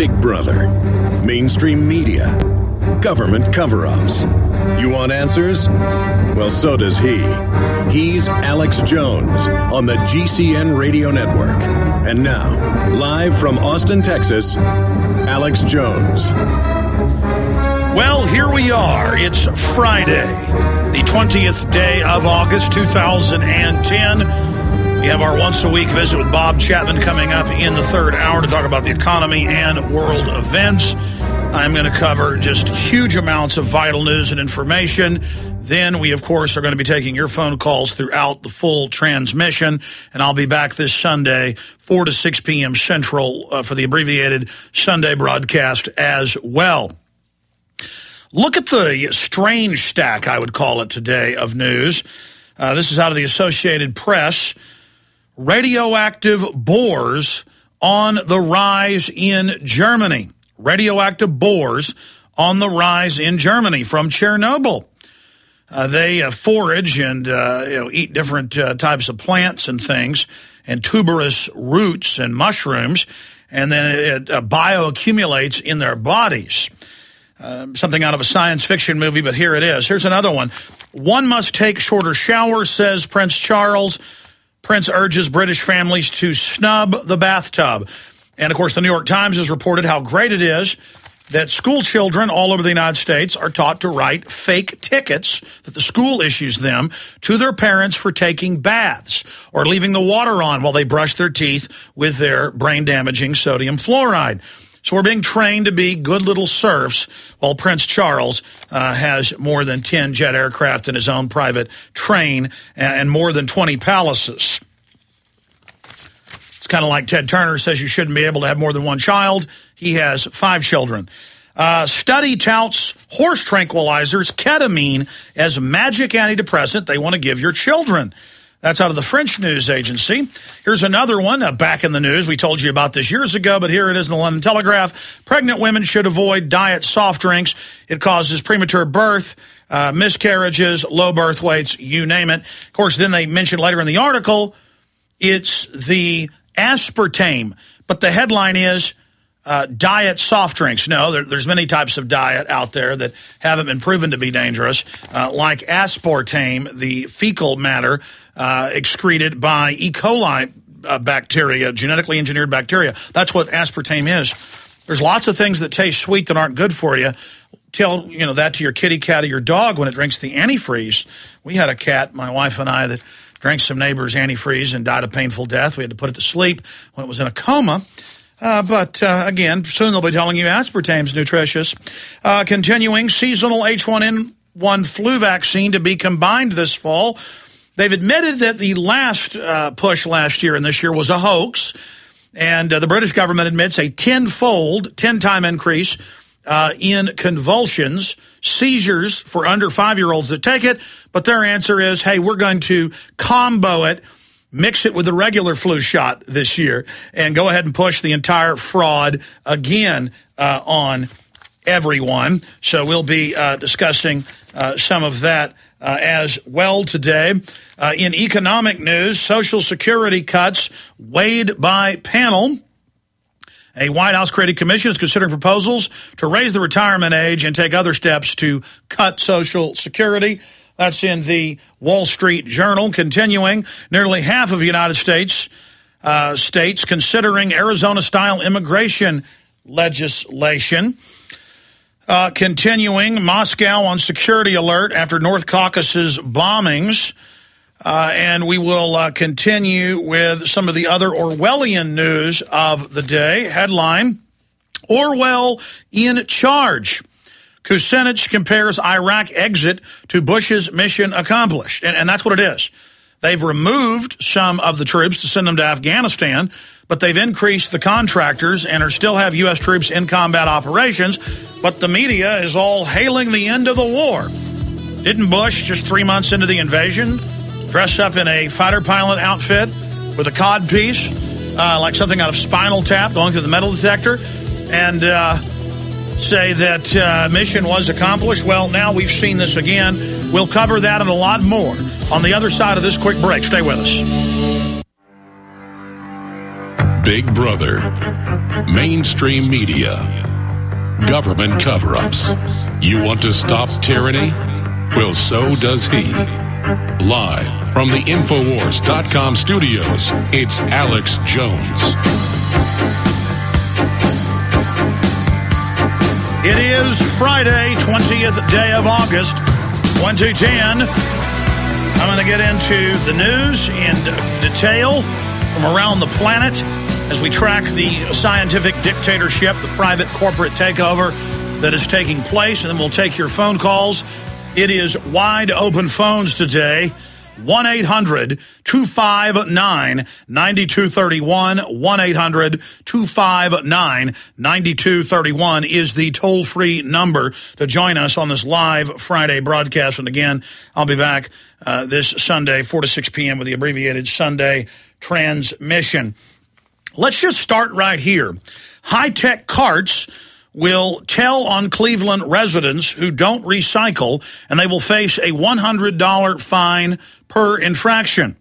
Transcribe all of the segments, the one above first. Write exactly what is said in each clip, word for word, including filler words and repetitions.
Big Brother, mainstream media, government cover-ups. You want answers? Well, so does he. He's Alex Jones on the G C N Radio Network. And now, live from Austin, Texas, Alex Jones. Well, here we are. It's Friday, the twentieth day of August, two thousand ten. We have our once-a-week visit with Bob Chapman coming up in the third hour to talk about the economy and world events. I'm going to cover just huge amounts of vital news and information. Then we, of course, are going to be taking your phone calls throughout the full transmission. And I'll be back this Sunday, four to six p.m. Central, uh, for the abbreviated Sunday broadcast as well. Look at the strange stack, I would call it today, of news. Uh, this is out of the Associated Press. Radioactive bores on the rise in Germany. Radioactive bores on the rise in Germany from Chernobyl. Uh, they uh, forage and uh, you know, eat different uh, types of plants and things, and tuberous roots and mushrooms, and then it uh, bioaccumulates in their bodies. Uh, something out of a science fiction movie, but here it is. Here's another one. One must take shorter showers, says Prince Charles. Prince urges British families to snub the bathtub. And, of course, the New York Times has reported how great it is that school children all over the United States are taught to write fake tickets that the school issues them to their parents for taking baths or leaving the water on while they brush their teeth with their brain-damaging sodium fluoride. So we're being trained to be good little serfs while Prince Charles uh, has more than ten jet aircraft in his own private train and more than twenty palaces. It's kind of like Ted Turner says you shouldn't be able to have more than one child. He has five children. Uh, study touts horse tranquilizers, ketamine, as magic antidepressant they want to give your children. That's out of the French news agency. Here's another one, uh, back in the news. We told you about this years ago, but here it is in the London Telegraph. Pregnant women should avoid diet soft drinks. It causes premature birth, uh, miscarriages, low birth weights, you name it. Of course, then they mentioned later in the article, it's the aspartame. But the headline is uh, diet soft drinks. No, there, there's many types of diet out there that haven't been proven to be dangerous, uh, like aspartame, the fecal matter Uh, excreted by E. coli uh, bacteria, genetically engineered bacteria. That's what aspartame is. There's lots of things that taste sweet that aren't good for you. Tell you know that to your kitty cat or your dog when it drinks the antifreeze. We had a cat, my wife and I, that drank some neighbor's antifreeze and died a painful death. We had to put it to sleep when it was in a coma. Uh, but, uh, again, soon they'll be telling you aspartame's nutritious. Uh, continuing, seasonal H one N one flu vaccine to be combined this fall. They've admitted that the last uh, push last year and this year was a hoax, and uh, the British government admits a tenfold, ten-time increase uh, in convulsions, seizures for under five-year-olds that take it, but their answer is, hey, we're going to combo it, mix it with the regular flu shot this year, and go ahead and push the entire fraud again uh, on everyone. So we'll be uh, discussing uh, some of that Uh, as well today. Uh, in economic news, Social Security cuts weighed by panel. A White House-created commission is considering proposals to raise the retirement age and take other steps to cut Social Security. That's in the Wall Street Journal. Continuing, nearly half of the United States uh, states considering Arizona-style immigration legislation. Uh, continuing, Moscow on security alert after North Caucasus bombings. Uh, and we will uh, continue with some of the other Orwellian news of the day. Headline, Orwell in charge. Kucinich compares Iraq exit to Bush's mission accomplished. And, and that's what it is. They've removed some of the troops to send them to Afghanistan, but they've increased the contractors and are still have U S troops in combat operations. But the media is all hailing the end of the war. Didn't Bush, just three months into the invasion, dress up in a fighter pilot outfit with a cod piece, uh, like something out of Spinal Tap, going through the metal detector, and uh, say that uh, mission was accomplished? Well, now we've seen this again. We'll cover that and a lot more on the other side of this quick break. Stay with us. Big Brother, Mainstream media. Government cover-ups. You want to stop tyranny? Well, so does he. Live from the Infowars dot com studios, it's Alex Jones. It is Friday, twentieth day of August, twenty ten. I'm going to get into the news in detail from around the planet as we track the scientific dictatorship, the private corporate takeover that is taking place, and then we'll take your phone calls. It is wide open phones today. one eight hundred two five nine nine two three one. one eight hundred two five nine nine two three one is the toll-free number to join us on this live Friday broadcast. And again, I'll be back uh, this Sunday, four to six p.m. with the abbreviated Sunday transmission. Let's just start right here. High-tech carts will tell on Cleveland residents who don't recycle, and they will face a one hundred dollars fine per infraction.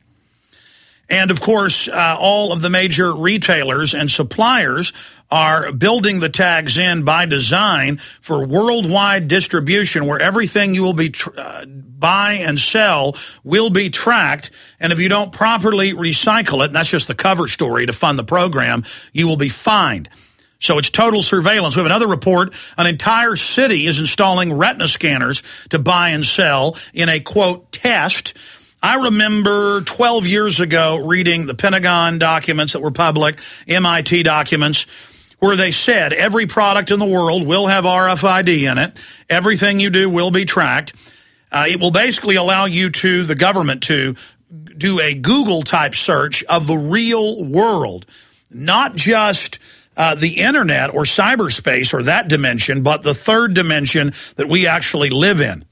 And, of course, uh, all of the major retailers and suppliers are building the tags in by design for worldwide distribution, where everything you will be tr- uh, buy and sell will be tracked. And if you don't properly recycle it, and that's just the cover story to fund the program, you will be fined. So it's total surveillance. We have another report. An entire city is installing retina scanners to buy and sell in a, quote, test. I remember twelve years ago reading the Pentagon documents that were public, M I T documents, where they said every product in the world will have R F I D in it. Everything you do will be tracked. Uh, it will basically allow you to, the government, to do a Google-type search of the real world, not just Uh, the internet or cyberspace or that dimension, but the third dimension that we actually live in.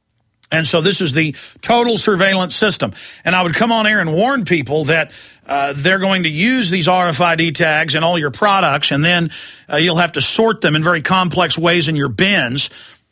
And so this is the total surveillance system. And I would come on air and warn people that uh, they're going to use these R F I D tags in all your products, and then uh, you'll have to sort them in very complex ways in your bins.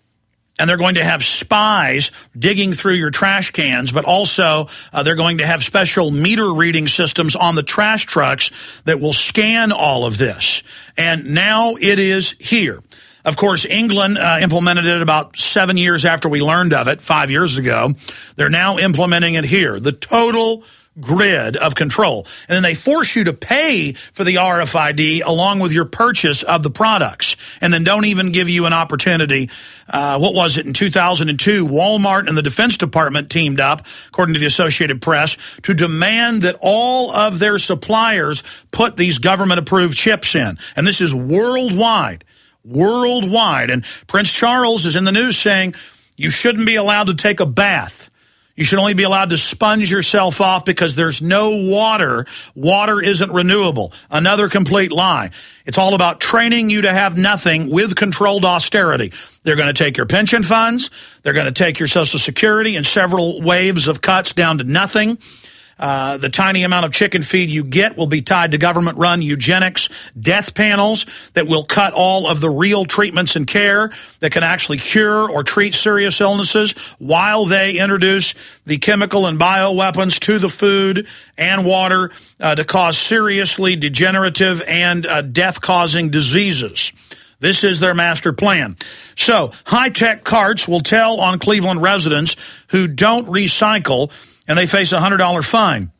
And they're going to have spies digging through your trash cans, but also uh, they're going to have special meter reading systems on the trash trucks that will scan all of this. And now it is here. Of course, England uh, implemented it about seven years after we learned of it, five years ago. They're now implementing it here. The total grid of control. And then they force you to pay for the R F I D along with your purchase of the products. And then don't even give you an opportunity. Uh, what was it, in two thousand two, Walmart and the Defense Department teamed up, according to the Associated Press, to demand that all of their suppliers put these government-approved chips in. And this is worldwide. Worldwide. And Prince Charles is in the news saying you shouldn't be allowed to take a bath. You should only be allowed to sponge yourself off because there's no water. Water isn't renewable. Another complete lie. It's all about training you to have nothing with controlled austerity. They're going to take your pension funds. They're going to take your Social Security in several waves of cuts down to nothing. Uh, the tiny amount of chicken feed you get will be tied to government-run eugenics death panels that will cut all of the real treatments and care that can actually cure or treat serious illnesses while they introduce the chemical and bioweapons to the food and water uh, to cause seriously degenerative and uh, death-causing diseases. This is their master plan. So high-tech carts will tell on Cleveland residents who don't recycle, and they face a one hundred dollars fine.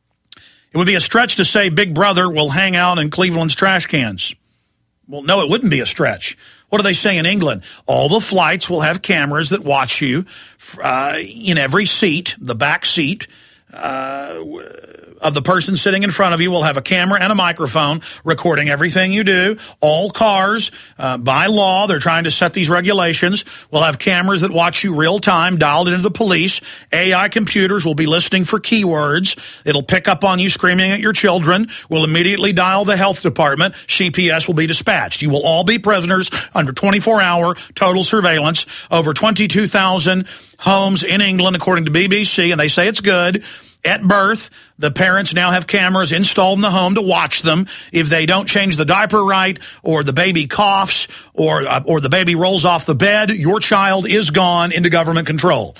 It would be a stretch to say Big Brother will hang out in Cleveland's trash cans. Well, no, it wouldn't be a stretch. What do they say in England? All the flights will have cameras that watch you uh, in every seat, the back seat uh, of the person sitting in front of you will have a camera and a microphone recording everything you do. All cars, uh, by law, they're trying to set these regulations, will have cameras that watch you real time, dialed into the police. A I computers will be listening for keywords. It'll pick up on you screaming at your children, will immediately dial the health department. C P S will be dispatched. You will all be prisoners under twenty-four hour total surveillance. Over twenty-two thousand homes in England, according to B B C, and they say it's good. At birth, the parents now have cameras installed in the home to watch them. If they don't change the diaper right, or the baby coughs, or uh, or the baby rolls off the bed, your child is gone into government control.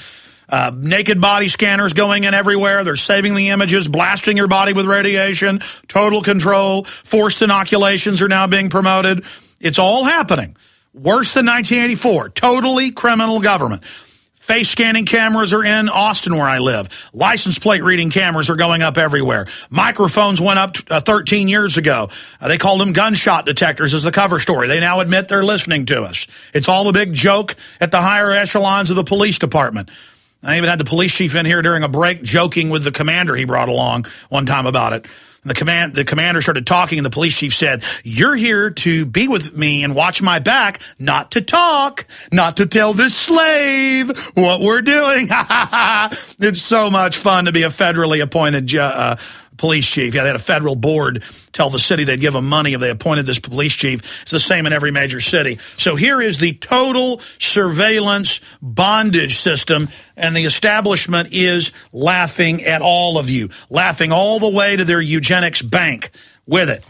Uh, naked body scanners going in everywhere. They're saving the images, blasting your body with radiation, total control. Forced inoculations are now being promoted. It's all happening. Worse than nineteen eighty-four. Totally criminal government. Face scanning cameras are in Austin where I live. License plate reading cameras are going up everywhere. Microphones went up uh, thirteen years ago. Uh, they called them gunshot detectors as the cover story. They now admit they're listening to us. It's all a big joke at the higher echelons of the police department. I even had the police chief in here during a break joking with the commander he brought along one time about it. And the command, the commander started talking, and the police chief said, "You're here to be with me and watch my back, not to talk, not to tell this slave what we're doing." It's so much fun to be a federally appointed uh, police chief. Yeah, they had a federal board tell the city they'd give them money if they appointed this police chief. It's the same in every major city. So here is the total surveillance bondage system, and the establishment is laughing at all of you, laughing all the way to their eugenics bank with it.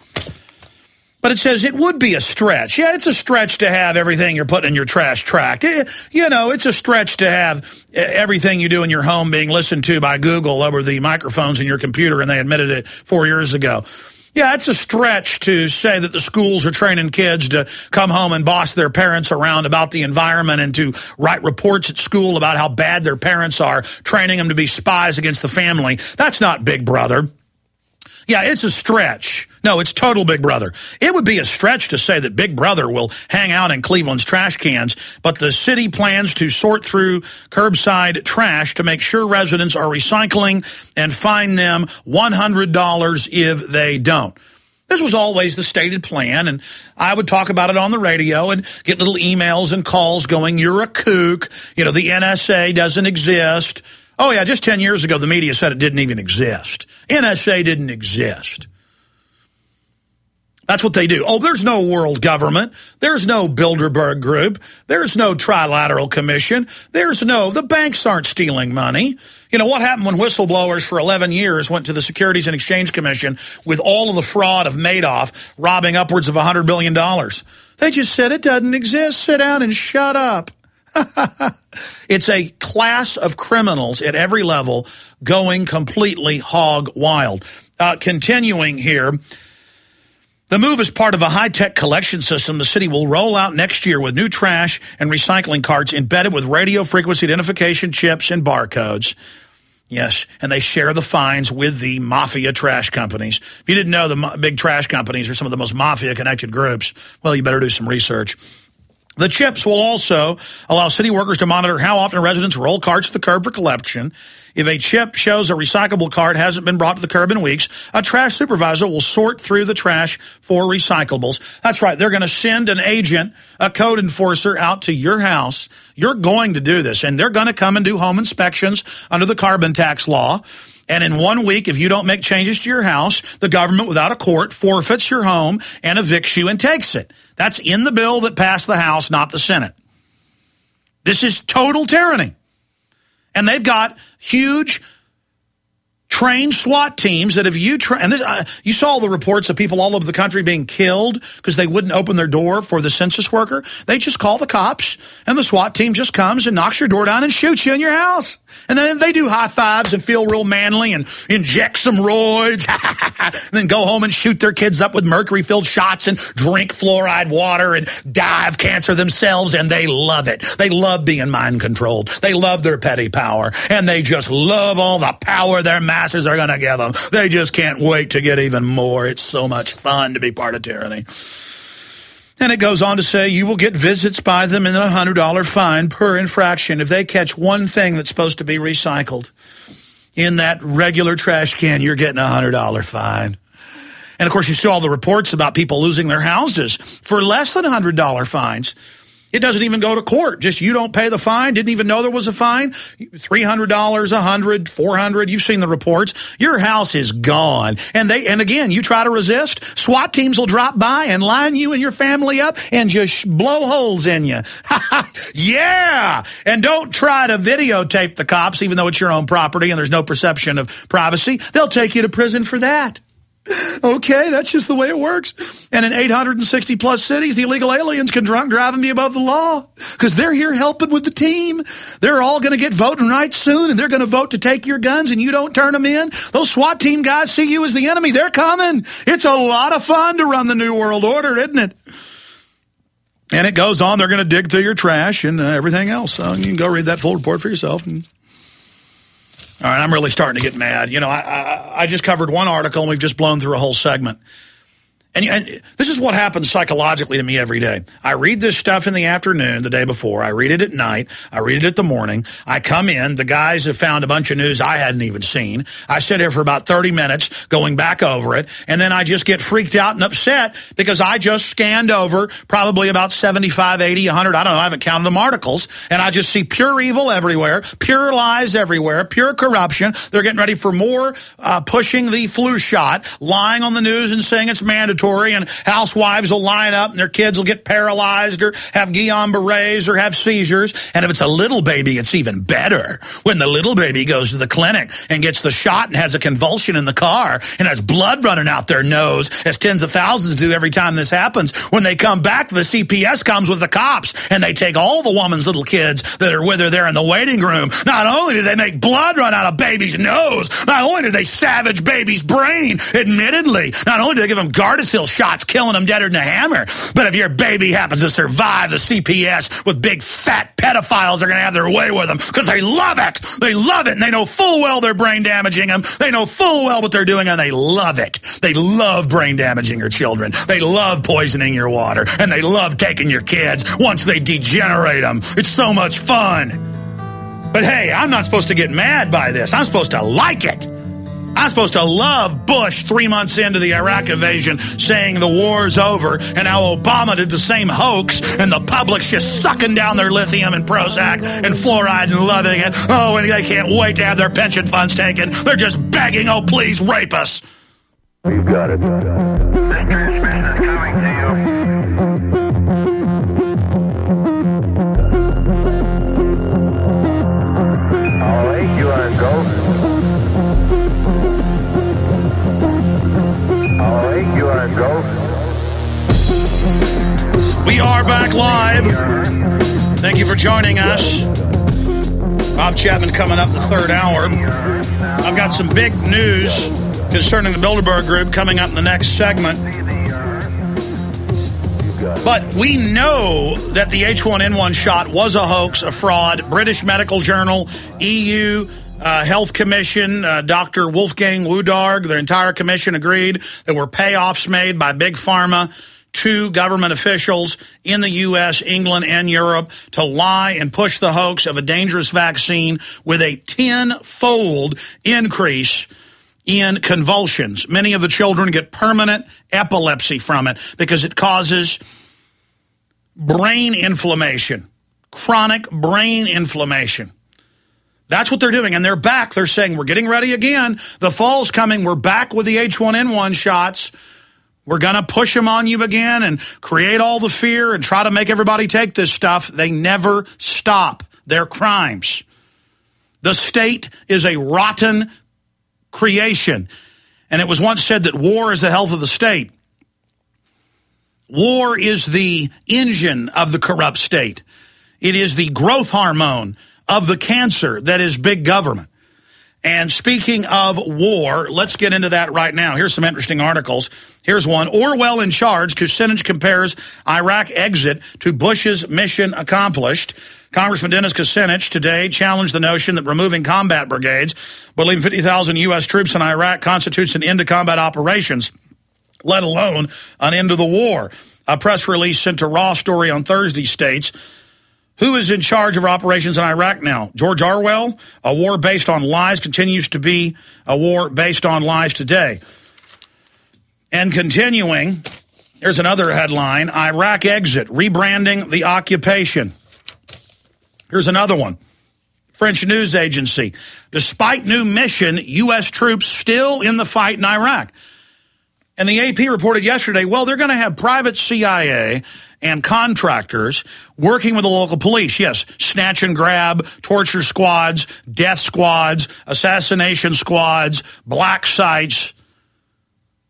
But it says it would be a stretch. Yeah, it's a stretch to have everything you're putting in your trash tracked. You know, it's a stretch to have everything you do in your home being listened to by Google over the microphones in your computer, and they admitted it four years ago. Yeah, it's a stretch to say that the schools are training kids to come home and boss their parents around about the environment and to write reports at school about how bad their parents are, training them to be spies against the family. That's not Big Brother. Yeah, it's a stretch. No, it's total Big Brother. It would be a stretch to say that Big Brother will hang out in Cleveland's trash cans, but the city plans to sort through curbside trash to make sure residents are recycling and fine them one hundred dollars if they don't. This was always the stated plan, and I would talk about it on the radio and get little emails and calls going, "You're a kook. You know, the N S A doesn't exist." Oh, yeah, just ten years ago, the media said it didn't even exist. N S A didn't exist. That's what they do. Oh, there's no world government. There's no Bilderberg Group. There's no Trilateral Commission. There's no, the banks aren't stealing money. You know, what happened when whistleblowers for eleven years went to the Securities and Exchange Commission with all of the fraud of Madoff, robbing upwards of one hundred billion dollars? They just said it doesn't exist. Sit down and shut up. It's a class of criminals at every level going completely hog wild. Uh, continuing here, the move is part of a high-tech collection system the city will roll out next year with new trash and recycling carts embedded with radio frequency identification chips and barcodes. Yes, and they share the fines with the mafia trash companies. If you didn't know, the big trash companies are some of the most mafia-connected groups, well, you better do some research. The chips will also allow city workers to monitor how often residents roll carts to the curb for collection. If a chip shows a recyclable cart hasn't been brought to the curb in weeks, a trash supervisor will sort through the trash for recyclables. That's right. They're going to send an agent, a code enforcer, out to your house. You're going to do this, and they're going to come and do home inspections under the carbon tax law. And in one week, if you don't make changes to your house, the government, without a court, forfeits your home and evicts you and takes it. That's in the bill that passed the House, not the Senate. This is total tyranny. And they've got huge trained SWAT teams that if you tra- and this, uh, you saw the reports of people all over the country being killed because they wouldn't open their door for the census worker. They just call the cops, and the SWAT team just comes and knocks your door down and shoots you in your house. And then they do high fives and feel real manly and inject some roids, and then go home and shoot their kids up with mercury-filled shots and drink fluoride water and die of cancer themselves, and they love it. They love being mind-controlled. They love their petty power, and they just love all the power their masses are going to give them. They just can't wait to get even more. It's so much fun to be part of tyranny. And it goes on to say you will get visits by them and a one hundred dollar fine per infraction if they catch one thing that's supposed to be recycled. In that regular trash can, you're getting a one hundred dollar fine. And, of course, you saw all the reports about people losing their houses for less than one hundred dollar fines. It doesn't even go to court. Just you don't pay the fine, didn't even know there was a fine. three hundred dollars, one hundred dollars, four hundred dollars. You've seen the reports. Your house is gone. And they, and again, you try to resist, SWAT teams will drop by and line you and your family up and just blow holes in you. Yeah! And don't try to videotape the cops, even though it's your own property and there's no perception of privacy. They'll take you to prison for that. Okay, that's just the way it works. And in eight hundred sixty plus cities, the illegal aliens can drunk drive and be above the law because they're here helping with the team. They're all going to get voting rights soon, and they're going to vote to take your guns, and you don't turn them in. Those SWAT team guys see you as the enemy. They're coming. It's a lot of fun to run the New World Order, isn't it? And it goes on. They're going to dig through your trash and uh, everything else. So you can go read that full report for yourself. And all right, I'm really starting to get mad. You know, I, I, I just covered one article, and we've just blown through a whole segment. And, and this is what happens psychologically to me every day. I read this stuff in the afternoon the day before. I read it at night. I read it at the morning. I come in. The guys have found a bunch of news I hadn't even seen. I sit here for about thirty minutes going back over it, and then I just get freaked out and upset because I just scanned over probably about seventy-five, eighty, one hundred, I don't know, I haven't counted them, articles, and I just see pure evil everywhere, pure lies everywhere, pure corruption. They're getting ready for more uh, pushing the flu shot, lying on the news and saying it's mandatory. And housewives will line up and their kids will get paralyzed or have Guillain-Barrés or have seizures. And if it's a little baby, it's even better. When the little baby goes to the clinic and gets the shot and has a convulsion in the car and has blood running out their nose, as tens of thousands do every time this happens, when they come back, the C P S comes with the cops and they take all the woman's little kids that are with her there in the waiting room. Not only do they make blood run out of baby's nose, not only do they savage baby's brain, admittedly, not only do they give them Gardasil shots killing them deader than a hammer, but if your baby happens to survive, the C P S with big fat pedophiles are going to have their way with them because they love it. They love it, and they know full well they're brain damaging them. They know full well what they're doing, and they love it. They love brain damaging your children. They love poisoning your water, and they love taking your kids once they degenerate them. It's so much fun. But hey, I'm not supposed to get mad by this. I'm supposed to like it. I'm supposed to love Bush three months into the Iraq invasion saying the war's over, and how Obama did the same hoax, and the public's just sucking down their lithium and Prozac and fluoride and loving it. Oh, and they can't wait to have their pension funds taken. They're just begging, oh, please rape us. We've got it. This transmission is coming to you. All right, you are go. Go. We are back live. Thank you for joining us. Bob Chapman coming up in the third hour. I've got some big news concerning the Bilderberg Group coming up in the next segment. But we know that the H one N one shot was a hoax, a fraud. British Medical Journal, E U Uh, Health Commission, uh, Doctor Wolfgang Wodarg, their entire commission agreed there were payoffs made by Big Pharma to government officials in the U S, England, and Europe to lie and push the hoax of a dangerous vaccine with a tenfold increase in convulsions. Many of the children get permanent epilepsy from it because it causes brain inflammation, chronic brain inflammation. That's what they're doing, and they're back. They're saying, we're getting ready again. The fall's coming. We're back with the H one N one shots. We're going to push them on you again and create all the fear and try to make everybody take this stuff. They never stop their crimes. The state is a rotten creation, and it was once said that war is the health of the state. War is the engine of the corrupt state. It is the growth hormone of the cancer that is big government. And speaking of war, let's get into that right now. Here's some interesting articles. Here's one. Orwell in charge. Kucinich compares Iraq exit to Bush's mission accomplished. Congressman Dennis Kucinich today challenged the notion that removing combat brigades but leaving fifty thousand U S troops in Iraq constitutes an end to combat operations, let alone an end to the war. A press release sent to Raw Story on Thursday states, who is in charge of operations in Iraq now? George Orwell? A war based on lies continues to be a war based on lies today. And continuing, there's another headline, Iraq exit, rebranding the occupation. Here's another one. French news agency. Despite new mission, U S troops still in the fight in Iraq. And the A P reported yesterday, well, they're going to have private C I A and contractors working with the local police. Yes, snatch and grab, torture squads, death squads, assassination squads, black sites.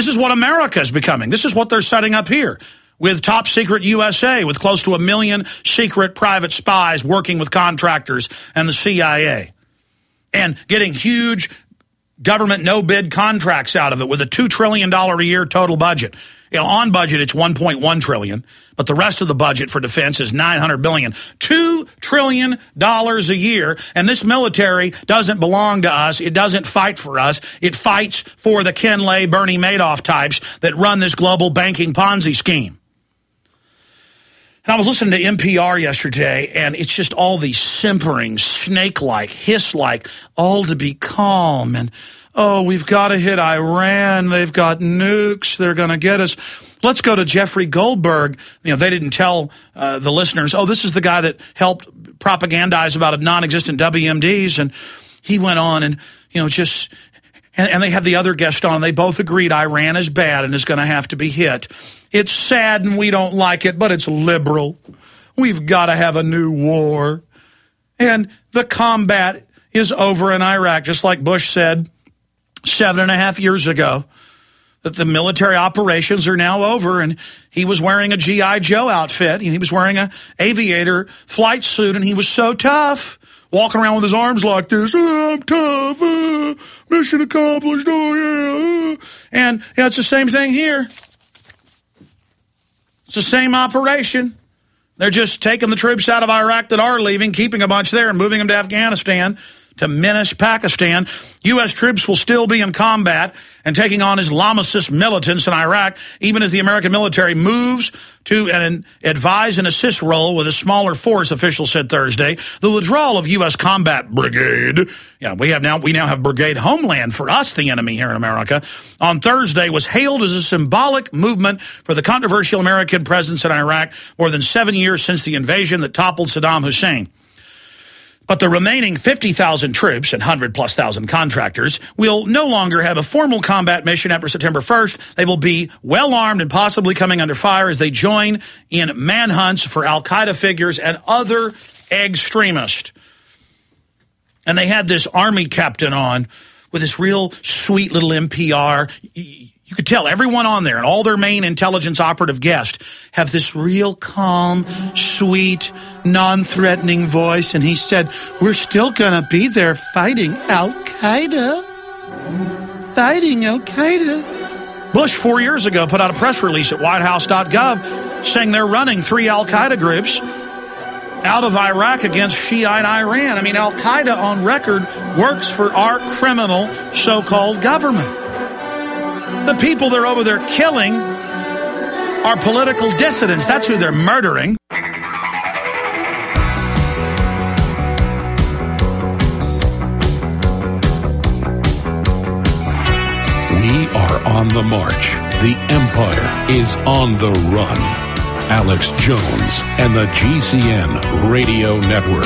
is what America is becoming. This is what they're setting up here with Top Secret U S A, with close to a million secret private spies working with contractors and the C I A, and getting huge government no-bid contracts out of it with a two trillion dollars a year total budget. You know, on budget, it's one point one trillion dollars, but the rest of the budget for defense is nine hundred billion dollars. two trillion dollars a year, and this military doesn't belong to us. It doesn't fight for us. It fights for the Ken Lay, Bernie Madoff types that run this global banking Ponzi scheme. And I was listening to N P R yesterday, and it's just all these simpering, snake-like, hiss-like, all to be calm, and oh, we've got to hit Iran. They've got nukes. They're going to get us. Let's go to Jeffrey Goldberg. You know, they didn't tell uh, the listeners, oh, this is the guy that helped propagandize about a non-existent W M Ds. And he went on and, you know, just, and, and they had the other guest on. And they both agreed Iran is bad and is going to have to be hit. It's sad and we don't like it, but it's liberal. We've got to have a new war. And the combat is over in Iraq, just like Bush said seven and a half years ago, that the military operations are now over, and he was wearing a G I Joe outfit, and he was wearing a aviator flight suit, and he was so tough, walking around with his arms like this, oh, I'm tough, uh, mission accomplished, oh yeah, uh. And yeah, it's the same thing here. It's the same operation. They're just taking the troops out of Iraq that are leaving, keeping a bunch there, and moving them to Afghanistan to menace Pakistan. U S troops will still be in combat and taking on Islamicist militants in Iraq, even as the American military moves to an advise and assist role with a smaller force, officials said Thursday. The withdrawal of U S Combat Brigade, yeah, we have now we now have Brigade Homeland for us, the enemy here in America, on Thursday was hailed as a symbolic movement for the controversial American presence in Iraq more than seven years since the invasion that toppled Saddam Hussein. But the remaining fifty thousand troops and one hundred plus thousand contractors will no longer have a formal combat mission after September first. They will be well armed and possibly coming under fire as they join in manhunts for al-Qaeda figures and other extremists. And they had this army captain on with this real sweet little N P R. You could tell everyone on there and all their main intelligence operative guests have this real calm, sweet, non-threatening voice. And he said, we're still going to be there fighting Al-Qaeda. Fighting Al-Qaeda. Bush, four years ago, put out a press release at white house dot gov saying they're running three Al-Qaeda groups out of Iraq against Shiite Iran. I mean, Al-Qaeda on record works for our criminal so-called government. The people they're over there killing are political dissidents. That's who they're murdering. We are on the march. The empire is on the run. Alex Jones and the G C N Radio Network.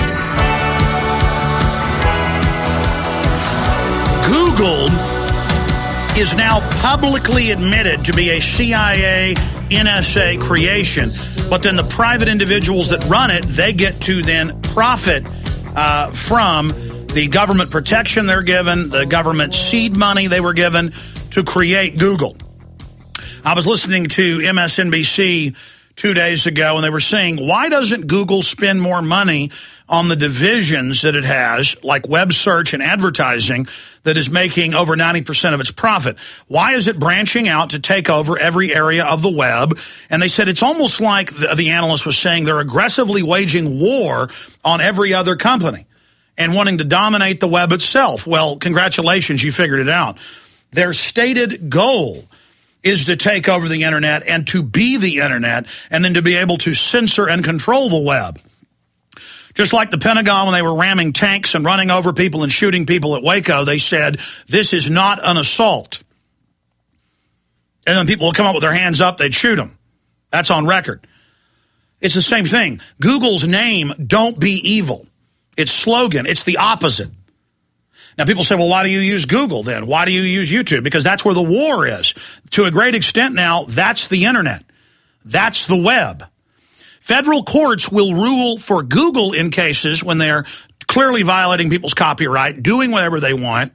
Google is now publicly admitted to be a C I A, N S A creation, but then the private individuals that run it, they get to then profit uh, from the government protection they're given, the government seed money they were given to create Google. I was listening to M S N B C two days ago, and they were saying, why doesn't Google spend more money on the divisions that it has, like web search and advertising, that is making over ninety percent of its profit? Why is it branching out to take over every area of the web? And they said it's almost like the, the analyst was saying they're aggressively waging war on every other company and wanting to dominate the web itself. Well, congratulations, you figured it out. Their stated goal is to take over the internet and to be the internet and then to be able to censor and control the web. Just like the Pentagon when they were ramming tanks and running over people and shooting people at Waco, they said, this is not an assault. And then people would come up with their hands up, they'd shoot them. That's on record. It's the same thing. Google's name, don't be evil. Its slogan, it's the opposite. Now, people say, well, why do you use Google then? Why do you use YouTube? Because that's where the war is. To a great extent now, that's the internet. That's the web. Federal courts will rule for Google in cases when they're clearly violating people's copyright, doing whatever they want.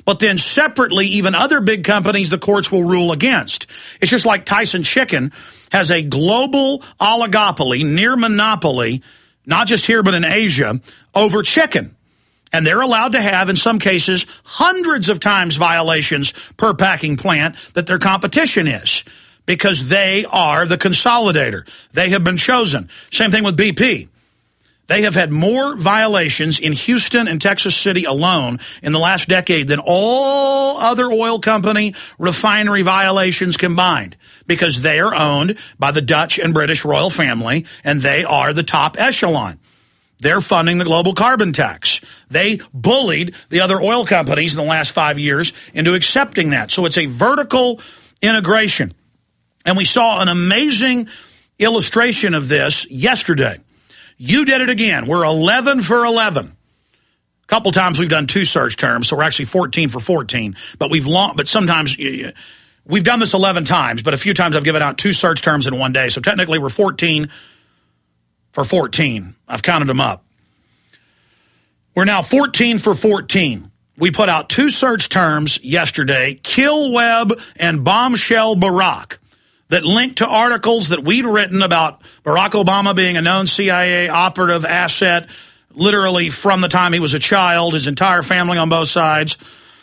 But then separately, even other big companies, the courts will rule against. It's just like Tyson Chicken has a global oligopoly, near monopoly, not just here but in Asia, over chicken. And they're allowed to have, in some cases, hundreds of times violations per packing plant that their competition is, because they are the consolidator. They have been chosen. Same thing with B P. They have had more violations in Houston and Texas City alone in the last decade than all other oil company refinery violations combined, because they are owned by the Dutch and British royal family, and they are the top echelon. They're funding the global carbon tax. They bullied the other oil companies in the last five years into accepting that. So it's a vertical integration. And we saw an amazing illustration of this yesterday. You did it again. We're eleven for eleven. A couple times we've done two search terms, so we're actually fourteen for fourteen. But we've long, but sometimes we've done this eleven times, but a few times I've given out two search terms in one day. So technically we're fourteen for fourteen. I've counted them up. We're now fourteen for fourteen. We put out two search terms yesterday, Kill Web and Bombshell Barack, that linked to articles that we'd written about Barack Obama being a known C I A operative asset, literally from the time he was a child, his entire family on both sides.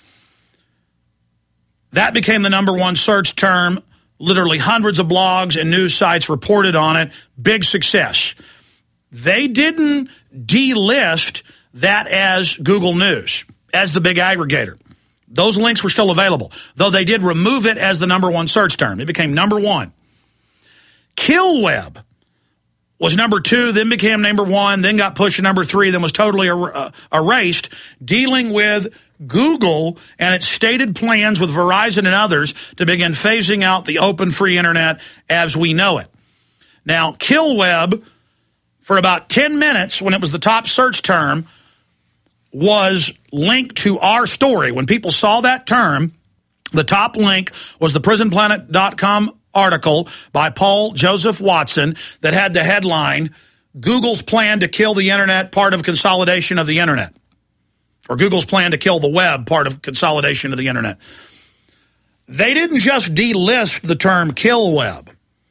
That became the number one search term. Literally hundreds of blogs and news sites reported on it. Big success. They didn't delist that as Google News, as the big aggregator. Those links were still available, though they did remove it as the number one search term. It became number one. Kill Web was number two, then became number one, then got pushed to number three, then was totally er uh, erased, dealing with Google and its stated plans with Verizon and others to begin phasing out the open free internet as we know it. Now, Kill Web, for about ten minutes, when it was the top search term, was linked to our story. When people saw that term, the top link was the prison planet dot com article by Paul Joseph Watson that had the headline, Google's plan to kill the internet, part of consolidation of the internet. Or Google's plan to kill the web, part of consolidation of the internet. They didn't just delist the term kill web.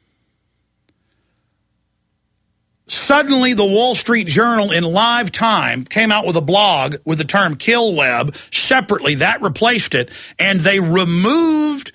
Suddenly, the Wall Street Journal in live time came out with a blog with the term kill web separately. That replaced it, and they removed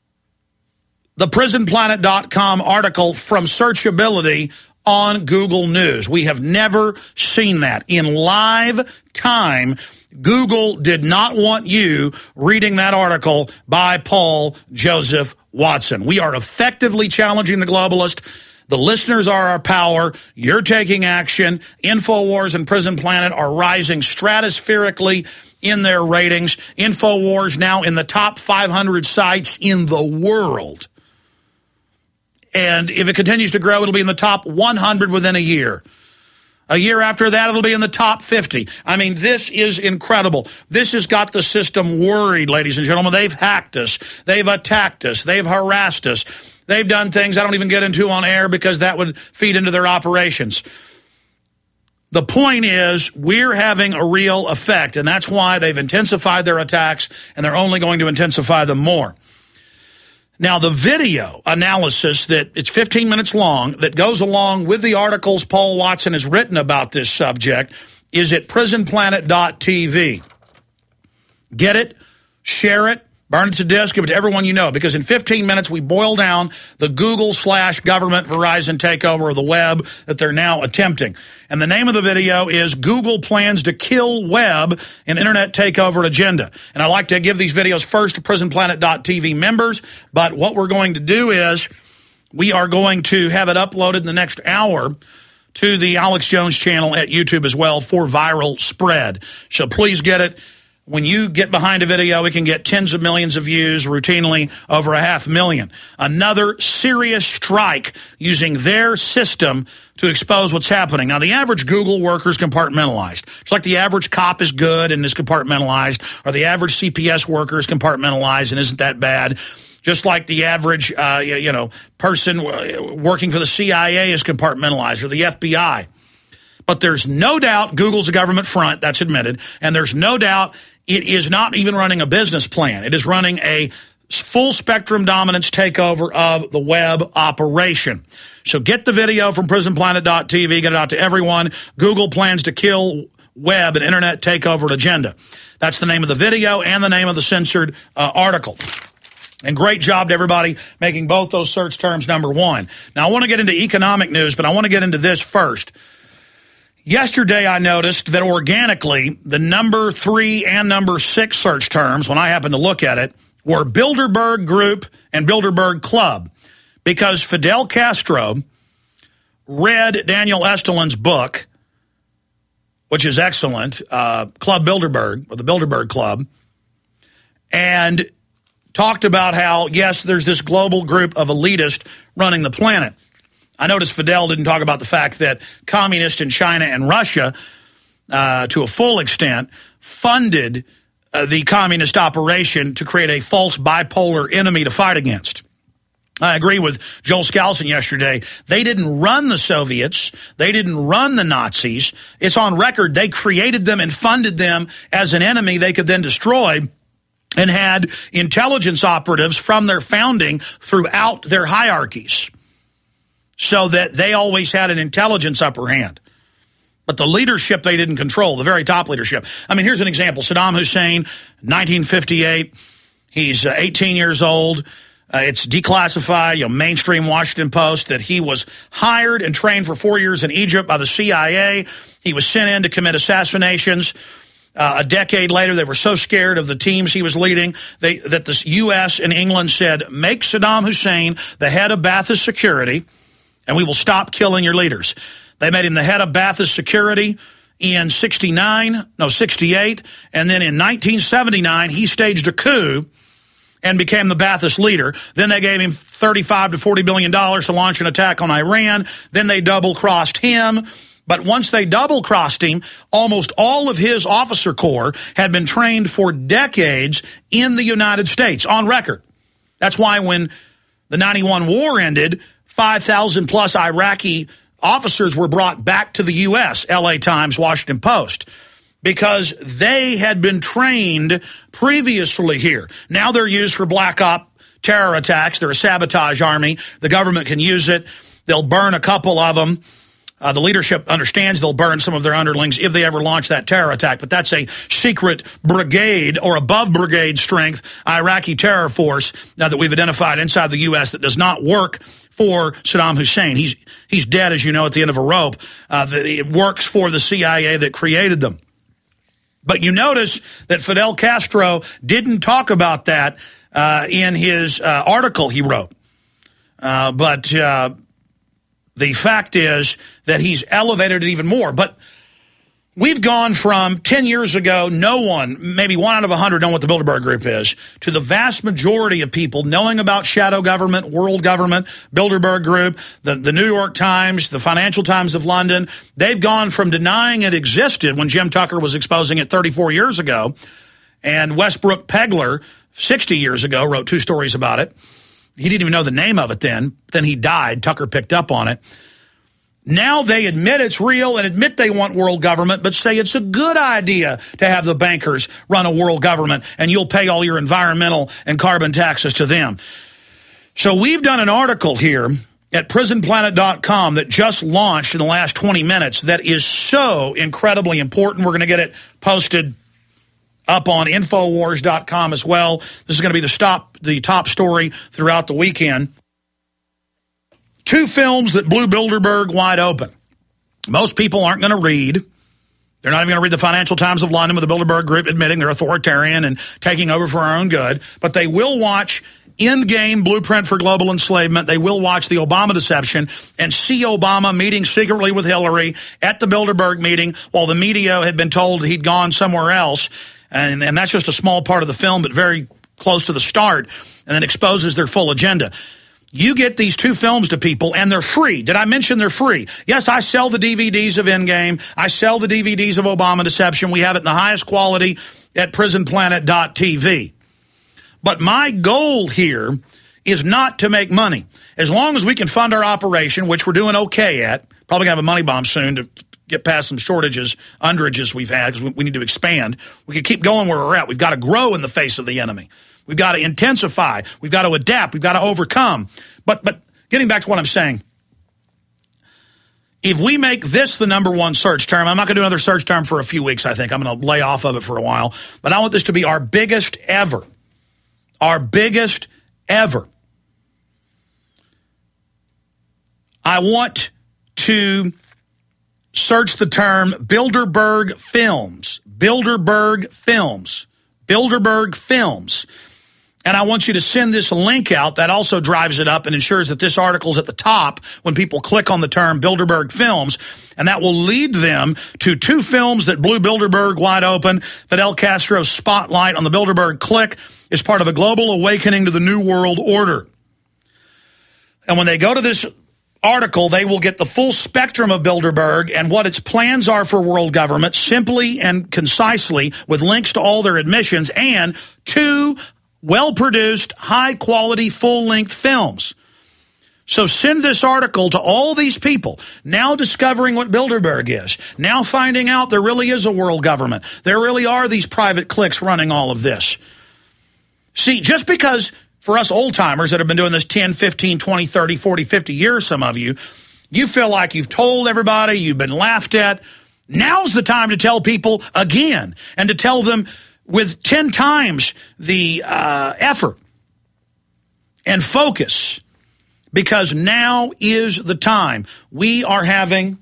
the prison planet dot com article from searchability on Google News. We have never seen that. In live time, Google did not want you reading that article by Paul Joseph Watson. We are effectively challenging the globalist. The listeners are our power. You're taking action. InfoWars and Prison Planet are rising stratospherically in their ratings. InfoWars now in the top five hundred sites in the world. And if it continues to grow, it'll be in the top one hundred within a year. A year after that, it'll be in the top fifty. I mean, this is incredible. This has got the system worried, ladies and gentlemen. They've hacked us. They've attacked us. They've harassed us. They've done things I don't even get into on air because that would feed into their operations. The point is, we're having a real effect, and that's why they've intensified their attacks, and they're only going to intensify them more. Now, the video analysis that it's fifteen minutes long that goes along with the articles Paul Watson has written about this subject is at prison planet dot t v. Get it, share it, burn it to disk, give it to everyone you know, because in fifteen minutes we boil down the Google slash government Verizon takeover of the web that they're now attempting. And the name of the video is Google Plans to Kill Web, an Internet Takeover Agenda. And I like to give these videos first to prison planet dot t v members, but what we're going to do is we are going to have it uploaded in the next hour to the Alex Jones channel at YouTube as well for viral spread. So please get it. When you get behind a video, it can get tens of millions of views, routinely over a half million. Another serious strike using their system to expose what's happening. Now, the average Google worker is compartmentalized. It's like the average cop is good and is compartmentalized, or the average C P S worker is compartmentalized and isn't that bad. Just like the average, uh, you know, person working for the C I A is compartmentalized, or the F B I. But there's no doubt Google's a government front, that's admitted, and there's no doubt it is not even running a business plan. It is running a full spectrum dominance takeover of the web operation. So get the video from prison planet dot t v, get it out to everyone. Google plans to kill web and internet takeover agenda. That's the name of the video and the name of the censored uh, article. And great job to everybody making both those search terms number one. Now, I want to get into economic news, but I want to get into this first. Yesterday, I noticed that organically, the number three and number six search terms, when I happened to look at it, were Bilderberg Group and Bilderberg Club, because Fidel Castro read Daniel Estelin's book, which is excellent, uh, Club Bilderberg, or the Bilderberg Club, and talked about how, yes, there's this global group of elitists running the planet. I noticed Fidel didn't talk about the fact that communists in China and Russia, uh, to a full extent, funded uh, the communist operation to create a false bipolar enemy to fight against. I agree with Joel Skousen yesterday. They didn't run the Soviets. They didn't run the Nazis. It's on record. They created them and funded them as an enemy they could then destroy, and had intelligence operatives from their founding throughout their hierarchies, so that they always had an intelligence upper hand. But the leadership they didn't control, the very top leadership. I mean, here's an example. Saddam Hussein, nineteen fifty-eight, he's uh, eighteen years old. Uh, it's declassified, you know, mainstream Washington Post, that he was hired and trained for four years in Egypt by the C I A. He was sent in to commit assassinations. Uh, a decade later, they were so scared of the teams he was leading they, that the U S and England said, make Saddam Hussein the head of Ba'athist Security, and we will stop killing your leaders. They made him the head of Ba'athist Security in sixty-nine, no, sixty-eight, and then in nineteen seventy-nine, he staged a coup and became the Ba'athist leader. Then they gave him thirty-five to forty billion dollars to launch an attack on Iran. Then they double-crossed him. But once they double-crossed him, almost all of his officer corps had been trained for decades in the United States, on record. That's why when the ninety-one war ended, five thousand plus Iraqi officers were brought back to the U S, L A Times, Washington Post, because they had been trained previously here. Now they're used for black op terror attacks. They're a sabotage army. The government can use it. They'll burn a couple of them. Uh, the leadership understands they'll burn some of their underlings if they ever launch that terror attack. But that's a secret brigade or above brigade strength Iraqi terror force now that we've identified inside the U S that does not work for Saddam Hussein. He's, he's dead, as you know, at the end of a rope. Uh, the, it works for the C I A that created them. But you notice that Fidel Castro didn't talk about that uh, in his uh, article he wrote. Uh, but uh, the fact is that he's elevated it even more. But we've gone from ten years ago, no one, maybe one out of a hundred, know what the Bilderberg Group is, to the vast majority of people knowing about shadow government, world government, Bilderberg Group, the, the New York Times, the Financial Times of London. They've gone from denying it existed when Jim Tucker was exposing it thirty-four years ago, and Westbrook Pegler, sixty years ago, wrote two stories about it. He didn't even know the name of it then. Then he died. Tucker picked up on it. Now they admit it's real and admit they want world government, but say it's a good idea to have the bankers run a world government and you'll pay all your environmental and carbon taxes to them. So we've done an article here at prison planet dot com that just launched in the last twenty minutes that is so incredibly important. We're going to get it posted up on infowars dot com as well. This is going to be the, stop, the top story throughout the weekend. Two films that blew Bilderberg wide open. Most people aren't going to read. They're not even going to read the Financial Times of London with the Bilderberg Group admitting they're authoritarian and taking over for our own good. But they will watch Endgame, Blueprint for Global Enslavement. They will watch the Obama deception and see Obama meeting secretly with Hillary at the Bilderberg meeting while the media had been told he'd gone somewhere else. And, and that's just a small part of the film, but very close to the start, and then exposes their full agenda. You get these two films to people, and they're free. Did I mention they're free? Yes, I sell the D V Ds of Endgame. I sell the D V Ds of Obama Deception. We have it in the highest quality at prison planet dot t v. But my goal here is not to make money. As long as we can fund our operation, which we're doing okay at, probably going to have a money bomb soon to get past some shortages, underages we've had, because we, we need to expand. We can keep going where we're at. We've got to grow in the face of the enemy. We've got to intensify. We've got to adapt. We've got to overcome. But but getting back to what I'm saying, if we make this the number one search term, I'm not going to do another search term for a few weeks, I think. I'm going to lay off of it for a while. But I want this to be our biggest ever. Our biggest ever. I want to search the term Bilderberg Films. Bilderberg Films. Bilderberg Films. And I want you to send this link out. That also drives it up and ensures that this article is at the top when people click on the term Bilderberg Films. And that will lead them to two films that blew Bilderberg wide open. Fidel Castro's spotlight on the Bilderberg clique is part of a global awakening to the New World Order. And when they go to this article, they will get the full spectrum of Bilderberg and what its plans are for world government, simply and concisely, with links to all their admissions and two well-produced, high-quality, full-length films. So send this article to all these people, now discovering what Bilderberg is, now finding out there really is a world government. There really are these private cliques running all of this. See, just because for us old-timers that have been doing this ten, fifteen, twenty, thirty, forty, fifty years, some of you, you feel like you've told everybody, you've been laughed at. Now's the time to tell people again and to tell them with ten times the uh, effort and focus, because now is the time. We are having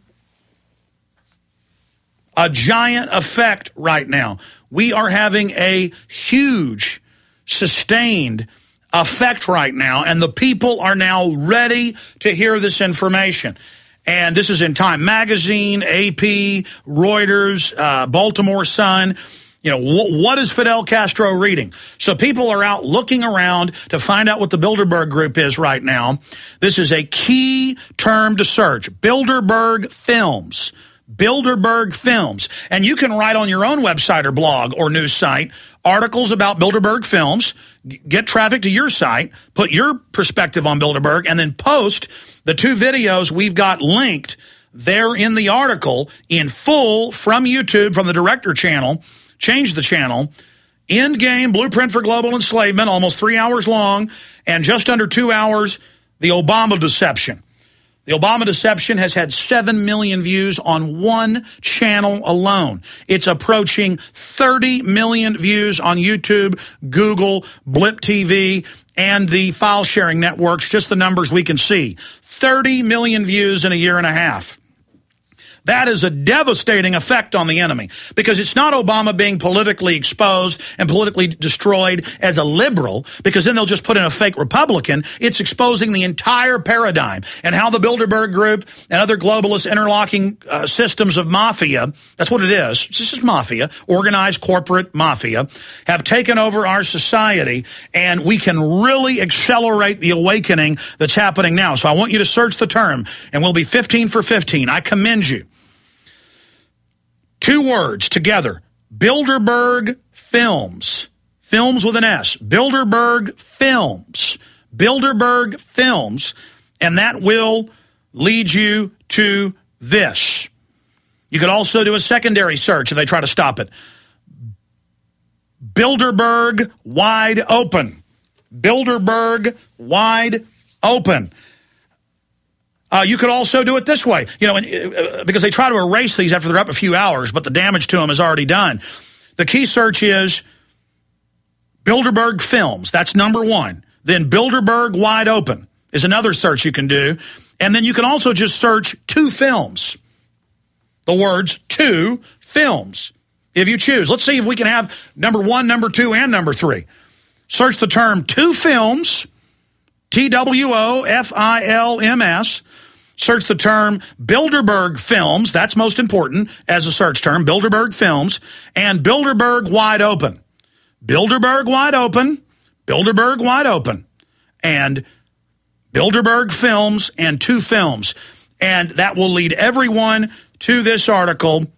a giant effect right now. We are having a huge, sustained effect right now, and the people are now ready to hear this information. And this is in Time Magazine, A P, Reuters, uh, Baltimore Sun. You know, wh what is Fidel Castro reading? So people are out looking around to find out what the Bilderberg Group is right now. This is a key term to search. Bilderberg Films. Bilderberg Films. And you can write on your own website or blog or news site articles about Bilderberg Films, get traffic to your site, put your perspective on Bilderberg, and then post the two videos we've got linked there in the article in full from YouTube, from the Director channel. Change the channel. Endgame, Blueprint for Global Enslavement, almost three hours long, and just under two hours, the Obama Deception. The Obama Deception has had seven million views on one channel alone. It's approaching thirty million views on YouTube, Google, Blip T V, and the file sharing networks, just the numbers we can see. thirty million views in a year and a half. That is a devastating effect on the enemy, because it's not Obama being politically exposed and politically destroyed as a liberal, because then they'll just put in a fake Republican. It's exposing the entire paradigm and how the Bilderberg Group and other globalist interlocking uh, systems of mafia, that's what it is, it's just mafia, organized corporate mafia, have taken over our society, and we can really accelerate the awakening that's happening now. So I want you to search the term, and we'll be fifteen for fifteen. I commend you. Two words together, Bilderberg Films. Films with an S. Bilderberg Films. Bilderberg Films. And that will lead you to this. You could also do a secondary search if they try to stop it. Bilderberg Wide Open. Bilderberg Wide Open. Uh, you could also do it this way, you know, and, uh, because they try to erase these after they're up a few hours, but the damage to them is already done. The key search is Bilderberg Films. That's number one. Then Bilderberg Wide Open is another search you can do. And then you can also just search two films. The words two films, if you choose. Let's see if we can have number one, number two, and number three. Search the term two films, T W O F I L M S. Search the term Bilderberg Films. That's most important as a search term. Bilderberg Films. And Bilderberg Wide Open. Bilderberg Wide Open. Bilderberg Wide Open. And Bilderberg Films and two films. And that will lead everyone to this article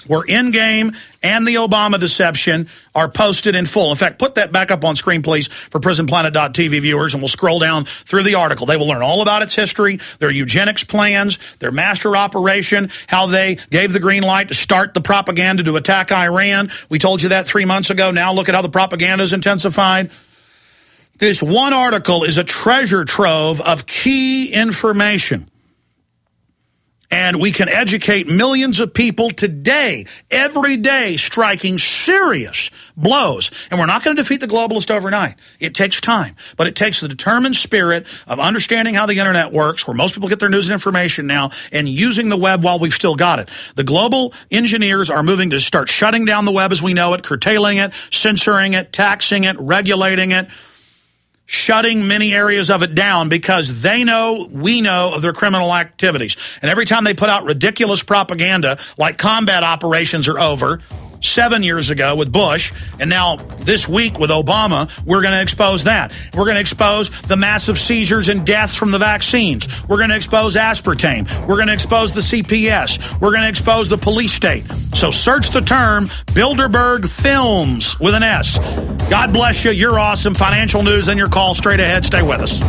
where Endgame and the Obama deception are posted in full. In fact, put that back up on screen, please, for prison planet dot t v viewers, and we'll scroll down through the article. They will learn all about its history, their eugenics plans, their master operation, how they gave the green light to start the propaganda to attack Iran. We told you that three months ago. Now look at how the propaganda is intensified. This one article is a treasure trove of key information. And we can educate millions of people today, every day, striking serious blows. And we're not going to defeat the globalist overnight. It takes time. But it takes the determined spirit of understanding how the internet works, where most people get their news and information now, and using the web while we've still got it. The global engineers are moving to start shutting down the web as we know it, curtailing it, censoring it, taxing it, regulating it, shutting many areas of it down because they know, we know of their criminal activities. And every time they put out ridiculous propaganda, like combat operations are over, seven years ago with Bush, and now this week with Obama, we're going to expose that. We're going to expose the massive seizures and deaths from the vaccines. We're going to expose aspartame. We're going to expose the C P S. We're going to expose the police state. So search the term Bilderberg Films with an S. God bless you. You're awesome. Financial news and your call straight ahead. Stay with us.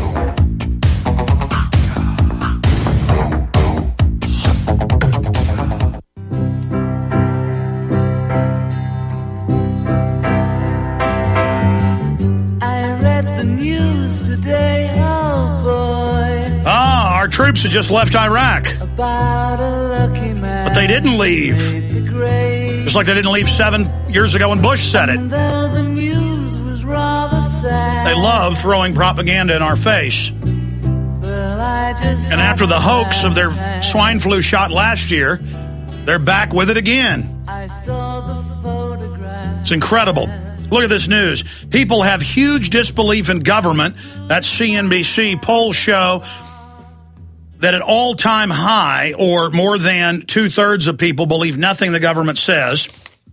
Troops had just left Iraq, but they didn't leave, just like they didn't leave seven years ago when Bush said it. They love throwing propaganda in our face. And after the hoax of their swine flu shot last year, they're back with it again. It's incredible. Look at this news. People have huge disbelief in government. That's C N B C polls show that an all-time high, or more than two-thirds of people, believe nothing the government says.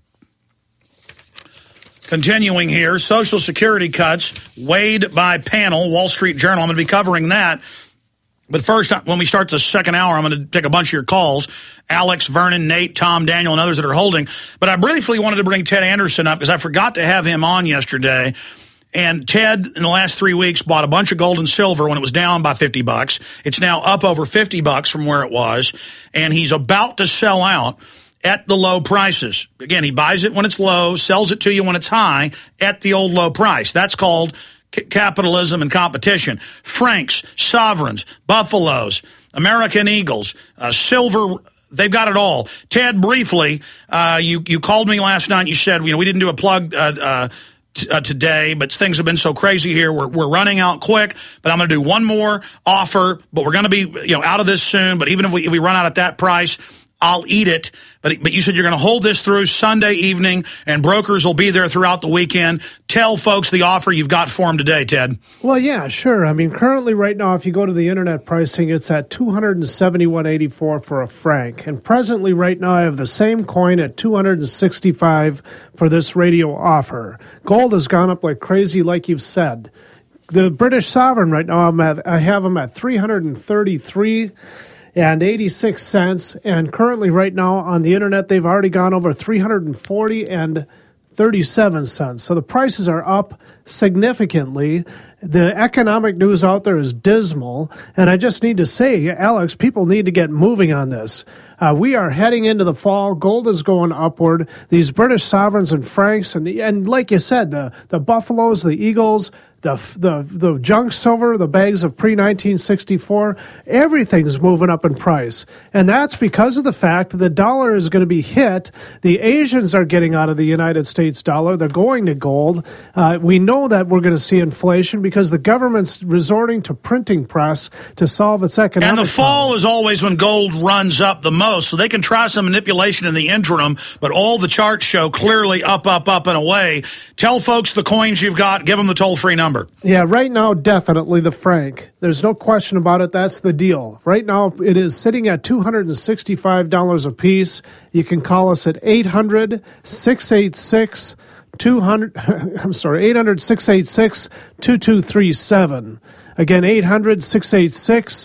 Continuing here, Social Security cuts weighed by panel, Wall Street Journal. I'm going to be covering that. But first, when we start the second hour, I'm going to take a bunch of your calls. Alex, Vernon, Nate, Tom, Daniel, and others that are holding. But I briefly wanted to bring Ted Anderson up because I forgot to have him on yesterday. And Ted, in the last three weeks, bought a bunch of gold and silver when it was down by fifty bucks. It's now up over fifty bucks from where it was. And he's about to sell out at the low prices. Again, he buys it when it's low, sells it to you when it's high at the old low price. That's called c- capitalism and competition. Franks, sovereigns, buffaloes, American Eagles, uh, silver. They've got it all. Ted, briefly, uh, you, you called me last night. You said, you know, we didn't do a plug, uh, uh, Uh, today, but things have been so crazy here. We're, we're running out quick, but I'm going to do one more offer, but we're going to be, you know, out of this soon. But even if we, if we run out at that price, I'll eat it. But, but you said you're going to hold this through Sunday evening, and brokers will be there throughout the weekend. Tell folks the offer you've got for them today, Ted. Well, yeah, sure. I mean, currently right now, if you go to the internet pricing, it's at two hundred seventy-one dollars and eighty-four cents for a franc. And presently right now, I have the same coin at two hundred sixty-five dollars for this radio offer. Gold has gone up like crazy, like you've said. The British sovereign right now, I'm at, I have them at three hundred thirty-three dollars and eighty-six cents, and currently right now on the internet they've already gone over three hundred forty dollars and thirty-seven cents. So the prices are up significantly. The economic news out there is dismal, and I just need to say, Alex, people need to get moving on this. Uh, we are heading into the fall. Gold is going upward. These British sovereigns and francs, and and like you said, the the buffaloes, the eagles, the the the junk silver, the bags of pre nineteen sixty-four, everything's moving up in price. And that's because of the fact that the dollar is going to be hit. The Asians are getting out of the United States dollar. They're going to gold. Uh, we know that we're going to see inflation because the government's resorting to printing press to solve its economic And the fall problem. is always when gold runs up the most, so they can try some manipulation in the interim, but all the charts show clearly up, up, up, and away. Tell folks the coins you've got. Give them the toll-free number. Yeah, right now, definitely the franc. There's no question about it. That's the deal. Right now, it is sitting at two hundred sixty-five dollars a piece. You can call us at eight hundred, six eight six, two hundred, I'm sorry, eight hundred, six eight six, two two three seven. Again, eight hundred, six eight six,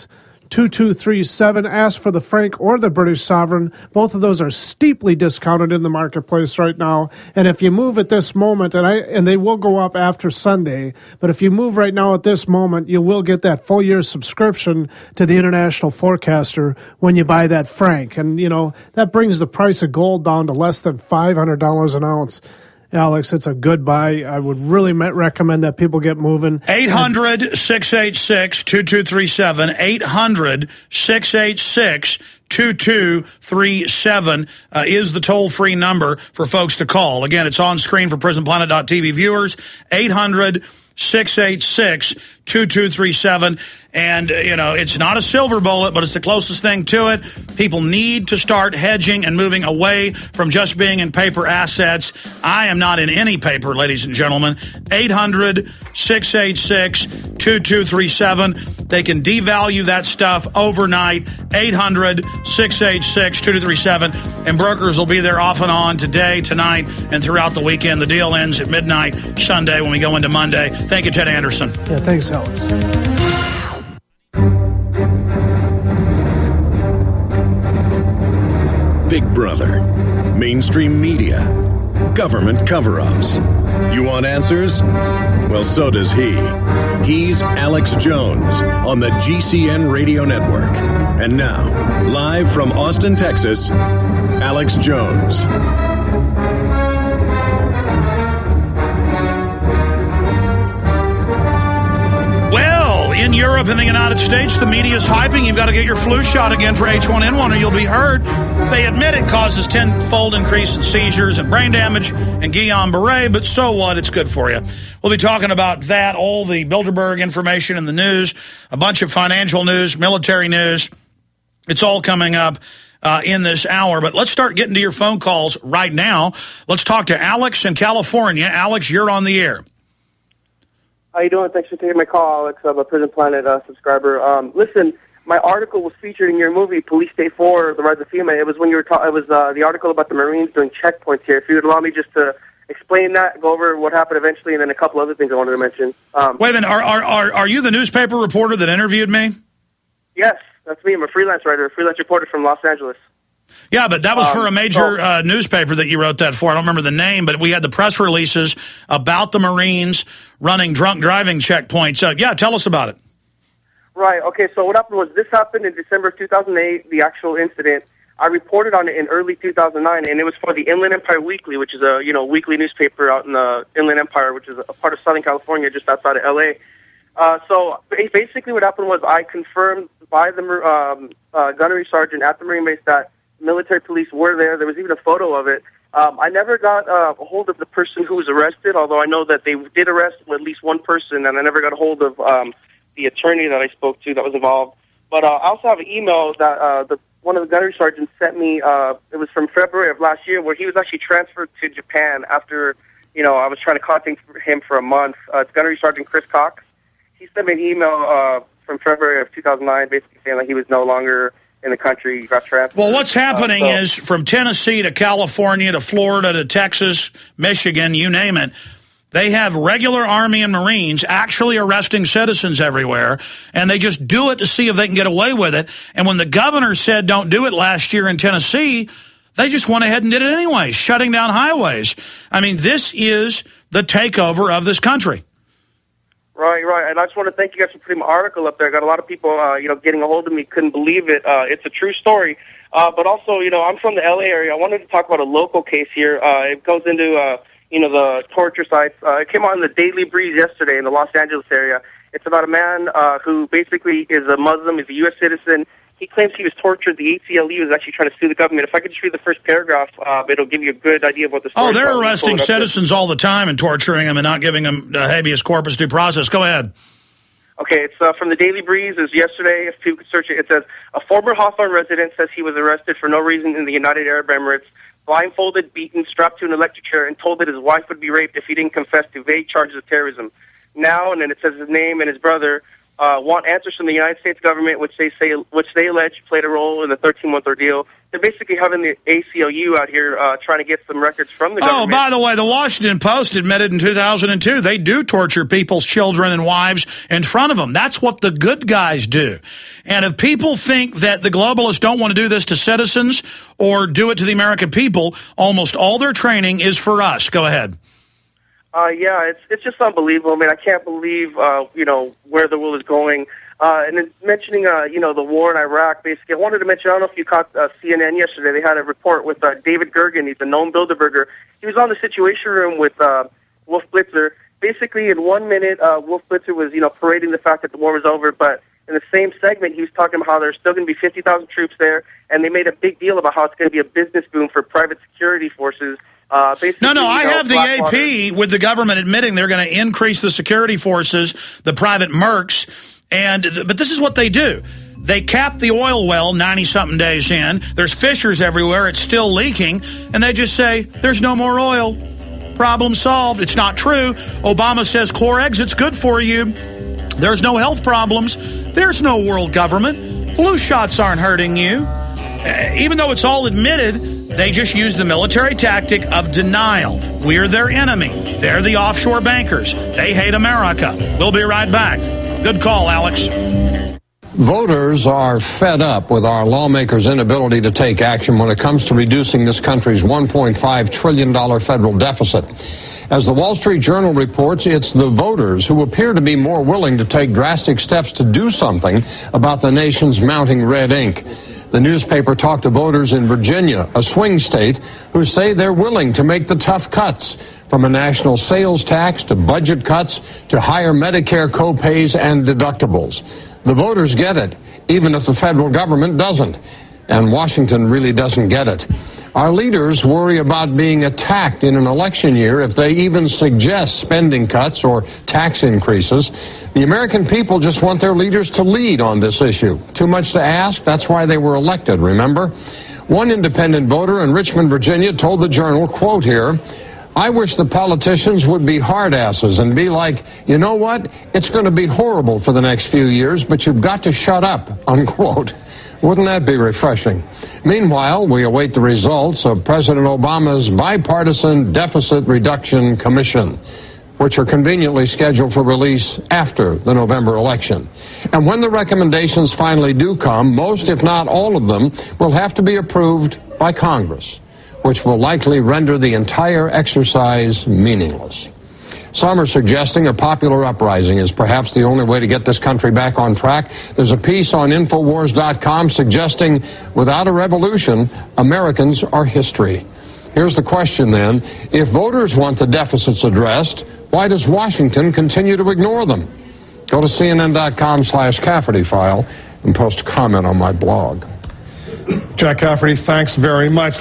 two two three seven. Ask for the Frank or the British Sovereign. Both of those are steeply discounted in the marketplace right now. And if you move at this moment, and I and they will go up after Sunday, but if you move right now at this moment, you will get that full year subscription to the International Forecaster when you buy that Frank. And, you know, that brings the price of gold down to less than five hundred dollars an ounce. Alex, it's a good buy. I would really recommend that people get moving. eight hundred, six eight six, two two three seven. eight hundred, six eight six, two two three seven uh, is the toll-free number for folks to call. Again, it's on screen for prison planet dot t v viewers. eight hundred, six eight six, two two three seven. And, you know, it's not a silver bullet, but it's the closest thing to it. People need to start hedging and moving away from just being in paper assets. I am not in any paper, ladies and gentlemen. eight hundred, six eight six, two two three seven. They can devalue that stuff overnight. eight hundred, six eight six, two two three seven. And brokers will be there off and on today, tonight, and throughout the weekend. The deal ends at midnight Sunday when we go into Monday. Thank you, Ted Anderson. Yeah, thanks, Alex. Big Brother, mainstream media, government cover-ups. You want answers? Well, so does he. He's Alex Jones on the G C N Radio Network. And now, live from Austin, Texas, Alex Jones. In Europe and the United States, the media is hyping. You've got to get your flu shot again for H one N one or you'll be hurt. They admit it causes tenfold increase in seizures and brain damage and Guillain-Barré, but so what? It's good for you. We'll be talking about that, all the Bilderberg information in the news, a bunch of financial news, military news. It's all coming up uh, in this hour. But let's start getting to your phone calls right now. Let's talk to Alex in California. Alex, you're on the air. How you doing? Thanks for taking my call, Alex. I'm a Prison Planet uh, subscriber. Um, listen, my article was featured in your movie, Police State four, The Rise of FEMA. It was when you were ta- it was uh, the article about the Marines doing checkpoints here. If you would allow me just to explain that, go over what happened eventually, and then a couple other things I wanted to mention. Um, Wait a minute. Are, are, are, are you the newspaper reporter that interviewed me? Yes, that's me. I'm a freelance writer, a freelance reporter from Los Angeles. Yeah, but that was um, for a major so, uh, newspaper that you wrote that for. I don't remember the name, but we had the press releases about the Marines running drunk driving checkpoints. Uh, yeah, tell us about it. Right, okay, so what happened was this happened in December of two thousand eight, the actual incident. I reported on it in early two thousand nine, and it was for the Inland Empire Weekly, which is a you know weekly newspaper out in the Inland Empire, which is a part of Southern California, just outside of L A. Uh, so basically what happened was I confirmed by the um, uh, gunnery sergeant at the Marine base that military police were there. There was even a photo of it. Um, I never got uh, a hold of the person who was arrested, although I know that they did arrest at least one person, and I never got a hold of um, the attorney that I spoke to that was involved. But uh, I also have an email that uh, the, one of the gunnery sergeants sent me. Uh, it was from February of last year, where he was actually transferred to Japan after, you know, I was trying to contact him for a month. Uh, it's Gunnery Sergeant Chris Cox. He sent me an email uh, from February of two thousand nine, basically saying that he was no longer in the country, got transferred. Well, what's happening uh, so, is from Tennessee to California to Florida to Texas, Michigan, you name it, they have regular Army and Marines actually arresting citizens everywhere, and they just do it to see if they can get away with it. And when the governor said don't do it last year in Tennessee, they just went ahead and did it anyway, shutting down highways. I mean, this is the takeover of this country. Right, right. And I just want to thank you guys for putting my article up there. I got a lot of people, uh, you know, getting a hold of me, couldn't believe it. Uh, it's a true story. Uh, but also, you know, I'm from the L A area. I wanted to talk about a local case here. Uh, it goes into, uh, you know, the torture sites. Uh, it came on the Daily Breeze yesterday in the Los Angeles area. It's about a man uh, who basically is a Muslim, is a U S citizen. He claims he was tortured. The A C L U is actually trying to sue the government. If I could just read the first paragraph, uh, it'll give you a good idea of what the story is. Oh, they're arresting citizens all the time and torturing them and not giving them uh, habeas corpus due process. Go ahead. Okay, it's uh, from the Daily Breeze. It's yesterday. If people could search it, it says, a former Hawthorne resident says he was arrested for no reason in the United Arab Emirates, blindfolded, beaten, strapped to an electric chair, and told that his wife would be raped if he didn't confess to vague charges of terrorism. Now, and then it says his name and his brother, uh, want answers from the United States government, which they say, which they allege played a role in the thirteen-month ordeal. They're basically having the A C L U out here uh, trying to get some records from the government. Oh, by the way, the Washington Post admitted in two thousand two they do torture people's children and wives in front of them. That's what the good guys do. And if people think that the globalists don't want to do this to citizens or do it to the American people, almost all their training is for us. Go ahead. Uh, yeah, it's it's just unbelievable. I mean, I can't believe, uh, you know, where the world is going. Uh, and then mentioning, uh, you know, the war in Iraq, basically, I wanted to mention, I don't know if you caught uh, C N N yesterday, they had a report with uh, David Gergen. He's a known Bilderberger. He was on the Situation Room with uh, Wolf Blitzer. Basically, in one minute, uh, Wolf Blitzer was, you know, parading the fact that the war was over, but in the same segment, he was talking about how there's still going to be fifty thousand troops there, and they made a big deal about how it's going to be a business boom for private security forces. Uh, no, no, I you know, have the A P with the government admitting they're going to increase the security forces, the private mercs, and th but this is what they do. They cap the oil well ninety-something days in. There's fissures everywhere. It's still leaking. And they just say, there's no more oil. Problem solved. It's not true. Obama says core exit's good for you. There's no health problems. There's no world government. Flu shots aren't hurting you. Uh, even though it's all admitted, they just use the military tactic of denial. We're their enemy. They're the offshore bankers. They hate America. We'll be right back. Good call, Alex. Voters are fed up with our lawmakers' inability to take action when it comes to reducing this country's one point five trillion dollars federal deficit. As the Wall Street Journal reports, it's the voters who appear to be more willing to take drastic steps to do something about the nation's mounting red ink. The newspaper talked to voters in Virginia, a swing state, who say they're willing to make the tough cuts, from a national sales tax to budget cuts to higher Medicare co-pays and deductibles. The voters get it, even if the federal government doesn't. And Washington really doesn't get it. Our leaders worry about being attacked in an election year if they even suggest spending cuts or tax increases. The American people just want their leaders to lead on this issue. Too much to ask? That's why they were elected, remember? One independent voter in Richmond, Virginia told the Journal, quote here, "I wish the politicians would be hard asses and be like, you know what, it's going to be horrible for the next few years, but you've got to shut up," unquote. Wouldn't that be refreshing? Meanwhile, we await the results of President Obama's Bipartisan Deficit Reduction Commission, which are conveniently scheduled for release after the November election. And when the recommendations finally do come, most, if not all of them, will have to be approved by Congress, which will likely render the entire exercise meaningless. Some are suggesting a popular uprising is perhaps the only way to get this country back on track. There's a piece on Infowars dot com suggesting without a revolution, Americans are history. Here's the question then. If voters want the deficits addressed, why does Washington continue to ignore them? Go to C N N dot com slash Cafferty file and post a comment on my blog. Jack Cafferty, thanks very much.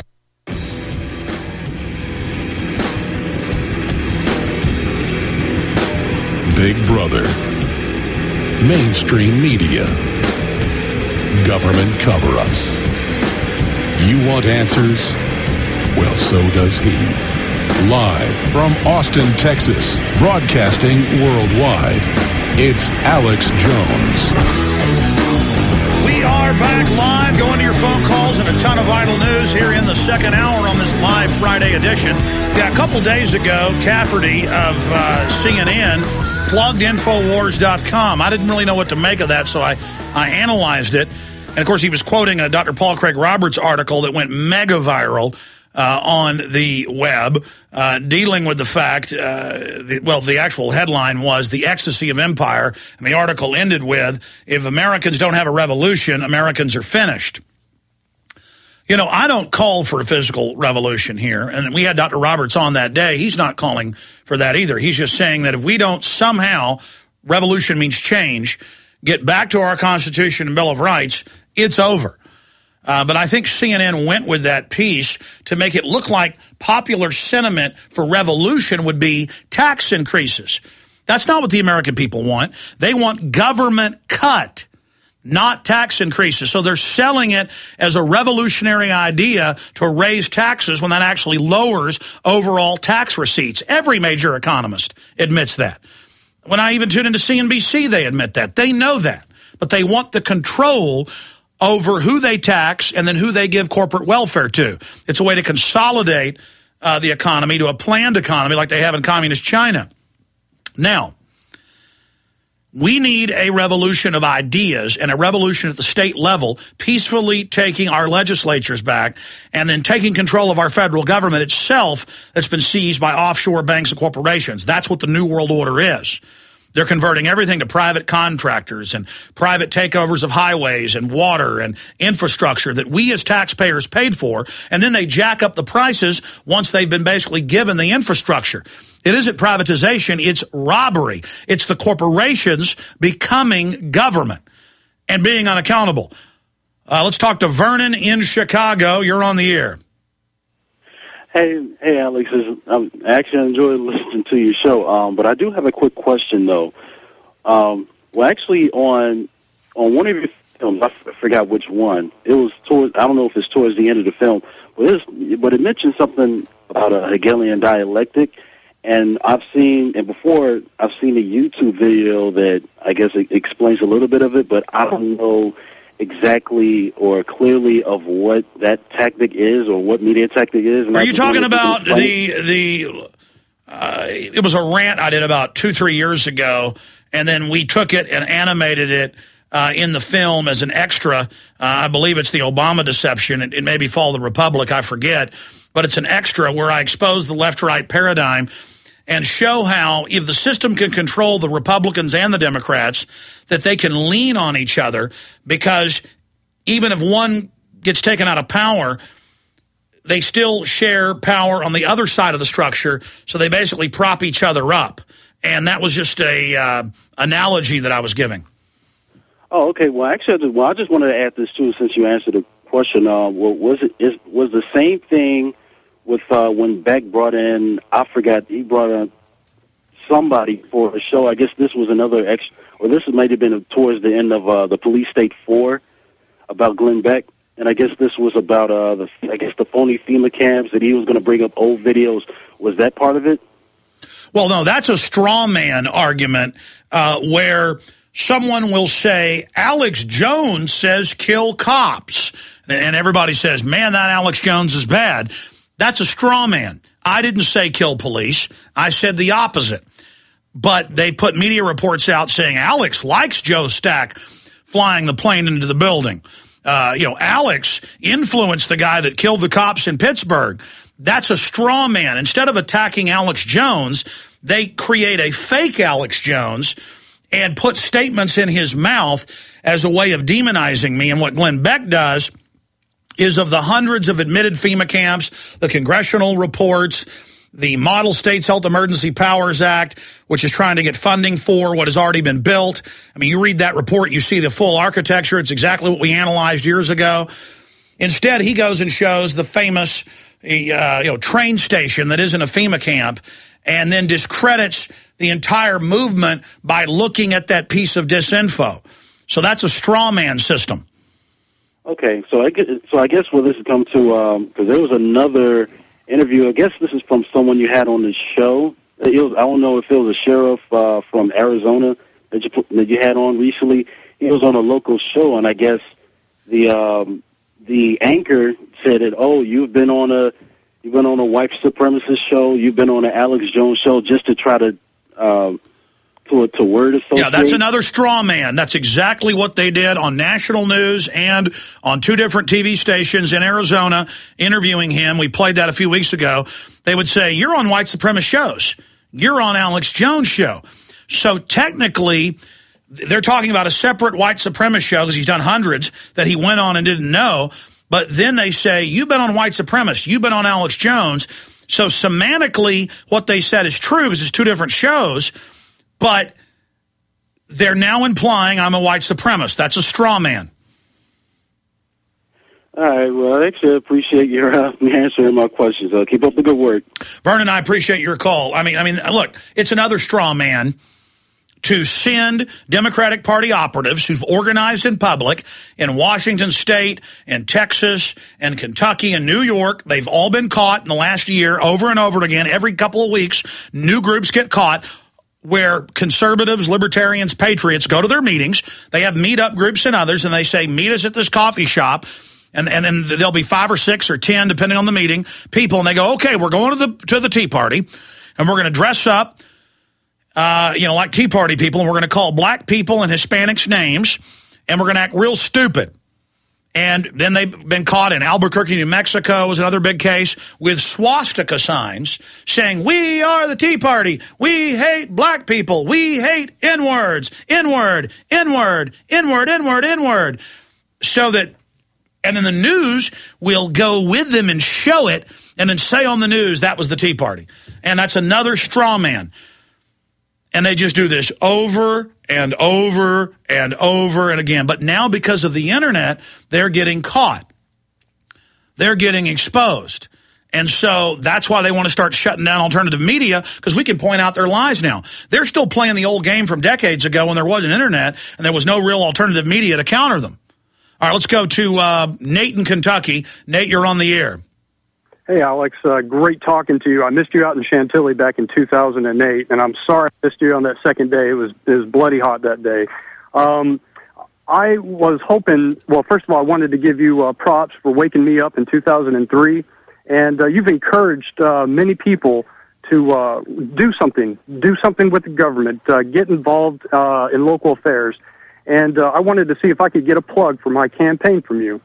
Big Brother, mainstream media, government cover-ups. You want answers? Well, so does he. Live from Austin, Texas, broadcasting worldwide, it's Alex Jones. We are back live, going to your phone calls and a ton of vital news here in the second hour on this live Friday edition. Yeah, a couple days ago, Cafferty of uh, C N N plugged Infowars dot com. I didn't really know what to make of that, so I, I analyzed it. And, of course, he was quoting a Doctor Paul Craig Roberts article that went mega viral uh, on the web, uh, dealing with the fact, uh, the, well, the actual headline was The Ecstasy of Empire, and the article ended with, if Americans don't have a revolution, Americans are finished. You know, I don't call for a physical revolution here, and we had Doctor Roberts on that day. He's not calling for that either. He's just saying that if we don't somehow, revolution means change, get back to our Constitution and Bill of Rights, it's over. Uh, but I think C N N went with that piece to make it look like popular sentiment for revolution would be tax increases. That's not what the American people want. They want government cut, not tax increases. So they're selling it as a revolutionary idea to raise taxes when that actually lowers overall tax receipts. Every major economist admits that. When I even tune into C N B C, they admit that. They know that. But they want the control over who they tax and then who they give corporate welfare to. It's a way to consolidate uh, the economy to a planned economy like they have in communist China. Now, we need a revolution of ideas and a revolution at the state level, peacefully taking our legislatures back and then taking control of our federal government itself that's been seized by offshore banks and corporations. That's what the New World Order is. They're converting everything to private contractors and private takeovers of highways and water and infrastructure that we as taxpayers paid for, and then they jack up the prices once they've been basically given the infrastructure. It isn't privatization, it's robbery. It's the corporations becoming government and being unaccountable. Uh, let's talk to Vernon in Chicago. You're on the air. Hey, hey, Alex. I actually enjoyed listening to your show, um, but I do have a quick question, though. Um, well, actually, on on one of your films, I forgot which one. It was towards, I don't know if it's towards the end of the film, but, it's, but it mentioned something about a Hegelian dialectic. And I've seen, and before, I've seen a YouTube video that I guess it explains a little bit of it, but I don't know exactly or clearly of what that tactic is or what media tactic is. And Are you talking about the, the uh, it was a rant I did about two, three years ago, and then we took it and animated it uh, in the film as an extra. Uh, I believe it's the Obama deception. It, it may be Fall of the Republic, I forget, but it's an extra where I expose the left-right paradigm and show how if the system can control the Republicans and the Democrats, that they can lean on each other, because even if one gets taken out of power, they still share power on the other side of the structure, so they basically prop each other up. And that was just a uh, analogy that I was giving. Oh, okay. Well, actually, I just, well, I just wanted to add this, too, since you answered the question. Uh, well, was it is, was the same thing with uh, when Beck brought in, I forgot, he brought in somebody for a show. I guess this was another extra, or this might have been towards the end of uh, the Police State four about Glenn Beck. And I guess this was about, uh, the I guess, the phony FEMA camps, that he was going to bring up old videos. Was that part of it? Well, no, that's a straw man argument uh, where someone will say, Alex Jones says kill cops. And everybody says, man, that Alex Jones is bad. That's a straw man. I didn't say kill police. I said the opposite. But they put media reports out saying Alex likes Joe Stack flying the plane into the building. Uh, you know, Alex influenced the guy that killed the cops in Pittsburgh. That's a straw man. Instead of attacking Alex Jones, they create a fake Alex Jones and put statements in his mouth as a way of demonizing me. And what Glenn Beck does is, of the hundreds of admitted FEMA camps, the congressional reports, the Model States Health Emergency Powers Act, which is trying to get funding for what has already been built. I mean, you read that report, you see the full architecture. It's exactly what we analyzed years ago. Instead, he goes and shows the famous uh, you know, train station that isn't a FEMA camp, and then discredits the entire movement by looking at that piece of disinfo. So that's a straw man system. Okay, so I guess, so I guess what this has come to, because um, there was another interview, I guess this is from someone you had on the show. It was, I don't know if it was a sheriff uh, from Arizona that you put, that you had on recently. He was on a local show, and I guess the um, the anchor said that, oh, you've been on a you've been on a white supremacist show, you've been on an Alex Jones show, just to try to uh, to to word associate. Yeah, that's another straw man. That's exactly what they did on national news and on two different T V stations in Arizona, interviewing him. We played that a few weeks ago. They would say, you're on white supremacist shows. You're on Alex Jones' show. So technically, they're talking about a separate white supremacist show, because he's done hundreds that he went on and didn't know. But then they say, you've been on white supremacists. You've been on Alex Jones. So semantically, what they said is true, because it's two different shows. But they're now implying I'm a white supremacist. That's a straw man. All right. Well, I actually appreciate your uh, answering my questions. Uh, keep up the good work. Vernon, I appreciate your call. I mean, I mean, look, it's another straw man to send Democratic Party operatives who've organized in public in Washington State and Texas and Kentucky and New York. They've all been caught in the last year over and over again. Every couple of weeks, new groups get caught. where conservatives, libertarians, patriots go to their meetings. They have meet-up groups and others, and they say, meet us at this coffee shop. And, and then there'll be five or six or ten, depending on the meeting, people. And they go, okay, we're going to the to the Tea Party, and we're going to dress up, uh, you know, like Tea Party people, and we're going to call black people and Hispanics names, and we're going to act real stupid. And then they've been caught in Albuquerque, New Mexico, was another big case, with swastika signs saying, we are the Tea Party. We hate black people. We hate N-words, N-word, N-word, N-word, N-word, N-word. So that, and then the news will go with them and show it and then say on the news that was the Tea Party. And that's another straw man. And they just do this over and over and over and again. But now because of the internet, they're getting caught. They're getting exposed. And so that's why they want to start shutting down alternative media, because we can point out their lies now. They're still playing the old game from decades ago when there wasn't internet and there was no real alternative media to counter them. All right, let's go to uh, Nate in Kentucky. Nate, you're on the air. Hey, Alex. Uh, great talking to you. I missed you out in Chantilly back in two thousand eight, and I'm sorry I missed you on that second day. It was it was bloody hot that day. Um, I was hoping, well, first of all, I wanted to give you uh, props for waking me up in two thousand three, and uh, you've encouraged uh, many people to uh, do something, do something with the government, uh, get involved uh, in local affairs. And uh, I wanted to see if I could get a plug for my campaign from you.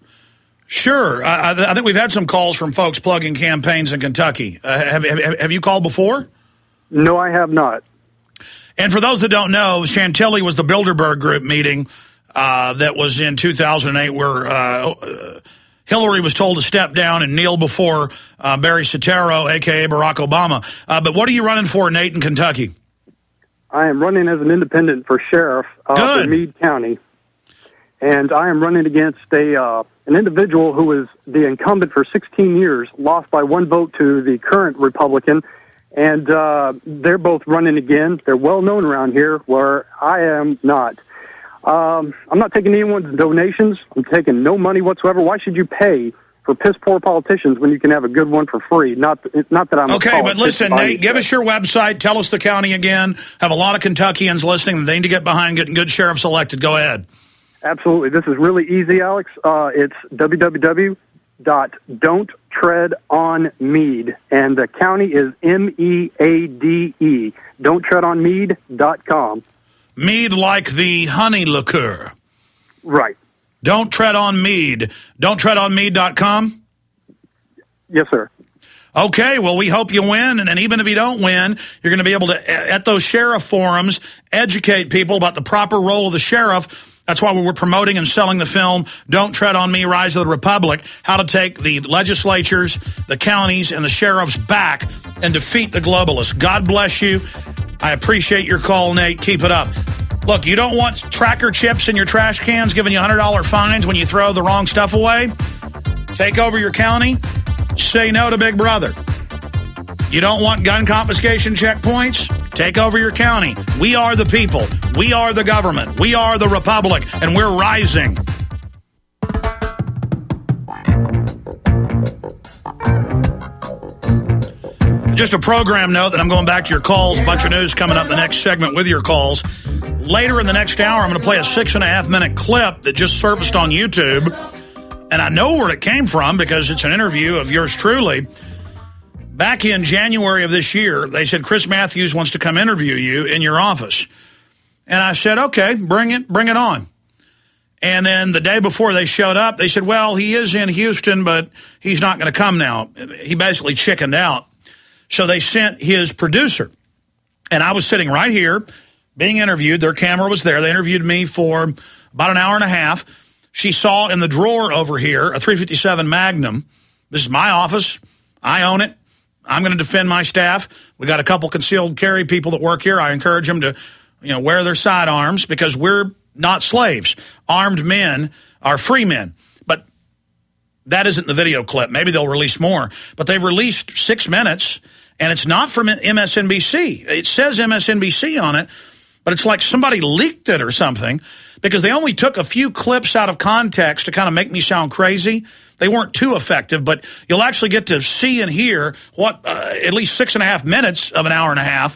Sure. I, I think we've had some calls from folks plugging campaigns in Kentucky. Uh, have, have, have you called before? No, I have not. And for those that don't know, Chantilly was the Bilderberg Group meeting uh, that was in two thousand eight where uh, Hillary was told to step down and kneel before uh, Barry Soetoro, a k a. Barack Obama. Uh, but what are you running for, Nate, in Kentucky? I am running as an independent for sheriff uh, in Meade County. And I am running against a uh, an individual who was the incumbent for sixteen years, lost by one vote to the current Republican. And uh, they're both running again. They're well known around here, where I am not. Um, I'm not taking anyone's donations. I'm taking no money whatsoever. Why should you pay for piss-poor politicians when you can have a good one for free? Not, not that I'm okay, but listen, Nate, give us your website. Tell us the county again. Have a lot of Kentuckians listening. They need to get behind getting good sheriffs elected. Go ahead. Absolutely. This is really easy, Alex. Uh, it's w w w dot don't tread on mead, and the county is M E A D E. don't tread on mead dot com. Mead like the honey liqueur. Right. Don't tread on mead. don't tread on mead dot com? Yes, sir. Okay, well, we hope you win, and, and even if you don't win, you're going to be able to, at those sheriff forums, educate people about the proper role of the sheriff. That's why we were promoting and selling the film, Don't Tread on Me, Rise of the Republic, how to take the legislatures, the counties, and the sheriffs back and defeat the globalists. God bless you. I appreciate your call, Nate. Keep it up. Look, you don't want tracker chips in your trash cans giving you one hundred dollar fines when you throw the wrong stuff away? Take over your county. Say no to Big Brother. You don't want gun confiscation checkpoints? Take over your county. We are the people. We are the government. We are the republic, and we're rising. Just a program note that I'm going back to your calls. A bunch of news coming up in the next segment with your calls. Later in the next hour, I'm going to play a six and a half minute clip that just surfaced on YouTube. And I know where it came from because it's an interview of yours truly. Back in January of this year, they said, Chris Matthews wants to come interview you in your office. And I said, okay, bring it, bring it on. And then the day before they showed up, they said, well, he is in Houston, but he's not going to come now. He basically chickened out. So they sent his producer. And I was sitting right here being interviewed. Their camera was there. They interviewed me for about an hour and a half. She saw in the drawer over here a three fifty-seven Magnum. This is my office. I own it. I'm going to defend my staff. We got a couple concealed carry people that work here. I encourage them to, you know, wear their sidearms because we're not slaves. Armed men are free men. But that isn't the video clip. Maybe they'll release more. But they've released six minutes, and it's not from M S N B C. It says M S N B C on it, but it's like somebody leaked it or something because they only took a few clips out of context to kind of make me sound crazy. They weren't too effective, but you'll actually get to see and hear what uh, at least six and a half minutes of an hour and a half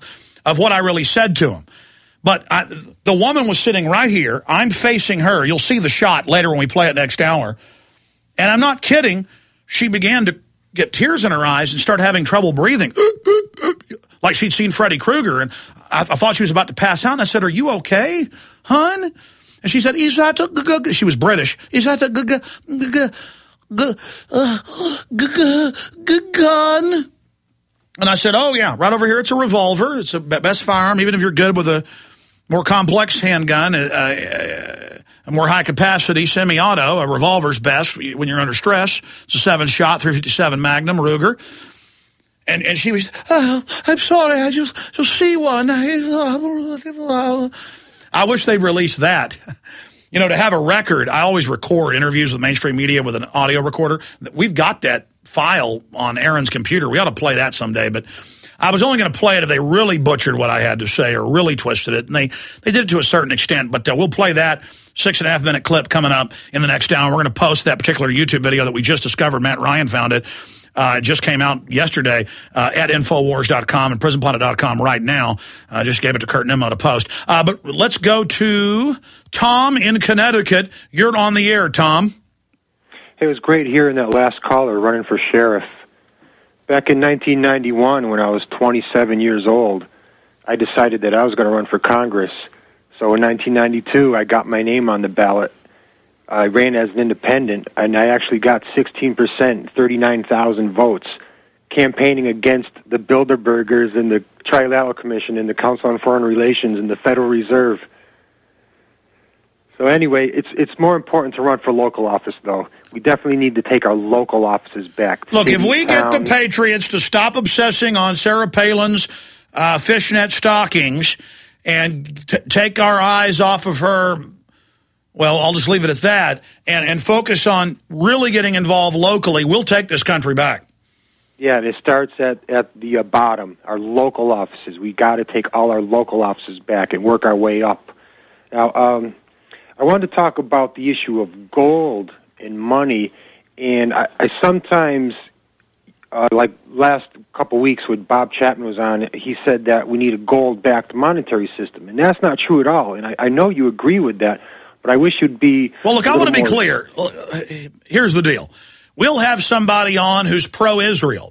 of what I really said to him. But I, the woman was sitting right here. I'm facing her. You'll see the shot later when we play it next hour. And I'm not kidding. She began to get tears in her eyes and start having trouble breathing, like she'd seen Freddy Krueger. And I, I thought she was about to pass out. And I said, "Are you okay, hun?" And she said, "Is that a g g?" She was British. "Is that a g g g g g g gun?" And I said, "Oh yeah, right over here. It's a revolver. It's a best firearm, even if you're good with a more complex handgun, uh, a more high-capacity semi-auto. A revolver's best when you're under stress. It's a seven-shot, three fifty-seven Magnum Ruger." And and she was, "Oh, I'm sorry, I just, just see one." I wish they'd release that. You know, to have a record, I always record interviews with mainstream media with an audio recorder. We've got that file on Aaron's computer. We ought to play that someday, but I was only going to play it if they really butchered what I had to say or really twisted it, and they, they did it to a certain extent, but uh, we'll play that six and a half minute clip coming up in the next hour. We're going to post that particular YouTube video that we just discovered. Matt Ryan found it. Uh, it just came out yesterday uh, at Infowars dot com and Prison Planet dot com right now. I uh, just gave it to Kurt Nimmo to post. Uh, but let's go to Tom in Connecticut. You're on the air, Tom. It was great hearing that last caller running for sheriff. Back in nineteen ninety-one, when I was twenty-seven years old, I decided that I was going to run for Congress. So in nineteen ninety-two, I got my name on the ballot. I ran as an independent, and I actually got sixteen percent, thirty-nine thousand votes, campaigning against the Bilderbergers and the Trilateral Commission and the Council on Foreign Relations and the Federal Reserve. So anyway, it's it's more important to run for local office, though. We definitely need to take our local offices back. Look, if we town. get the Patriots to stop obsessing on Sarah Palin's uh, fishnet stockings and t take our eyes off of her, well, I'll just leave it at that, and, and focus on really getting involved locally, we'll take this country back. Yeah, and it starts at, at the uh, bottom, our local offices. We got to take all our local offices back and work our way up. Now, um, I wanted to talk about the issue of gold and money, and I, I sometimes, uh, like last couple weeks when Bob Chapman was on, he said that we need a gold-backed monetary system, and that's not true at all, and I, I know you agree with that, but I wish you'd be... Well, look, I want to be clear. Here's the deal. We'll have somebody on who's pro-Israel,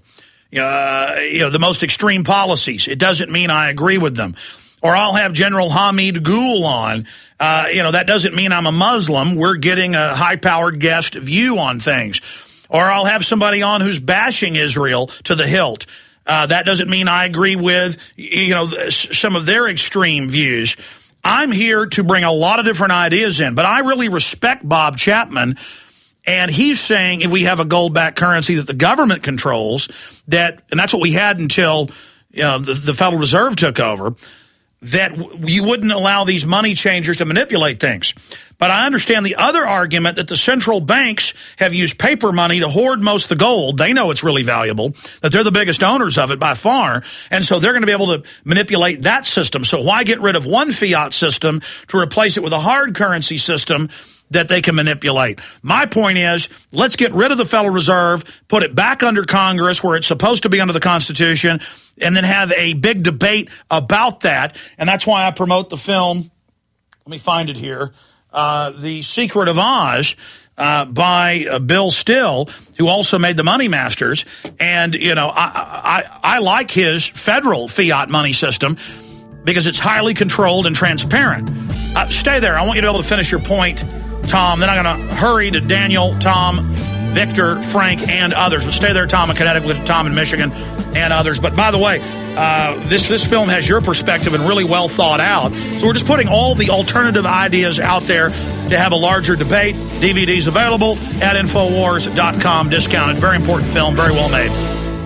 uh, you know, the most extreme policies. It doesn't mean I agree with them. Or I'll have General Hamid Gul on. Uh, you know, that doesn't mean I'm a Muslim. We're getting a high-powered guest view on things. Or I'll have somebody on who's bashing Israel to the hilt. Uh, that doesn't mean I agree with, you know, some of their extreme views. I'm here to bring a lot of different ideas in, but I really respect Bob Chapman, and he's saying if we have a gold-backed currency that the government controls, that, and that's what we had until, you know, the, the Federal Reserve took over, that you wouldn't allow these money changers to manipulate things. But I understand the other argument that the central banks have used paper money to hoard most of the gold. They know it's really valuable, that they're the biggest owners of it by far, and so they're going to be able to manipulate that system. So why get rid of one fiat system to replace it with a hard currency system that they can manipulate? My point is, let's get rid of the Federal Reserve, put it back under Congress where it's supposed to be under the Constitution, and then have a big debate about that. And that's why I promote the film, let me find it here, uh, The Secret of Oz, uh, by uh, Bill Still, who also made The Money Masters. And, you know, I, I, I like his federal fiat money system because it's highly controlled and transparent. Uh, stay there. I want you to be able to finish your point, Tom. Then I'm going to hurry to Daniel, Tom, Victor, Frank, and others. But stay there, Tom in Connecticut, Tom in Michigan, and others. But by the way, uh, this, this film has your perspective and really well thought out. So we're just putting all the alternative ideas out there to have a larger debate. D V Ds available at Infowars dot com, discounted. Very important film, very well made.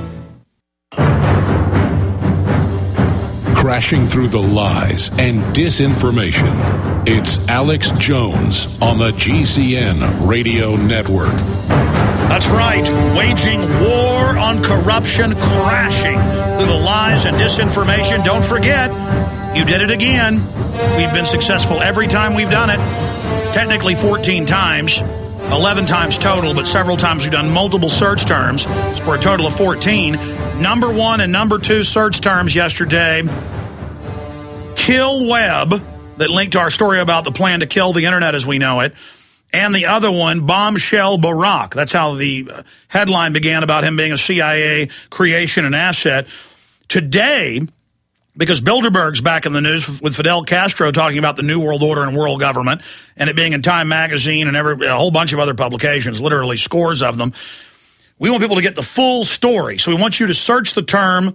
Crashing through the lies and disinformation. It's Alex Jones on the G C N Radio Network. That's right. Waging war on corruption, crashing through the lies and disinformation. Don't forget, you did it again. We've been successful every time we've done it. Technically fourteen times, eleven times total, but several times we've done multiple search terms for a total of fourteen. Number one and number two search terms yesterday Kill Web, that linked to our story about the plan to kill the internet as we know it. And the other one, Bombshell Barack. That's how the headline began about him being a C I A creation and asset. Today, because Bilderberg's back in the news with Fidel Castro talking about the New World Order and world government, and it being in Time Magazine and every, a whole bunch of other publications, literally scores of them. We want people to get the full story. So we want you to search the term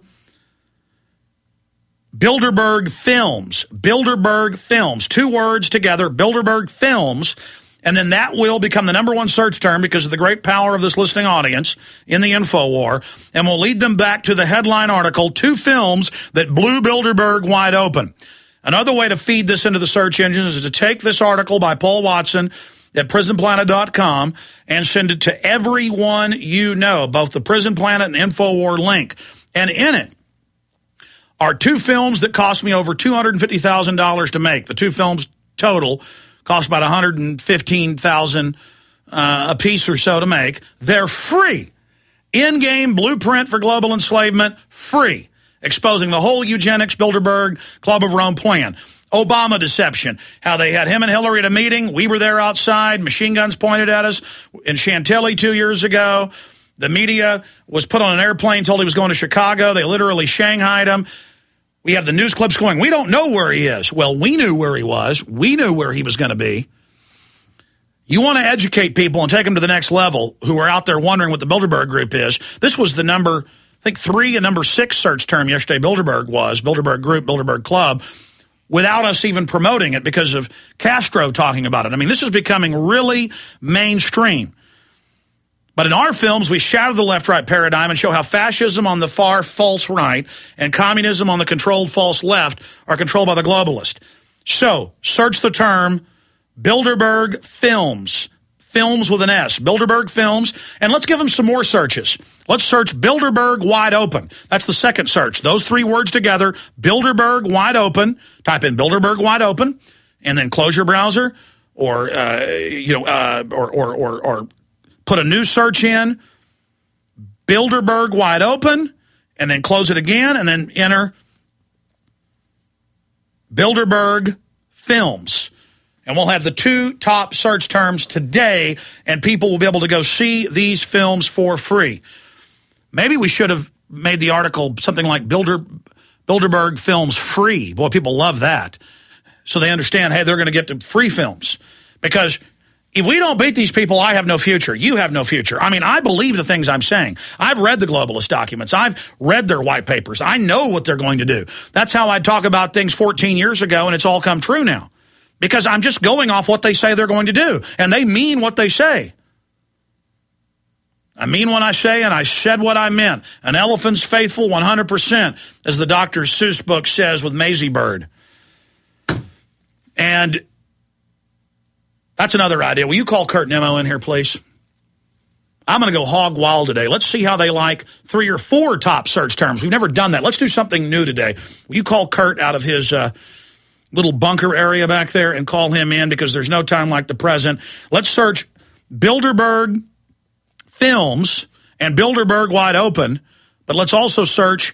Bilderberg Films. Bilderberg Films. Two words together, Bilderberg Films. And then that will become the number one search term because of the great power of this listening audience in the InfoWar. And we'll lead them back to the headline article, Two Films That Blew Bilderberg Wide Open. Another way to feed this into the search engines is to take this article by Paul Watson at prison planet dot com and send it to everyone you know, both the Prison Planet and InfoWar link. And in it are two films that cost me over two hundred fifty thousand dollars to make. The two films total cost about one hundred fifteen thousand dollars uh, a piece or so to make. They're free. In-game blueprint for global enslavement, free. Exposing the whole eugenics Bilderberg Club of Rome plan. Obama deception, how they had him and Hillary at a meeting. We were there outside, machine guns pointed at us in Chantilly two years ago. The media was put on an airplane, told he was going to Chicago. They literally shanghaied him. We have the news clips going, we don't know where he is. Well, we knew where he was. We knew where he was going to be. You want to educate people and take them to the next level who are out there wondering what the Bilderberg Group is. This was the number, I think, three and number six search term yesterday Bilderberg was, Bilderberg Group, Bilderberg Club, without us even promoting it because of Castro talking about it. I mean, this is becoming really mainstream. But in our films, we shatter the left-right paradigm and show how fascism on the far false right and communism on the controlled false left are controlled by the globalist. So, search the term Bilderberg Films. Films with an S. Bilderberg Films. And let's give them some more searches. Let's search Bilderberg Wide Open. That's the second search. Those three words together, Bilderberg Wide Open. Type in Bilderberg Wide Open, and then close your browser, or, uh, you know, uh, or, or, or, or put a new search in, Bilderberg Wide Open, and then close it again, and then enter Bilderberg Films. And we'll have the two top search terms today, and people will be able to go see these films for free. Maybe we should have made the article something like Bilder, Bilderberg Films free. Boy, people love that. So they understand, hey, they're going to get to free films. Because if we don't beat these people, I have no future. You have no future. I mean, I believe the things I'm saying. I've read the globalist documents. I've read their white papers. I know what they're going to do. That's how I talk about things fourteen years ago, and it's all come true now. Because I'm just going off what they say they're going to do. And they mean what they say. I mean what I say, and I said what I meant. An elephant's faithful one hundred percent, as the Doctor Seuss book says with Maisie Bird. And that's another idea. Will you call Kurt Nimmo in here, please? I'm going to go hog wild today. Let's see how they like three or four top search terms. We've never done that. Let's do something new today. Will you call Kurt out of his uh, little bunker area back there and call him in, because there's no time like the present. Let's search Bilderberg Films and Bilderberg Wide Open, but let's also search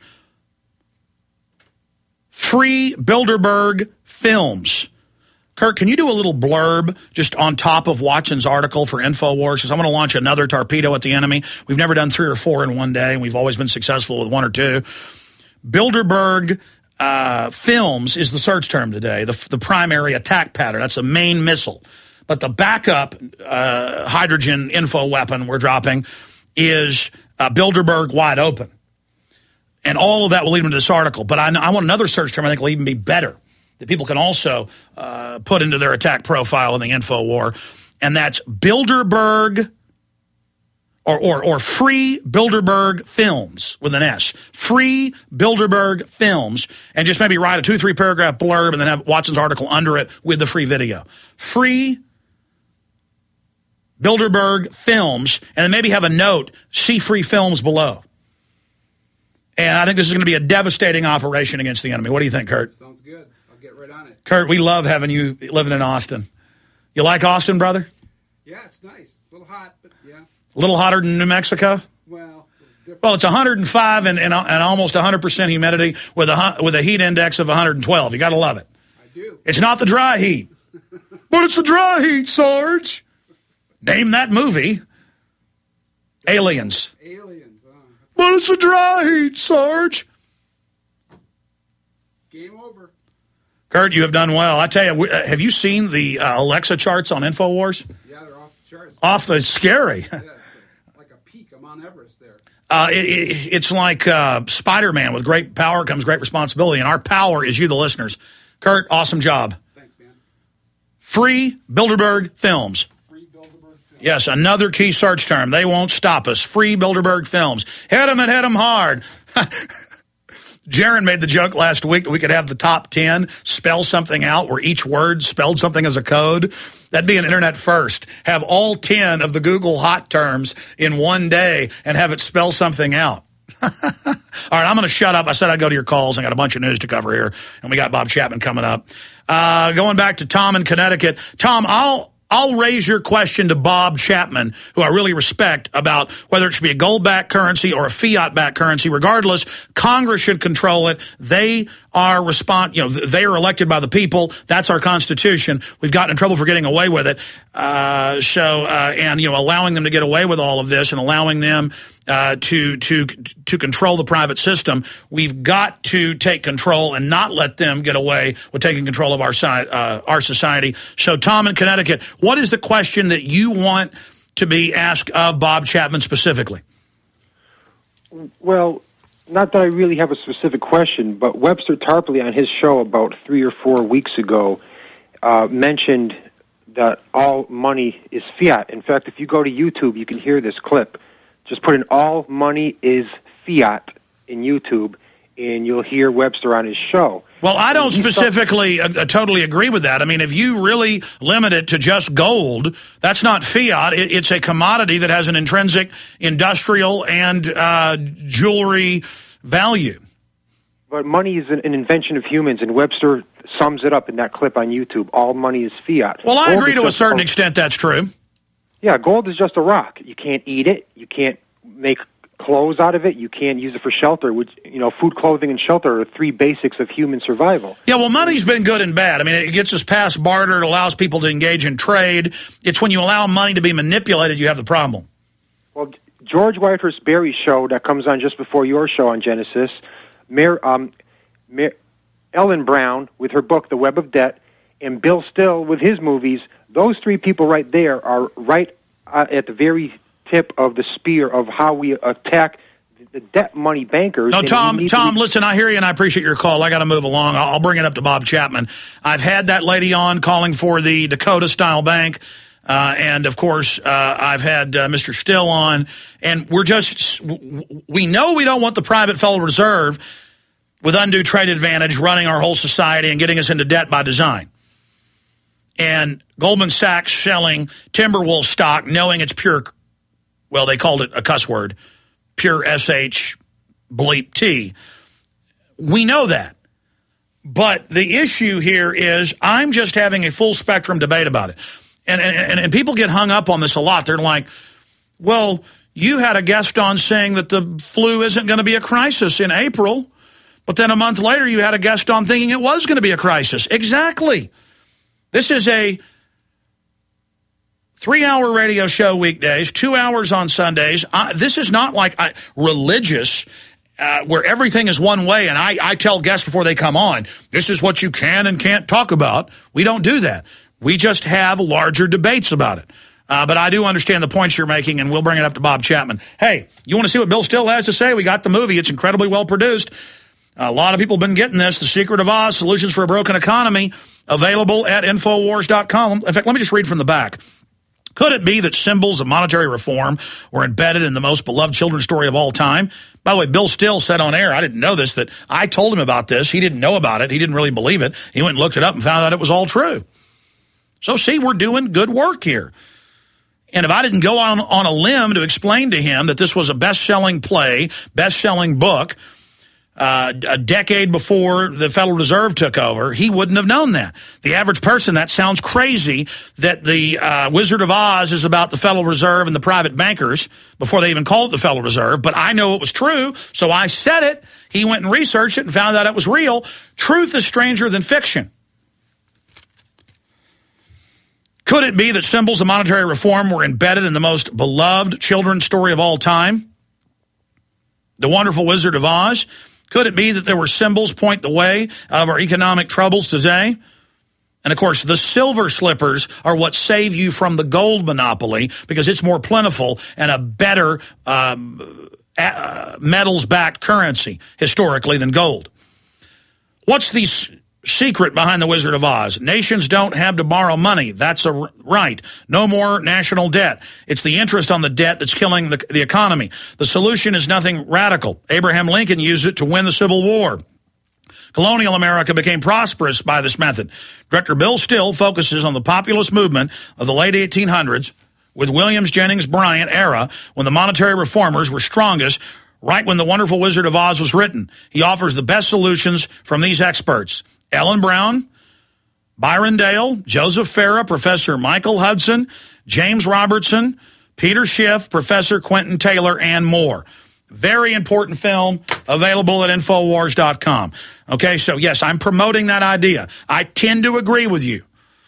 Free Bilderberg Films. Kurt, can you do a little blurb just on top of Watson's article for InfoWars? Because I want to launch another torpedo at the enemy. We've never done three or four in one day, and we've always been successful with one or two. Bilderberg uh, Films is the search term today, the, the primary attack pattern. That's the main missile. But the backup uh, hydrogen info weapon we're dropping is uh, Bilderberg Wide Open. And all of that will lead into this article. But I, I want another search term I think will even be better, that people can also uh, put into their attack profile in the InfoWar, and that's Bilderberg or, or, or Free Bilderberg Films with an S. Free Bilderberg Films, and just maybe write a two, three paragraph blurb and then have Watson's article under it with the free video. Free Bilderberg Films, and then maybe have a note, see free films below. And I think this is going to be a devastating operation against the enemy. What do you think, Kurt? Sounds good. Get right on it. Kurt, we love having you living in Austin. You like Austin, brother? Yeah, it's nice. A little hot, but yeah. A little hotter than New Mexico? Well, Well, it's one hundred five and, and, and almost one hundred percent humidity with a with a heat index of one hundred twelve. You got to love it. I do. It's not the dry heat. But it's the dry heat, Sarge. Name that movie. Aliens. Aliens. Uh, But it's the dry heat, Sarge. game over. Kurt, you have done well. I tell you, have you seen the uh, Alexa charts on InfoWars? Yeah, they're off the charts. Off the scary. Yeah, it's like a peak. I'm on Everest there. Uh, it, it, it's like uh, Spider-Man. With great power comes great responsibility, and our power is you, the listeners. Kurt, awesome job. Thanks, man. Free Bilderberg Films. Free Bilderberg Films. Yes, another key search term. They won't stop us. Free Bilderberg Films. Hit them and hit them hard. Jaron made the joke last week that we could have the top ten spell something out where each word spelled something as a code. That'd be an internet first. Have all ten of the Google hot terms in one day and have it spell something out. All right, I'm going to shut up. I said I'd go to your calls. I got a bunch of news to cover here, and we got Bob Chapman coming up. Uh, going back to Tom in Connecticut. Tom, I'll I'll raise your question to Bob Chapman, who I really respect, about whether it should be a gold-backed currency or a fiat-backed currency. Regardless, Congress should control it. They are respond, you know, they are elected by the people. That's our Constitution. We've gotten in trouble for getting away with it. Uh, so, uh, and you know, allowing them to get away with all of this and allowing them uh, to to to control the private system, we've got to take control and not let them get away with taking control of our side, uh, our society. So, Tom in Connecticut, what is the question that you want to be asked of Bob Chapman specifically? Well, not that I really have a specific question, but Webster Tarpley on his show about three or four weeks ago uh, mentioned that all money is fiat. In fact, if you go to YouTube, you can hear this clip. Just put in all money is fiat in YouTube, and you'll hear Webster on his show. Well, I don't specifically uh, totally agree with that. I mean, if you really limit it to just gold, that's not fiat. It, it's a commodity that has an intrinsic industrial and uh, jewelry value. But money is an, an invention of humans, and Webster sums it up in that clip on YouTube. All money is fiat. Well, I gold agree to a certain a, extent that's true. Yeah, gold is just a rock. You can't eat it. You can't make clothes out of it. You can't use it for shelter. Which, you know, food, clothing, and shelter are three basics of human survival. Yeah, well, money's been good and bad. I mean, it gets us past barter. It allows people to engage in trade. It's when you allow money to be manipulated you have the problem. Well, George Whitehurst Berry's show that comes on just before your show on Genesis, Mayor, um, Mayor Ellen Brown with her book, The Web of Debt, and Bill Still with his movies, those three people right there are right uh, at the very tip of the spear of how we attack the debt money bankers. No, Tom, Tom, be- listen, I hear you and I appreciate your call. I got to move along. I'll, I'll bring it up to Bob Chapman. I've had that lady on calling for the Dakota-style bank. Uh, and, of course, uh, I've had uh, Mister Still on. And we're just, we know we don't want the private Federal Reserve with undue trade advantage running our whole society and getting us into debt by design. And Goldman Sachs selling Timberwolf stock knowing it's pure, well, they called it a cuss word, pure S H bleep T. We know that. But the issue here is I'm just having a full spectrum debate about it. And, and, and people get hung up on this a lot. They're like, well, you had a guest on saying that the flu isn't going to be a crisis in April, but then a month later you had a guest on thinking it was going to be a crisis. Exactly. This is a three-hour radio show weekdays, two hours on Sundays. Uh, this is not like uh, religious uh, where everything is one way, and I, I tell guests before they come on, this is what you can and can't talk about. We don't do that. We just have larger debates about it. Uh, but I do understand the points you're making, and we'll bring it up to Bob Chapman. Hey, you want to see what Bill Still has to say? We got the movie. It's incredibly well produced. A lot of people have been getting this. The Secret of Oz, Solutions for a Broken Economy, available at Infowars dot com. In fact, let me just read from the back. Could it be that symbols of monetary reform were embedded in the most beloved children's story of all time? By the way, Bill Still said on air, I didn't know this, that I told him about this. He didn't know about it. He didn't really believe it. He went and looked it up and found out it was all true. So, see, we're doing good work here. And if I didn't go on, on a limb to explain to him that this was a best-selling play, best-selling book, uh, a decade before the Federal Reserve took over, he wouldn't have known that. The average person, that sounds crazy that the uh, Wizard of Oz is about the Federal Reserve and the private bankers before they even called it the Federal Reserve, but I know it was true, so I said it. He went and researched it and found out it was real. Truth is stranger than fiction. Could it be that symbols of monetary reform were embedded in the most beloved children's story of all time? The Wonderful Wizard of Oz? Could it be that there were symbols point the way out of our economic troubles today? And, of course, the silver slippers are what save you from the gold monopoly because it's more plentiful and a better um, uh, metals-backed currency historically than gold. What's the secret behind the Wizard of Oz? Nations don't have to borrow money. That's a right. No more national debt. It's the interest on the debt that's killing the, the economy. The solution is nothing radical. Abraham Lincoln used it to win the Civil War. Colonial America became prosperous by this method. Director Bill Still focuses on the populist movement of the late eighteen hundreds with Williams Jennings Bryan era when the monetary reformers were strongest, right when The Wonderful Wizard of Oz was written. He offers the best solutions from these experts: Ellen Brown, Byron Dale, Joseph Farah, Professor Michael Hudson, James Robertson, Peter Schiff, Professor Quentin Taylor, and more. Very important film, available at Infowars dot com. Okay, so yes, I'm promoting that idea. I tend to agree with you.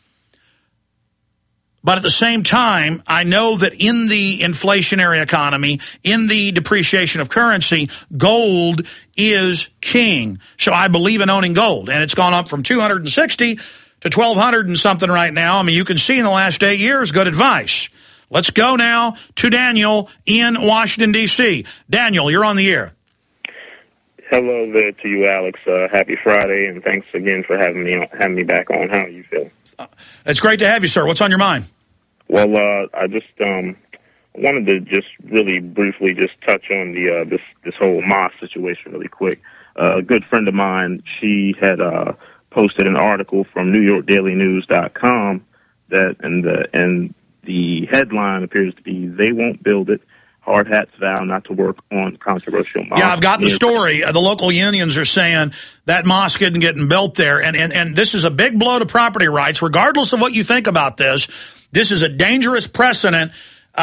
But at the same time, I know that in the inflationary economy, in the depreciation of currency, gold is king. So I believe in owning gold. And it's gone up from two hundred sixty to twelve hundred and something right now. I mean, you can see in the last eight years, good advice. Let's go now to Daniel in Washington, D C Daniel, you're on the air. Hello there to you, Alex. Uh, happy Friday, and thanks again for having me having me back on. How are you feeling? Uh, it's great to have you, sir. What's on your mind? Well, uh, I just um, wanted to just really briefly just touch on the uh, this this whole Moss situation really quick. Uh, a good friend of mine, she had uh, posted an article from New York Daily News dot com that and the and the headline appears to be "They won't build it. Hard hats vow not to work on controversial mosque." Yeah, I've got the story. Uh, the local unions are saying that mosque isn't getting built there. And, and, and this is a big blow to property rights. Regardless of what you think about this, this is a dangerous precedent.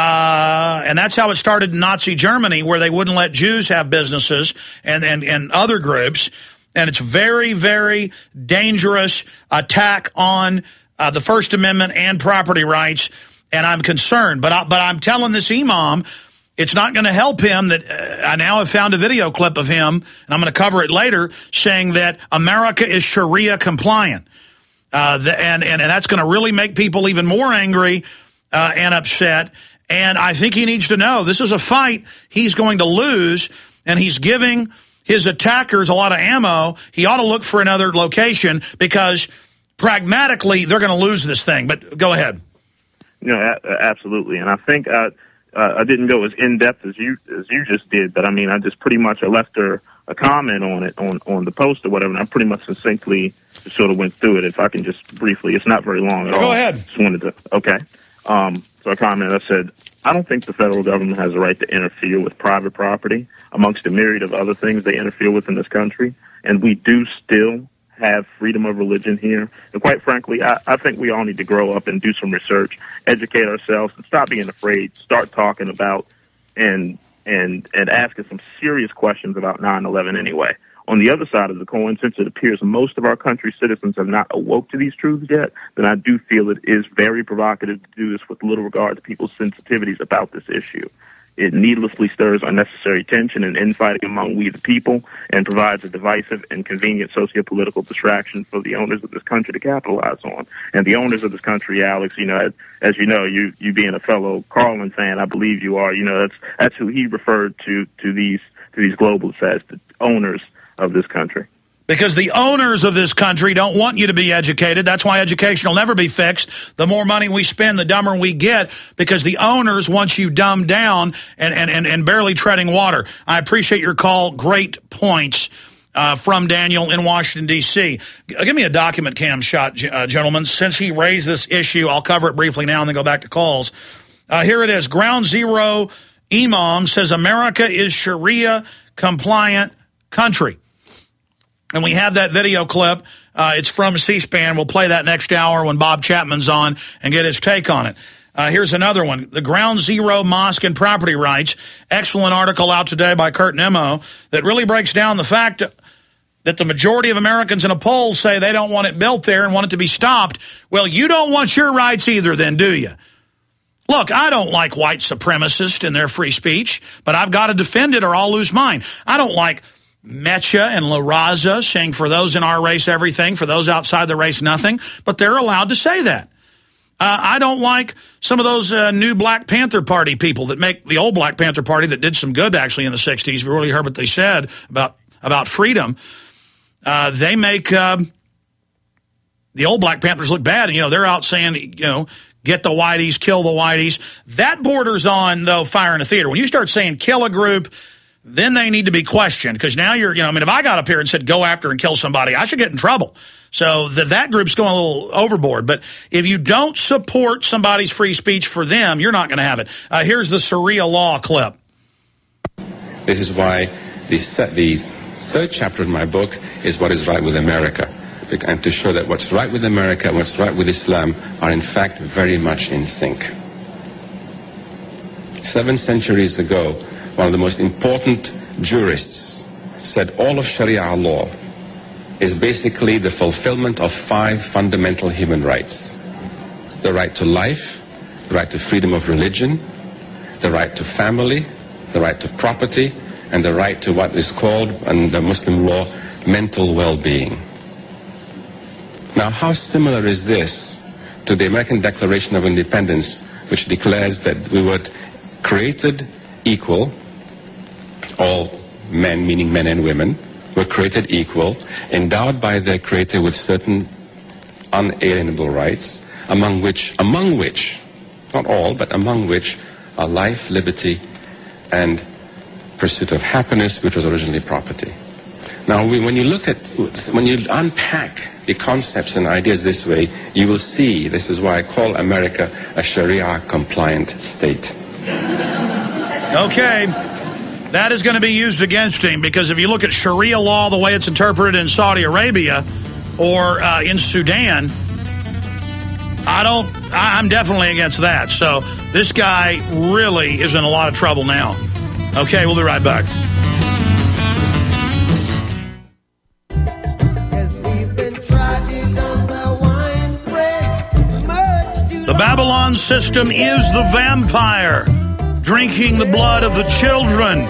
Uh, and that's how it started in Nazi Germany, where they wouldn't let Jews have businesses and, and, and other groups. And it's very, very dangerous attack on uh, the First Amendment and property rights. And I'm concerned. But, I, but I'm telling this imam, it's not going to help him that uh, I now have found a video clip of him, and I'm going to cover it later, saying that America is Sharia compliant. Uh, the, and, and, and that's going to really make people even more angry uh, and upset. And I think he needs to know this is a fight he's going to lose, and he's giving his attackers a lot of ammo. He ought to look for another location because pragmatically they're going to lose this thing. But go ahead. You know, a- absolutely. And I think uh, uh, I didn't go as in-depth as you as you just did, but I mean, I just pretty much I left her a comment on it, on, on the post or whatever, and I pretty much succinctly just sort of went through it. If I can just briefly, it's not very long at all. Go ahead. Just wanted to, okay. Um, so I commented, I said, I don't think the federal government has a right to interfere with private property amongst a myriad of other things they interfere with in this country, and we do still have freedom of religion here. And quite frankly, I, I think we all need to grow up and do some research, educate ourselves, and stop being afraid, start talking about and and and asking some serious questions about nine eleven anyway. On the other side of the coin, since it appears most of our country's citizens have not awoke to these truths yet, then I do feel it is very provocative to do this with little regard to people's sensitivities about this issue. It needlessly stirs unnecessary tension and infighting among we the people and provides a divisive and convenient socio-political distraction for the owners of this country to capitalize on. And the owners of this country, Alex, you know, as, as you know, you you being a fellow Carlin fan, I believe you are, you know, that's that's who he referred to to these to these globalists as the owners of this country. Because the owners of this country don't want you to be educated. That's why education will never be fixed. The more money we spend, the dumber we get, because the owners want you dumbed down and, and, and, and barely treading water. I appreciate your call. Great points uh, from Daniel in Washington, D C Give me a document cam shot, uh, gentlemen. Since he raised this issue, I'll cover it briefly now and then go back to calls. Uh, here it is. Ground Zero Imam says America is Sharia compliant country. And we have that video clip. Uh, it's from C-SPAN. We'll play that next hour when Bob Chapman's on and get his take on it. Uh, here's another one. The Ground Zero Mosque and Property Rights. Excellent article out today by Kurt Nimmo that really breaks down the fact that the majority of Americans in a poll say they don't want it built there and want it to be stopped. Well, you don't want your rights either then, do you? Look, I don't like white supremacists and their free speech, but I've got to defend it or I'll lose mine. I don't like Mecha and La Raza saying for those in our race everything, for those outside the race nothing, but they're allowed to say that. Uh, I don't like some of those uh, new Black Panther Party people that make the old Black Panther Party that did some good actually in the sixties. We really heard what they said about, about freedom. Uh, they make uh, the old Black Panthers look bad. And, you know, they're out saying, you know, get the whiteys, kill the whiteys. That borders on, though, fire in a theater. When you start saying kill a group, then they need to be questioned. Because now you're, you know, I mean, if I got up here and said go after and kill somebody, I should get in trouble. So that that group's going a little overboard. But if you don't support somebody's free speech for them, you're not going to have it. Uh, here's the Sharia law clip. This is why the, the third chapter in my book is What is Right with America. And to show that what's right with America and what's right with Islam are in fact very much in sync. Seven centuries ago, one of the most important jurists said all of Sharia law is basically the fulfillment of five fundamental human rights. The right to life, the right to freedom of religion, the right to family, the right to property, and the right to what is called, under Muslim law, mental well-being. Now, how similar is this to the American Declaration of Independence, which declares that we were created equal, all men, meaning men and women, were created equal, endowed by their Creator with certain unalienable rights, among which, among which, not all, but among which are life, liberty, and pursuit of happiness, which was originally property. Now, we, when you look at, when you unpack the concepts and ideas this way, you will see, this is why I call America a Sharia-compliant state. Okay. That is going to be used against him, because if you look at Sharia law the way it's interpreted in Saudi Arabia or uh, in Sudan, I don't, I'm definitely against that. So this guy really is in a lot of trouble now. Okay, we'll be right back. The Babylon system is the vampire, drinking the blood of the children.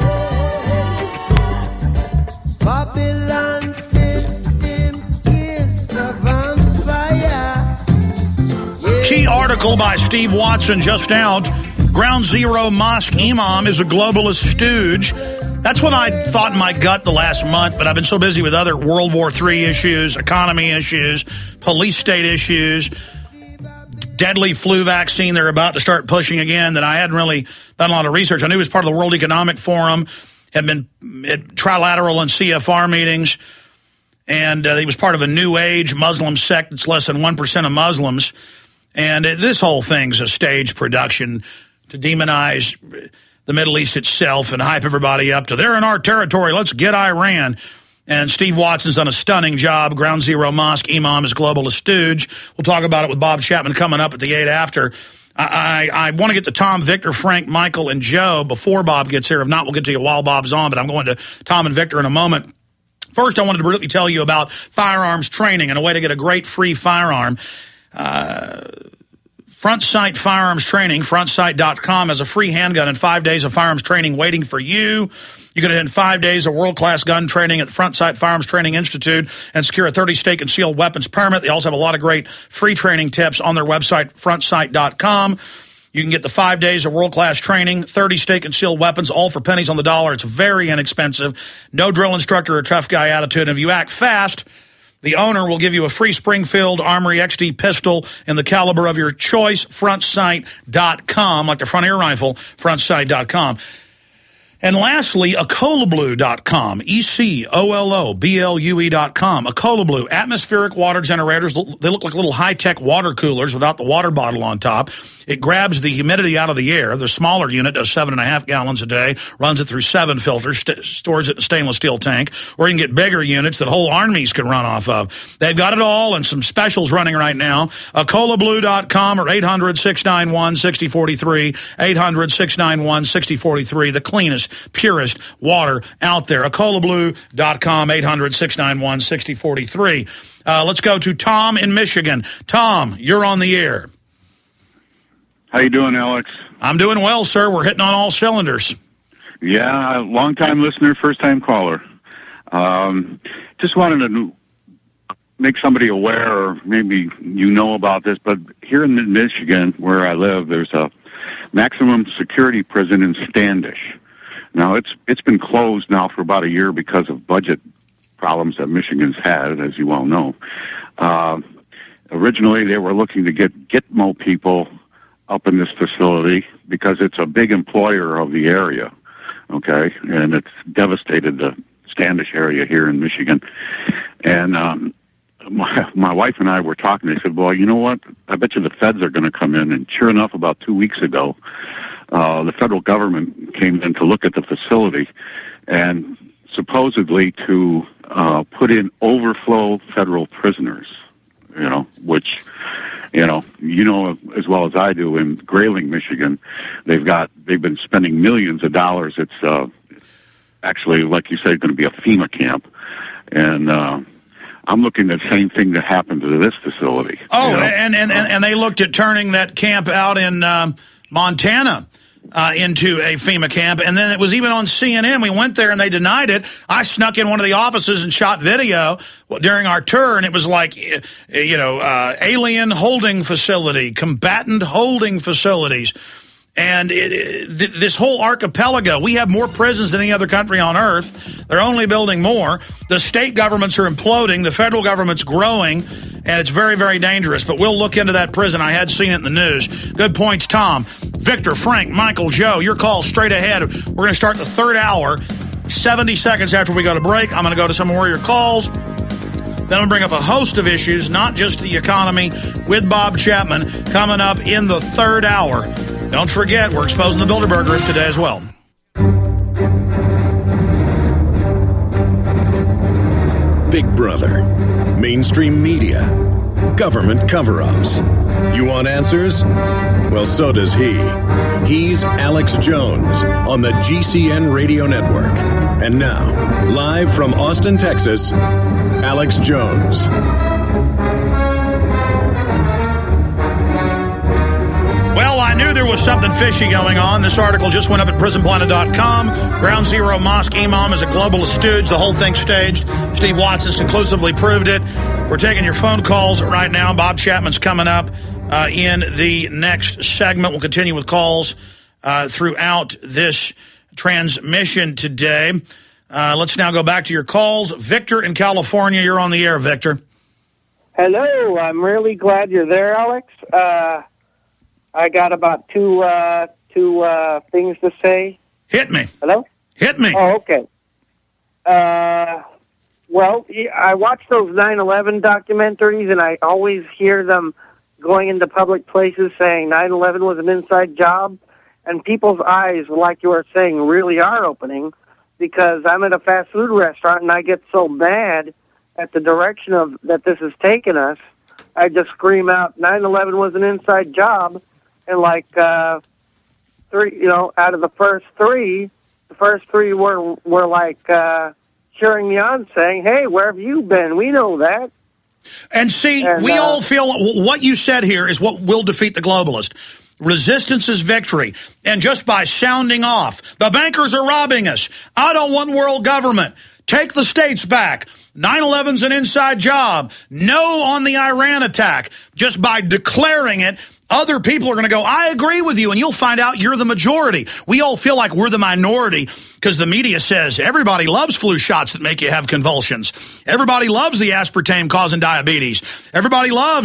Babylon system is the vampire. Yeah. Key article by Steve Watson just out. Ground Zero Mosque Imam is a globalist stooge. That's what I thought in my gut the last month, but I've been so busy with other World War Three issues, economy issues, police state issues, deadly flu vaccine they're about to start pushing again, that I hadn't really done a lot of research. I knew he was part of the World Economic Forum, had been at trilateral and C F R meetings, and uh, he was part of a New Age Muslim sect that's less than one percent of Muslims. And uh, this whole thing's a stage production to demonize the Middle East itself and hype everybody up to, they're in our territory, let's get Iran. And Steve Watson's done a stunning job. Ground Zero Mosque Imam is globalist stooge. We'll talk about it with Bob Chapman coming up at the eight after. I, I, I want to get to Tom, Victor, Frank, Michael, and Joe before Bob gets here. If not, we'll get to you while Bob's on, but I'm going to Tom and Victor in a moment. First, I wanted to really tell you about firearms training and a way to get a great free firearm. Uh, Front Sight Firearms Training, front sight dot com, has a free handgun and five days of firearms training waiting for you. You can attend five days of world-class gun training at the Front Sight Firearms Training Institute and secure a thirty state concealed weapons permit. They also have a lot of great free training tips on their website, front sight dot com. You can get the five days of world-class training, thirty state concealed weapons, all for pennies on the dollar. It's very inexpensive. No drill instructor or tough guy attitude. And if you act fast, the owner will give you a free Springfield Armory X D pistol in the caliber of your choice, front sight dot com, like the front air rifle, front sight dot com. And lastly, Ecolablu dot com, E C O L O B L U E dot com. Ecolablu, atmospheric water generators. They look like little high-tech water coolers without the water bottle on top. It grabs the humidity out of the air. The smaller unit does seven and a half gallons a day, runs it through seven filters, st- stores it in a stainless steel tank, or you can get bigger units that whole armies can run off of. They've got it all and some specials running right now. Ecolablu dot com or eight hundred, six nine one, six zero four three, eight hundred, six nine one, six zero four three, the cleanest, purest water out there. Ecolablu dot com, eight hundred, six nine one, six zero four three. Uh, let's go to Tom in Michigan. Tom, you're on the air. How you doing, Alex? I'm doing well, sir. We're hitting on all cylinders. Yeah, long-time listener, first-time caller. Um, just wanted to make somebody aware, or maybe you know about this, but here in Michigan, where I live, there's a maximum security prison in Standish. Now, it's it's been closed now for about a year because of budget problems that Michigan's had, as you well know. Uh, originally, they were looking to get Gitmo people up in this facility because it's a big employer of the area, okay? And it's devastated the Standish area here in Michigan. And um, my, my wife and I were talking. They said, well, you know what? I bet you the feds are going to come in. And sure enough, about two weeks ago, uh, the federal government came in to look at the facility and supposedly to uh, put in overflow federal prisoners, you know, which... You know, you know as well as I do, in Grayling, Michigan, they've got they've been spending millions of dollars. It's uh, actually, like you said, going to be a FEMA camp, and uh, I'm looking at the same thing that happened to this facility. Oh, you know? and, and, and and they looked at turning that camp out in um, Montana uh, into a FEMA camp, and then it was even on C N N. We went there and they denied it. I snuck in one of the offices and shot video during our tour, and it was like, you know, uh, alien holding facility, combatant holding facilities. And it, it, th- this whole archipelago, we have more prisons than any other country on earth. They're only building more. The state governments are imploding. The federal government's growing, and it's very, very dangerous. But we'll look into that prison. I had seen it in the news. Good points, Tom. Victor, Frank, Michael, Joe, your call straight ahead. We're going to start the third hour, seventy seconds after we go to break. I'm going to go to some more of your calls. Then I'll bring up a host of issues, not just the economy, with Bob Chapman coming up in the third hour. Don't forget, we're exposing the Bilderberg Group today as well. Big Brother, mainstream media, government cover-ups. You want answers? Well, so does he. He's Alex Jones on the G C N Radio Network. And now, live from Austin, Texas, Alex Jones. Well, I knew there was something fishy going on. This article just went up at prison planet dot com. Ground Zero Mosque Imam is a globalist stooge. The whole thing staged. Steve Watson's conclusively proved it. We're taking your phone calls right now. Bob Chapman's coming up uh, in the next segment. We'll continue with calls uh, throughout this transmission today. Uh, let's now go back to your calls. Victor in California, you're on the air, Victor. Hello. I'm really glad you're there, Alex. Uh I got about two uh, two uh, things to say. Hit me. Hello? Hit me. Oh, okay. Uh, well, I watch those nine eleven documentaries, and I always hear them going into public places saying nine eleven was an inside job, and people's eyes, like you were saying, really are opening, because I'm at a fast food restaurant, and I get so mad at the direction of that this has taken us, I just scream out, nine eleven was an inside job. And like uh, three, you know, out of the first three, the first three were were like uh, cheering me on, saying, "Hey, where have you been? We know that." And see, and, we uh, all feel what you said here is what will defeat the globalist. Resistance is victory. And just by sounding off, the bankers are robbing us. I don't want world government. Take the states back. nine eleven's an inside job. No on the Iran attack. Just by declaring it, other people are going to go, I agree with you, and you'll find out you're the majority. We all feel like we're the minority because the media says everybody loves flu shots that make you have convulsions. Everybody loves the aspartame causing diabetes. Everybody loves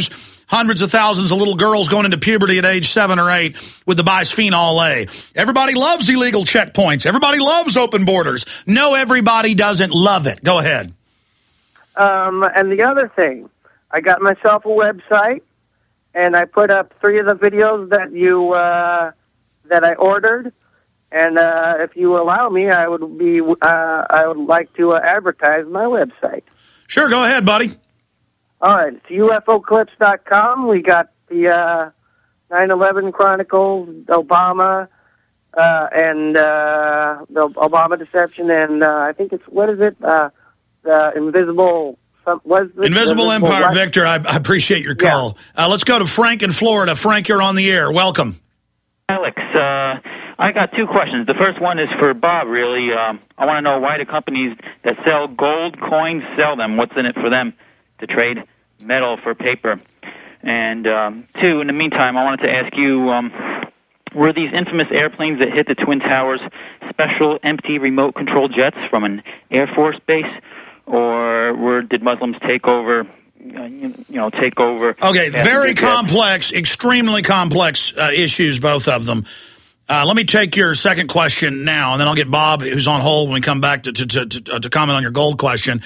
hundreds of thousands of little girls going into puberty at age seven or eight with the bisphenol A. Everybody loves illegal checkpoints. Everybody loves open borders. No, everybody doesn't love it. Go ahead. Um, and the other thing, I got myself a website, and I put up three of the videos that you uh, that I ordered. And uh, if you allow me, I would be uh, I would like to uh, advertise my website. Sure, go ahead, buddy. All right, it's U F O clips dot com. We got the uh, nine eleven Chronicles, Obama, uh, and uh, the Obama deception, and uh, I think it's, what is it? Uh, the Invisible... Some, what is this? Invisible, Invisible Empire, what? Victor, I, I appreciate your call. Yeah. Uh, let's go to Frank in Florida. Frank, you're on the air. Welcome. Alex, uh, I got two questions. The first one is for Bob, really. Um, I want to know why the companies that sell gold coins sell them. What's in it for them to trade metal for paper? And um, two, in the meantime, I wanted to ask you, um, were these infamous airplanes that hit the Twin Towers special empty remote control jets from an Air Force base, or were, did Muslims take over, uh, you, you know, take over? Okay, very complex, extremely complex uh, issues, both of them. Uh, let me take your second question now, and then I'll get Bob, who's on hold, when we come back to, to, to, to, to comment on your gold question.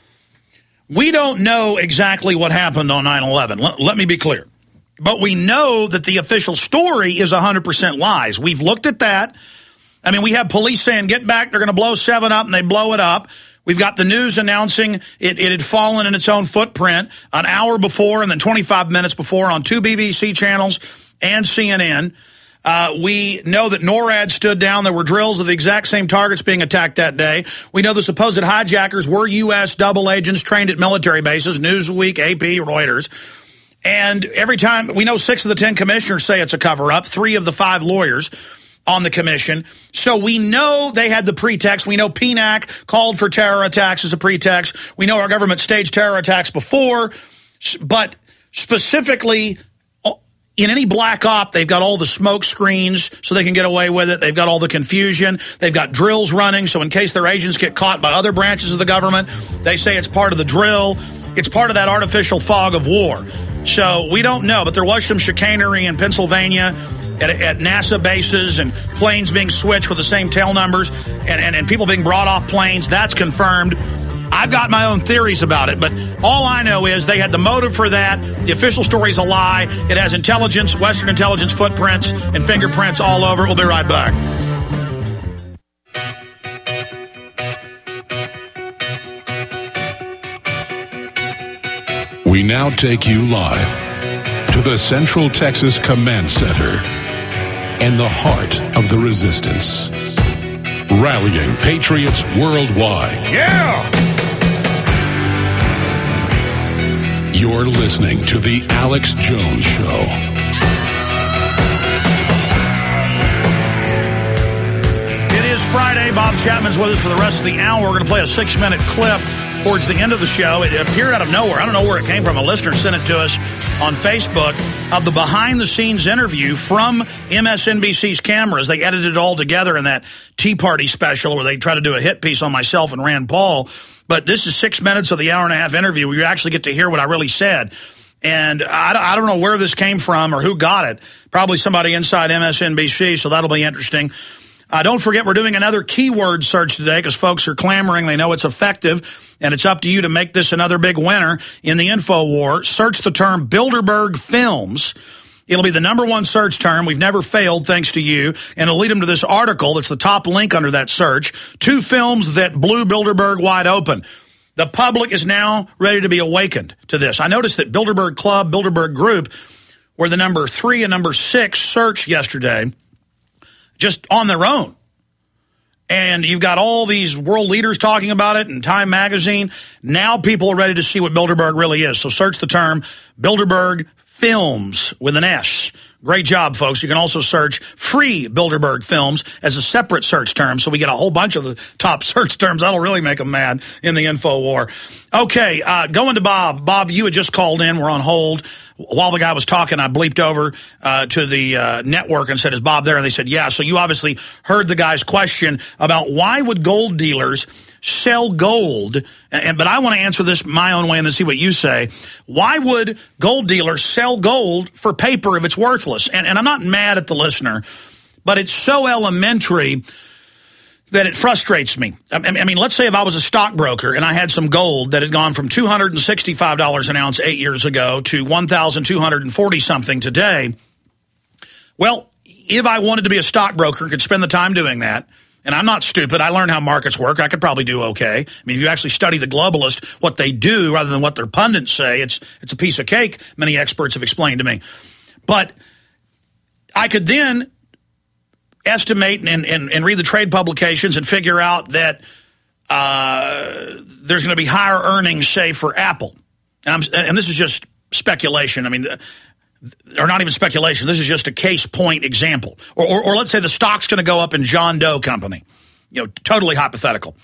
We don't know exactly what happened on nine eleven. Let, let me be clear. But we know that the official story is one hundred percent lies. We've looked at that. I mean, we have police saying, get back, they're going to blow seven up, and they blow it up. We've got the news announcing it, it had fallen in its own footprint an hour before and then twenty-five minutes before on two B B C channels and C N N. Uh, we know that NORAD stood down. There were drills of the exact same targets being attacked that day. We know the supposed hijackers were U S double agents trained at military bases, Newsweek, A P, Reuters. And every time, we know six of the ten commissioners say it's a cover-up, three of the five lawyers on the commission. So we know they had the pretext. We know P N A C called for terror attacks as a pretext. We know our government staged terror attacks before. But specifically, in any black op, they've got all the smoke screens so they can get away with it. They've got all the confusion. They've got drills running, so in case their agents get caught by other branches of the government, they say it's part of the drill. It's part of that artificial fog of war. So we don't know, but there was some chicanery in Pennsylvania at, at NASA bases and planes being switched with the same tail numbers and, and, and people being brought off planes. That's confirmed. I've got my own theories about it, but all I know is they had the motive for that. The official story's a lie. It has intelligence, Western intelligence footprints and fingerprints all over. We'll be right back. We now take you live to the Central Texas Command Center and the heart of the resistance. Rallying patriots worldwide. Yeah! You're listening to The Alex Jones Show. It is Friday. Bob Chapman's with us for the rest of the hour. We're going to play a six-minute clip towards the end of the show. It appeared out of nowhere. I don't know where it came from. A listener sent it to us on Facebook of the behind-the-scenes interview from M S N B C's cameras. They edited it all together in that Tea Party special where they tried to do a hit piece on myself and Rand Paul. But this is six minutes of the hour and a half interview where you actually get to hear what I really said. And I, I don't know where this came from or who got it. Probably somebody inside M S N B C, so that'll be interesting. Uh, don't forget, we're doing another keyword search today because folks are clamoring. They know it's effective, and it's up to you to make this another big winner in the info war. Search the term Bilderberg Films. It'll be the number one search term. We've never failed, thanks to you. And it'll lead them to this article that's the top link under that search. Two films that blew Bilderberg wide open. The public is now ready to be awakened to this. I noticed that Bilderberg Club, Bilderberg Group were the number three and number six search yesterday, just on their own. And you've got all these world leaders talking about it and Time Magazine. Now people are ready to see what Bilderberg really is. So search the term Bilderberg Films with an S. Great job, folks. You can also search free Bilderberg Films as a separate search term, so we get a whole bunch of the top search terms. That'll really make them mad in the info war. Okay, uh, going to Bob. Bob, you had just called in. We're on hold. While the guy was talking, I bleeped over uh, to the uh, network and said, is Bob there? And they said, yeah. So you obviously heard the guy's question about why would gold dealers sell gold, and but I want to answer this my own way and then see what you say. Why would gold dealers sell gold for paper if it's worthless? And, and I'm not mad at the listener, but it's so elementary that it frustrates me. I, I mean, let's say if I was a stockbroker and I had some gold that had gone from two hundred sixty-five dollars an ounce eight years ago to one thousand two hundred forty something today. Well, if I wanted to be a stockbroker, could spend the time doing that, and I'm not stupid, I learned how markets work, I could probably do okay. I mean, if you actually study the globalist, what they do rather than what their pundits say, it's it's a piece of cake, many experts have explained to me. But I could then estimate and, and, and read the trade publications and figure out that uh, there's going to be higher earnings, say, for Apple. And, I'm, and this is just speculation. I mean, or not even speculation. This is just a case point example. Or, or, or let's say the stock's going to go up in John Doe Company. You know, totally hypothetical.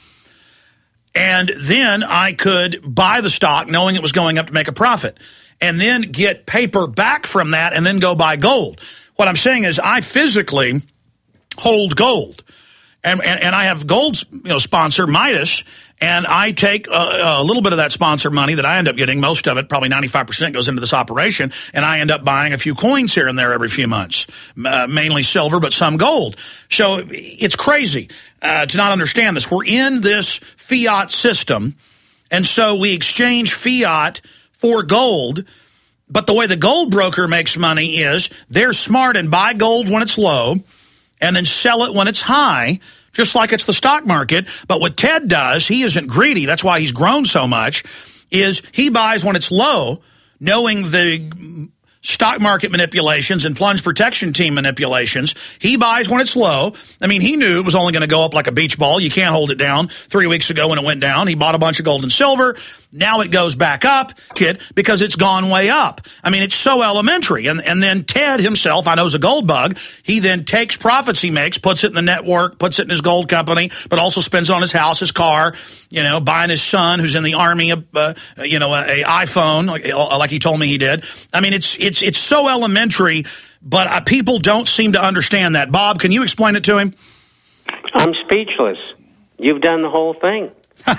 And then I could buy the stock knowing it was going up to make a profit and then get paper back from that and then go buy gold. What I'm saying is I physically hold gold. And, and, and I have gold, you know, sponsor Midas, and I take a, a little bit of that sponsor money that I end up getting. Most of it, probably ninety-five percent, goes into this operation, and I end up buying a few coins here and there every few months, uh, mainly silver, but some gold. So it's crazy uh, to not understand this. We're in this fiat system, and so we exchange fiat for gold. But the way the gold broker makes money is they're smart and buy gold when it's low and then sell it when it's high, just like it's the stock market. But what Ted does, he isn't greedy. That's why he's grown so much, is he buys when it's low, knowing the stock market manipulations and plunge protection team manipulations. He buys when it's low. I mean, he knew it was only going to go up like a beach ball. You can't hold it down. Three weeks ago when it went down, he bought a bunch of gold and silver. Now it goes back up, kid, because it's gone way up. I mean, it's so elementary. And and then Ted himself, I know, is a gold bug. He then takes profits he makes, puts it in the network, puts it in his gold company, but also spends it on his house, his car, you know, buying his son who's in the army, uh, you know, a, a iPhone, like, like he told me he did. I mean, it's it's it's so elementary, but uh, people don't seem to understand that. Bob, can you explain it to him? I'm speechless. You've done the whole thing.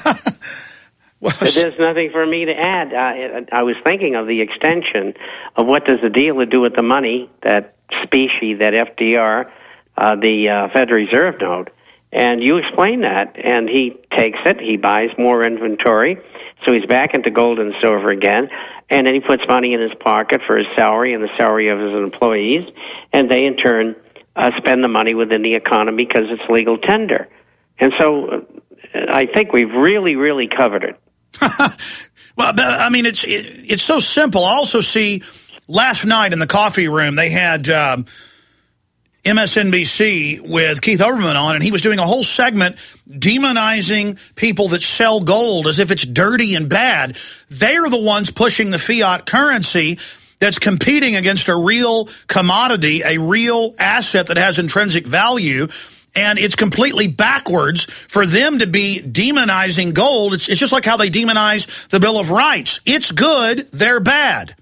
Well, there's nothing for me to add. I, I was thinking of the extension of what does the dealer do with the money, that specie, that F D R, uh, the uh, Federal Reserve note, and you explain that, and he takes it, he buys more inventory, so he's back into gold and silver again, and then he puts money in his pocket for his salary and the salary of his employees, and they in turn uh, spend the money within the economy because it's legal tender. And so uh, I think we've really, really covered it. Well, I mean, it's it, it's so simple. I also see last night in the coffee room, they had um, M S N B C with Keith Olbermann on, and he was doing a whole segment demonizing people that sell gold as if it's dirty and bad. They're the ones pushing the fiat currency that's competing against a real commodity, a real asset that has intrinsic value. And it's completely backwards for them to be demonizing gold. It's, it's just like how they demonize the Bill of Rights. It's good, they're bad.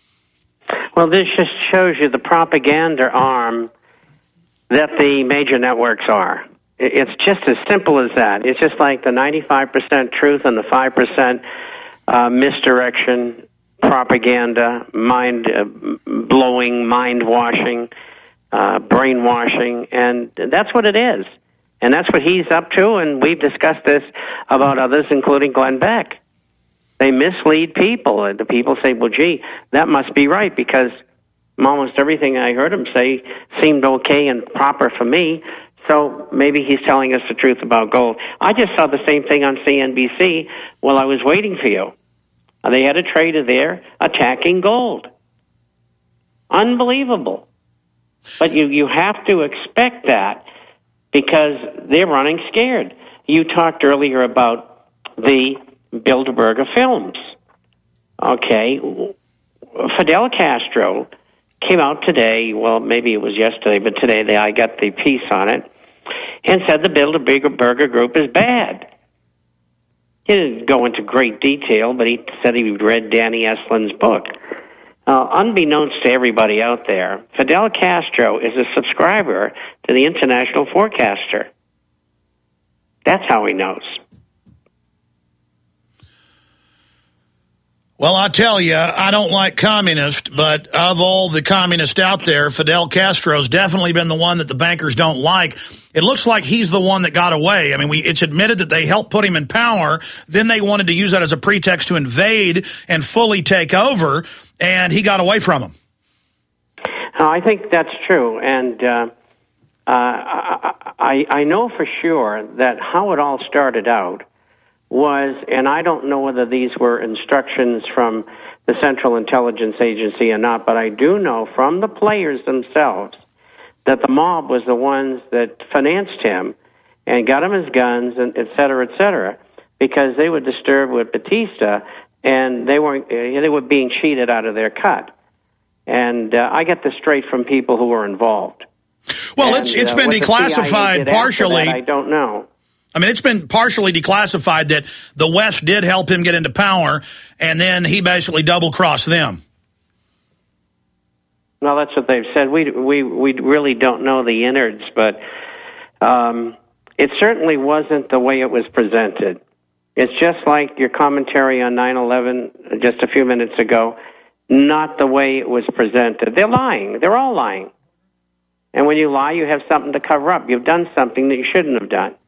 Well, this just shows you the propaganda arm that the major networks are. It's just as simple as that. It's just like the ninety-five percent truth and the five percent uh, misdirection, propaganda, mind-blowing, uh, mind-washing, Uh, brainwashing, and that's what it is. And that's what he's up to, and we've discussed this about others, including Glenn Beck. They mislead people, and the people say, well, gee, that must be right, because almost everything I heard him say seemed okay and proper for me, so maybe he's telling us the truth about gold. I just saw the same thing on C N B C while I was waiting for you. They had a trader there attacking gold. Unbelievable. But you, you have to expect that because they're running scared. You talked earlier about the Bilderberger films. Okay, Fidel Castro came out today, well, maybe it was yesterday, but today they, I got the piece on it, and said the Bilderberger group is bad. He didn't go into great detail, but he said he read Danny Eslin's book. Uh, unbeknownst to everybody out there, Fidel Castro is a subscriber to the International Forecaster. That's how he knows. Well, I tell you, I don't like communists, but of all the communists out there, Fidel Castro's definitely been the one that the bankers don't like. It looks like he's the one that got away. I mean, we, it's admitted that they helped put him in power. Then they wanted to use that as a pretext to invade and fully take over, and he got away from them. Oh, I think that's true, and uh, uh, I, I, I know for sure that how it all started out was, and I don't know whether these were instructions from the Central Intelligence Agency or not, but I do know from the players themselves that the mob was the ones that financed him and got him his guns, and et cetera, et cetera, because they were disturbed with Batista, and they were they were being cheated out of their cut. And uh, I get this straight from people who were involved. Well, and, it's it's uh, been what declassified the C I A did partially. after that, I don't know. I mean, it's been partially declassified that the West did help him get into power, and then he basically double-crossed them. No, that's what they've said. We we we really don't know the innards, but um, it certainly wasn't the way it was presented. It's just like your commentary on nine eleven just a few minutes ago, not the way it was presented. They're lying. They're all lying. And when you lie, you have something to cover up. You've done something that you shouldn't have done.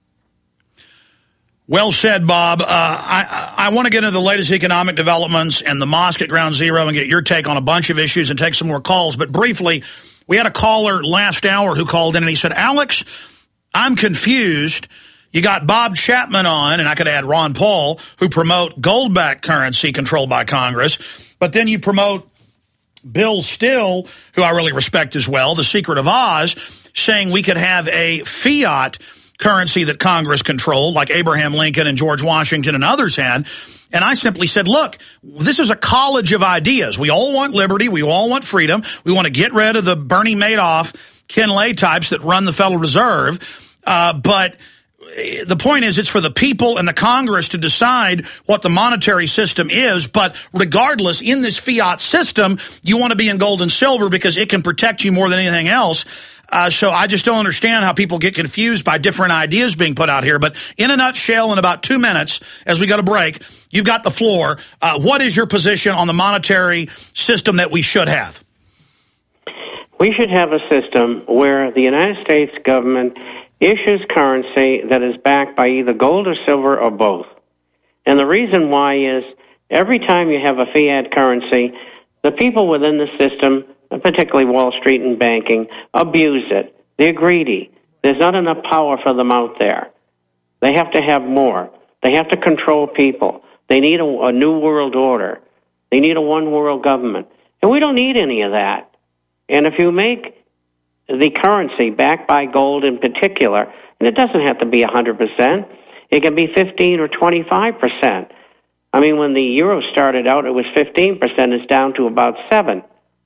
Well said, Bob. Uh, I, I want to get into the latest economic developments and the mosque at Ground Zero and get your take on a bunch of issues and take some more calls. But briefly, we had a caller last hour who called in and he said, Alex, I'm confused. You got Bob Chapman on, and I could add Ron Paul, who promote gold-backed currency controlled by Congress. But then you promote Bill Still, who I really respect as well, The Secret of Oz, saying we could have a fiat currency that Congress controlled, like Abraham Lincoln and George Washington and others had. And I simply said, look, this is a college of ideas. We all want liberty. We all want freedom. We want to get rid of the Bernie Madoff, Ken Lay types that run the Federal Reserve. Uh, but the point is, it's for the people and the Congress to decide what the monetary system is. But regardless, in this fiat system, you want to be in gold and silver because it can protect you more than anything else. Uh, so I just don't understand how people get confused by different ideas being put out here. But in a nutshell, in about two minutes, as we go to break, you've got the floor. Uh, what is your position on the monetary system that we should have? We should have a system where the United States government issues currency that is backed by either gold or silver or both. And the reason why is every time you have a fiat currency, the people within the system, particularly Wall Street and banking, abuse it. They're greedy. There's not enough power for them out there. They have to have more. They have to control people. They need a, a new world order. They need a one world government. And we don't need any of that. And if you make the currency backed by gold in particular, and it doesn't have to be one hundred percent, it can be fifteen or twenty-five percent. I mean, when the euro started out, it was fifteen percent. It's down to about seven.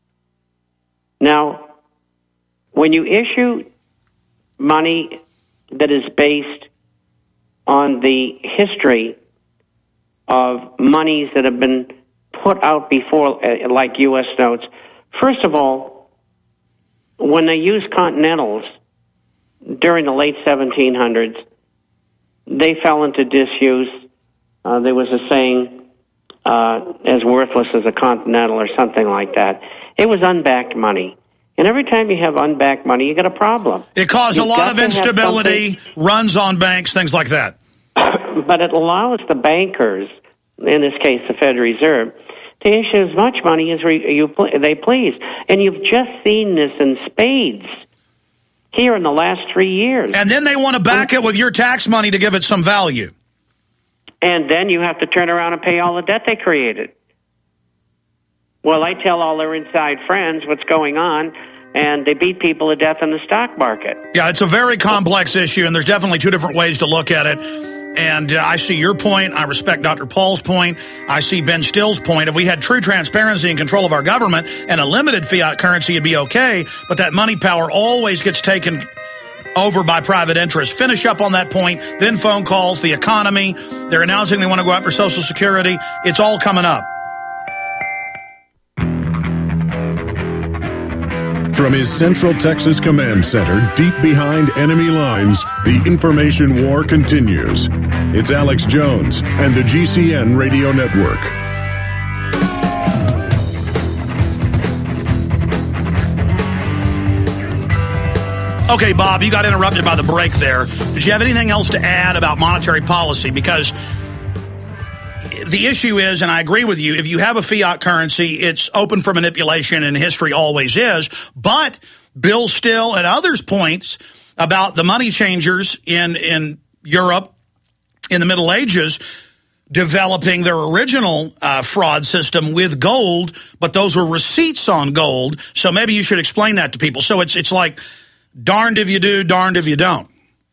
Now, when you issue money that is based on the history of monies that have been put out before, like U S notes, first of all, when they used Continentals during the late seventeen hundreds, they fell into disuse. Uh, there was a saying, uh, as worthless as a Continental or something like that. It was unbacked money. And every time you have unbacked money, you got a problem. It caused You've a lot of instability, something... runs on banks, things like that. But it allows the bankers, in this case the Federal Reserve, to issue as much money as re- you pl- they please. And you've just seen this in spades here in the last three years. And then they want to back it with your tax money to give it some value. And then you have to turn around and pay all the debt they created. Well, I tell all their inside friends what's going on, and they beat people to death in the stock market. Yeah, it's a very complex issue, and there's definitely two different ways to look at it. And uh, I see your point. I respect Doctor Paul's point. I see Ben Still's point. If we had true transparency and control of our government and a limited fiat currency, it'd be okay. But that money power always gets taken over by private interests. Finish up on that point. Then phone calls, the economy. They're announcing they want to go after Social Security. It's all coming up. From his Central Texas Command Center, deep behind enemy lines, the information war continues. It's Alex Jones and the G C N Radio Network. Okay, Bob, you got interrupted by the break there. Did you have anything else to add about monetary policy? Because the issue is, and I agree with you, if you have a fiat currency, it's open for manipulation, and history always is. But Bill Still and others' points about the money changers in, in Europe in the Middle Ages developing their original uh, fraud system with gold, but those were receipts on gold. So maybe you should explain that to people. So it's it's like darned if you do, darned if you don't.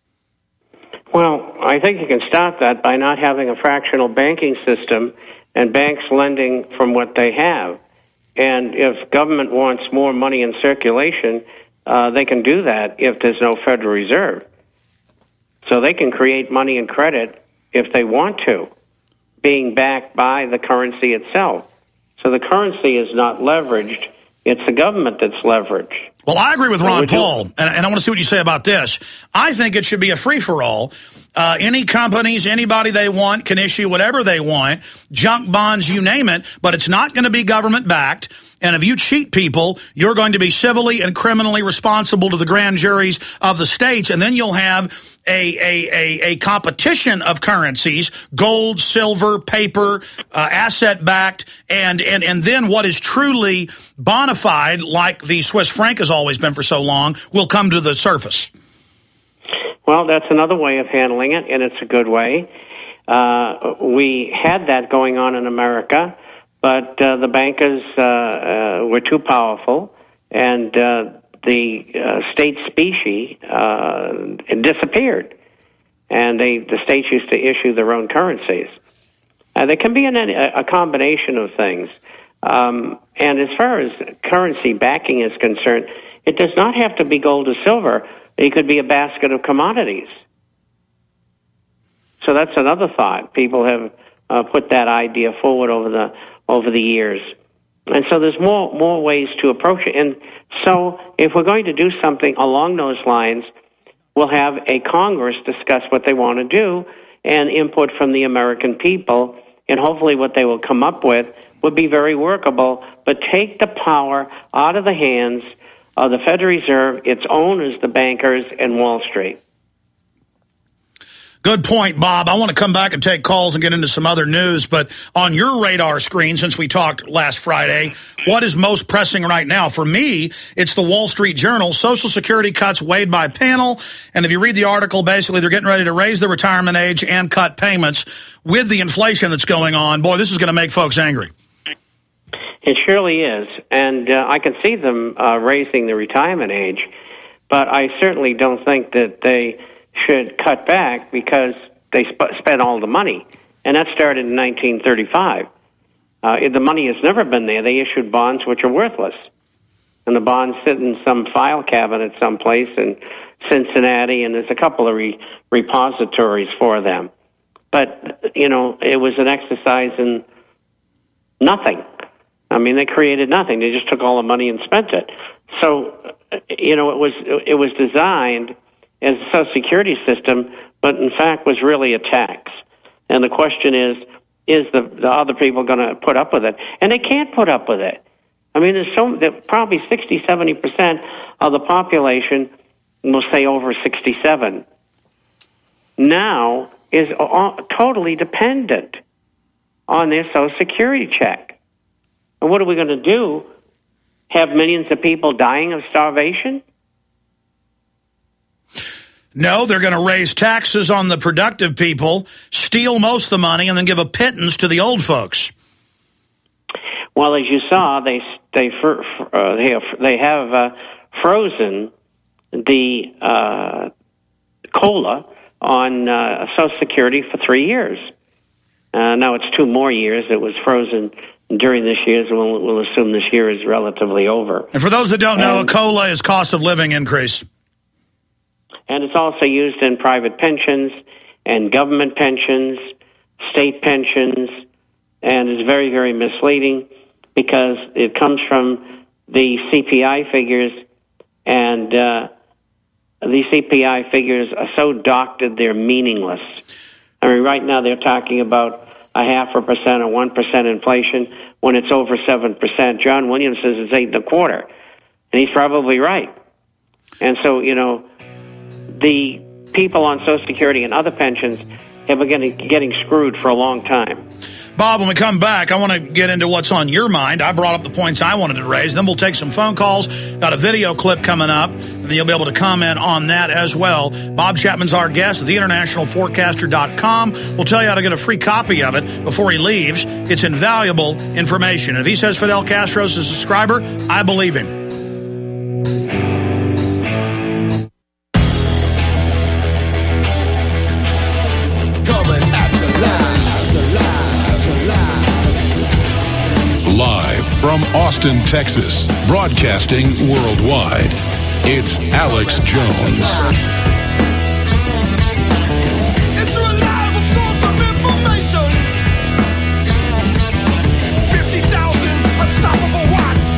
Well, I think you can stop that by not having a fractional banking system and banks lending from what they have. And if government wants more money in circulation, uh, they can do that if there's no Federal Reserve. So they can create money and credit if they want to, being backed by the currency itself. So the currency is not leveraged. It's the government that's leveraged. Well, I agree with Ron Would you- Paul, and, and I want to see what you say about this. I think it should be a free-for-all. Uh, any companies, anybody they want can issue whatever they want, junk bonds, you name it, but it's not going to be government-backed. And if you cheat people, you're going to be civilly and criminally responsible to the grand juries of the states, and then you'll have a a a, a competition of currencies, gold, silver, paper, uh, asset-backed, and, and, and then what is truly bona fide, like the Swiss franc has always been for so long, will come to the surface. Well, that's another way of handling it, and it's a good way. Uh, we had that going on in America, but uh, the bankers uh, uh, were too powerful, and uh, the uh, state specie uh, disappeared, and they the states used to issue their own currencies. Uh, there can be an, a combination of things. Um, and as far as currency backing is concerned, it does not have to be gold or silver. It could be a basket of commodities. So that's another thought. People have uh, put that idea forward over the over the years. And so there's more more ways to approach it. And so if we're going to do something along those lines, we'll have a Congress discuss what they want to do and input from the American people. And hopefully what they will come up with would be very workable, but take the power out of the hands of the Federal Reserve, its owners, the bankers, and Wall Street. Good point, Bob. I want to come back and take calls and get into some other news, but on your radar screen, since we talked last Friday, what is most pressing right now? For me, it's the Wall Street Journal. Social Security cuts weighed by panel, and if you read the article, basically they're getting ready to raise the retirement age and cut payments with the inflation that's going on. Boy, this is going to make folks angry. It surely is, and uh, I can see them uh, raising the retirement age, but I certainly don't think that they should cut back because they sp- spent all the money, and that started in nineteen thirty-five. Uh, the money has never been there. They issued bonds which are worthless, and the bonds sit in some file cabinet someplace in Cincinnati, and there's a couple of re- repositories for them. But, you know, it was an exercise in nothing. I mean, they created nothing. They just took all the money and spent it. So, you know, it was it was designed as a Social Security system, but in fact was really a tax. And the question is, is the, the other people going to put up with it? And they can't put up with it. I mean, there's so there, probably sixty, seventy percent of the population, we'll say over sixty-seven, now is all, totally dependent on their Social Security check. And what are we going to do? Have millions of people dying of starvation? No, they're going to raise taxes on the productive people, steal most of the money, and then give a pittance to the old folks. Well, as you saw, they they uh, they have, they have uh, frozen the uh, COLA on uh, Social Security for three years. Uh, now it's two more years. It was frozen during this year, so we'll, we'll assume this year is relatively over. And for those that don't know, and, a COLA is cost of living increase. And it's also used in private pensions and government pensions, state pensions, and it's very, very misleading because it comes from the C P I figures, and uh, the C P I figures are so doctored they're meaningless. I mean, right now they're talking about a half a percent or one percent inflation when it's over seven percent. John Williams says it's eight and a quarter, and he's probably right. And so, you know, the people on Social Security and other pensions have been getting, getting screwed for a long time. Bob, when we come back, I want to get into what's on your mind. I brought up the points I wanted to raise. Then we'll take some phone calls. Got a video clip coming up, and then you'll be able to comment on that as well. Bob Chapman's our guest at the international forecaster dot com. We'll tell you how to get a free copy of it before he leaves. It's invaluable information. And if he says Fidel Castro's a subscriber, I believe him. Live from Austin, Texas, broadcasting worldwide, it's Alex Jones. It's a reliable source of information. fifty thousand unstoppable watts.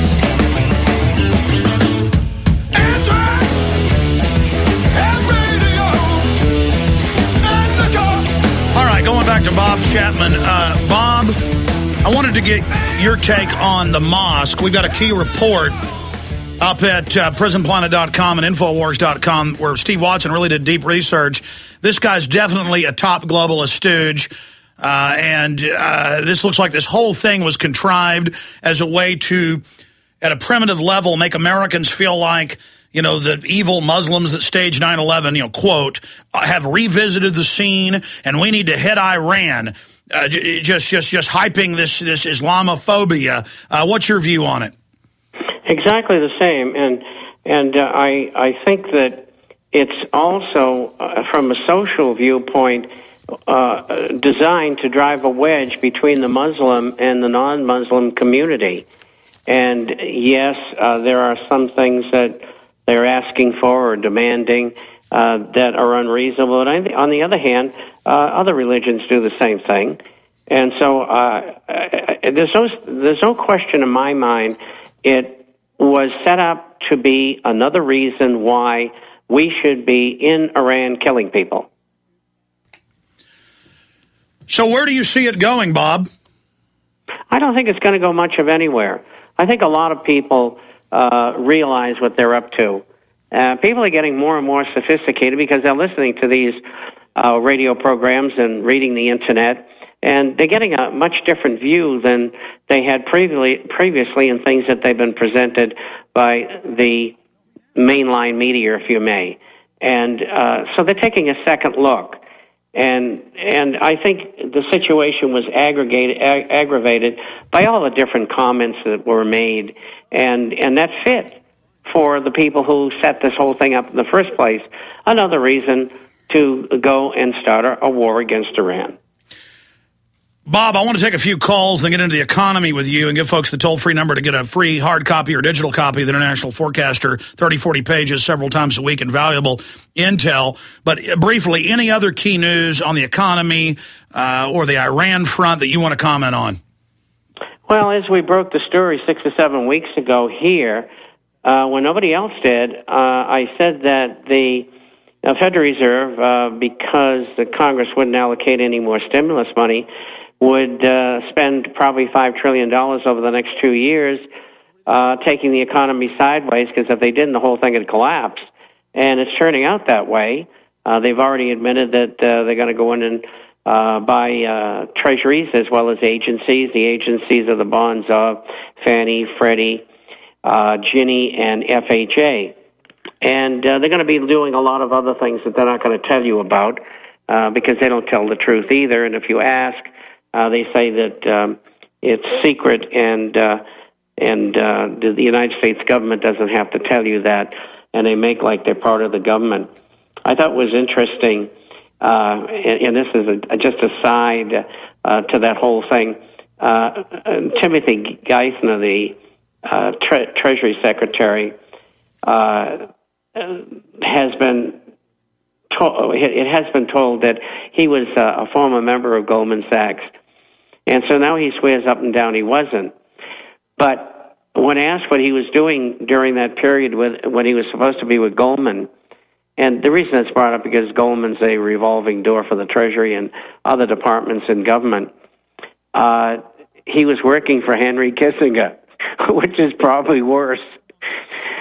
Anthrax and radio and liquor. All right, going back to Bob Chapman. Uh, Bob, I wanted to get your take on the mosque. We've got a key report up at uh, prison planet dot com and infowars dot com where Steve Watson really did deep research. This guy's definitely a top globalist stooge. Uh, and uh, this looks like this whole thing was contrived as a way to, at a primitive level, make Americans feel like, you know, the evil Muslims that staged nine eleven, you know, quote, have revisited the scene and we need to hit Iran. Uh, just, just, just hyping this, this Islamophobia. Uh, what's your view on it? Exactly the same, and and uh, I I think that it's also uh, from a social viewpoint uh, designed to drive a wedge between the Muslim and the non-Muslim community. And yes, uh, there are some things that they're asking for or demanding uh, that are unreasonable. And on the other hand, uh, other religions do the same thing. And so uh, there's no there's no question in my mind. It was set up to be another reason why we should be in Iran killing people. So where do you see it going, Bob? I don't think it's going to go much of anywhere. I think a lot of people uh, realize what they're up to. Uh, people are getting more and more sophisticated because they're listening to these uh, radio programs and reading the Internet, and they're getting a much different view than they had previously, previously in things that they've been presented by the mainline media, if you may. And uh, so they're taking a second look. And and I think the situation was aggregated, ag- aggravated by all the different comments that were made, and and that fit for the people who set this whole thing up in the first place. Another reason to go and start a, a war against Iran. Bob, I want to take a few calls and then get into the economy with you and give folks the toll-free number to get a free hard copy or digital copy of the International Forecaster, thirty, forty pages, several times a week, invaluable intel. But briefly, any other key news on the economy uh, or the Iran front that you want to comment on? Well, as we broke the story six or seven weeks ago here, uh, when nobody else did, uh, I said that the uh, Federal Reserve, uh, because the Congress wouldn't allocate any more stimulus money, would uh, spend probably five trillion dollars over the next two years uh, taking the economy sideways, because if they didn't, the whole thing would collapse. And it's turning out that way. Uh, they've already admitted that uh, they're going to go in and uh, buy uh, treasuries as well as agencies. The agencies are the bonds of Fannie, Freddie, uh, Ginnie, and F H A. And uh, they're going to be doing a lot of other things that they're not going to tell you about uh, because they don't tell the truth either. And if you ask, Uh, they say that um, it's secret, and uh, and uh, the, the United States government doesn't have to tell you that, and they make like they're part of the government. I thought it was interesting, uh, and, and this is a, just a side uh, to that whole thing. Uh, Timothy Geithner, the uh, tre- Treasury Secretary, uh, has been told, it has been told that he was uh, a former member of Goldman Sachs. And so now he swears up and down he wasn't. But when asked what he was doing during that period with, when he was supposed to be with Goldman, and the reason it's brought up because Goldman's a revolving door for the Treasury and other departments in government, uh, he was working for Henry Kissinger, which is probably worse.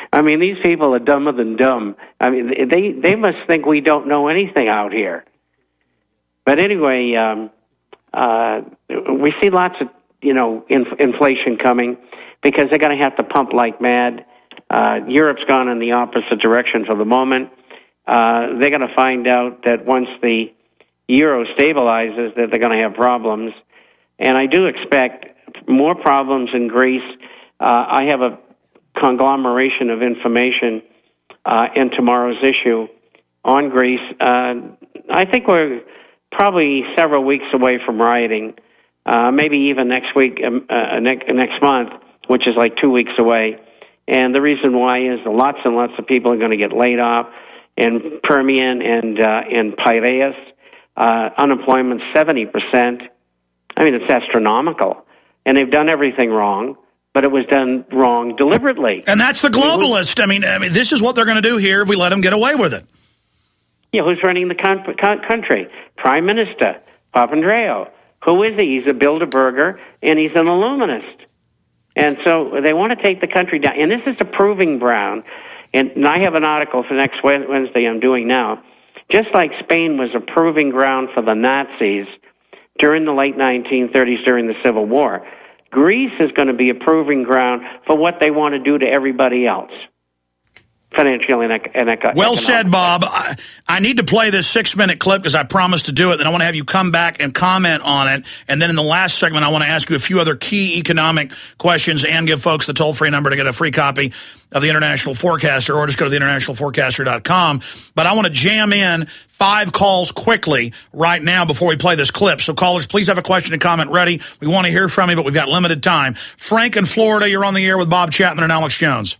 I mean, these people are dumber than dumb. I mean, they they must think we don't know anything out here. But anyway, um, uh, we see lots of, you know, inf- inflation coming because they're going to have to pump like mad. Uh, Europe's gone in the opposite direction for the moment. Uh, they're going to find out that once the euro stabilizes, that they're going to have problems. And I do expect more problems in Greece. Uh, I have a conglomeration of information uh, in tomorrow's issue on Greece. Uh, I think we're probably several weeks away from rioting, uh, maybe even next week, um, uh, ne- next month, which is like two weeks away. And the reason why is lots and lots of people are going to get laid off in Permian and uh, in Piraeus. Uh, unemployment seventy percent. I mean, it's astronomical. And they've done everything wrong, but it was done wrong deliberately. And that's the globalist. I mean, I mean, this is what they're going to do here if we let them get away with it. Yeah, who's running the con- con- country? Prime Minister Papandreou. Who is he? He's a Bilderberger, and he's an Illuminist. And so they want to take the country down. And this is a proving ground. And, and I have an article for next Wednesday I'm doing now. Just like Spain was a proving ground for the Nazis during the late nineteen thirties, during the Civil War, Greece is going to be a proving ground for what they want to do to everybody else. Financially and, ec- and ec- well said, Bob. I, I need to play this six-minute clip because I promised to do it. Then I want to have you come back and comment on it. And then in the last segment, I want to ask you a few other key economic questions and give folks the toll-free number to get a free copy of the International Forecaster, or just go to the international forecaster dot com. But I want to jam in five calls quickly right now before we play this clip. So callers, please have a question and comment ready. We want to hear from you, but we've got limited time. Frank in Florida, you're on the air with Bob Chapman and Alex Jones.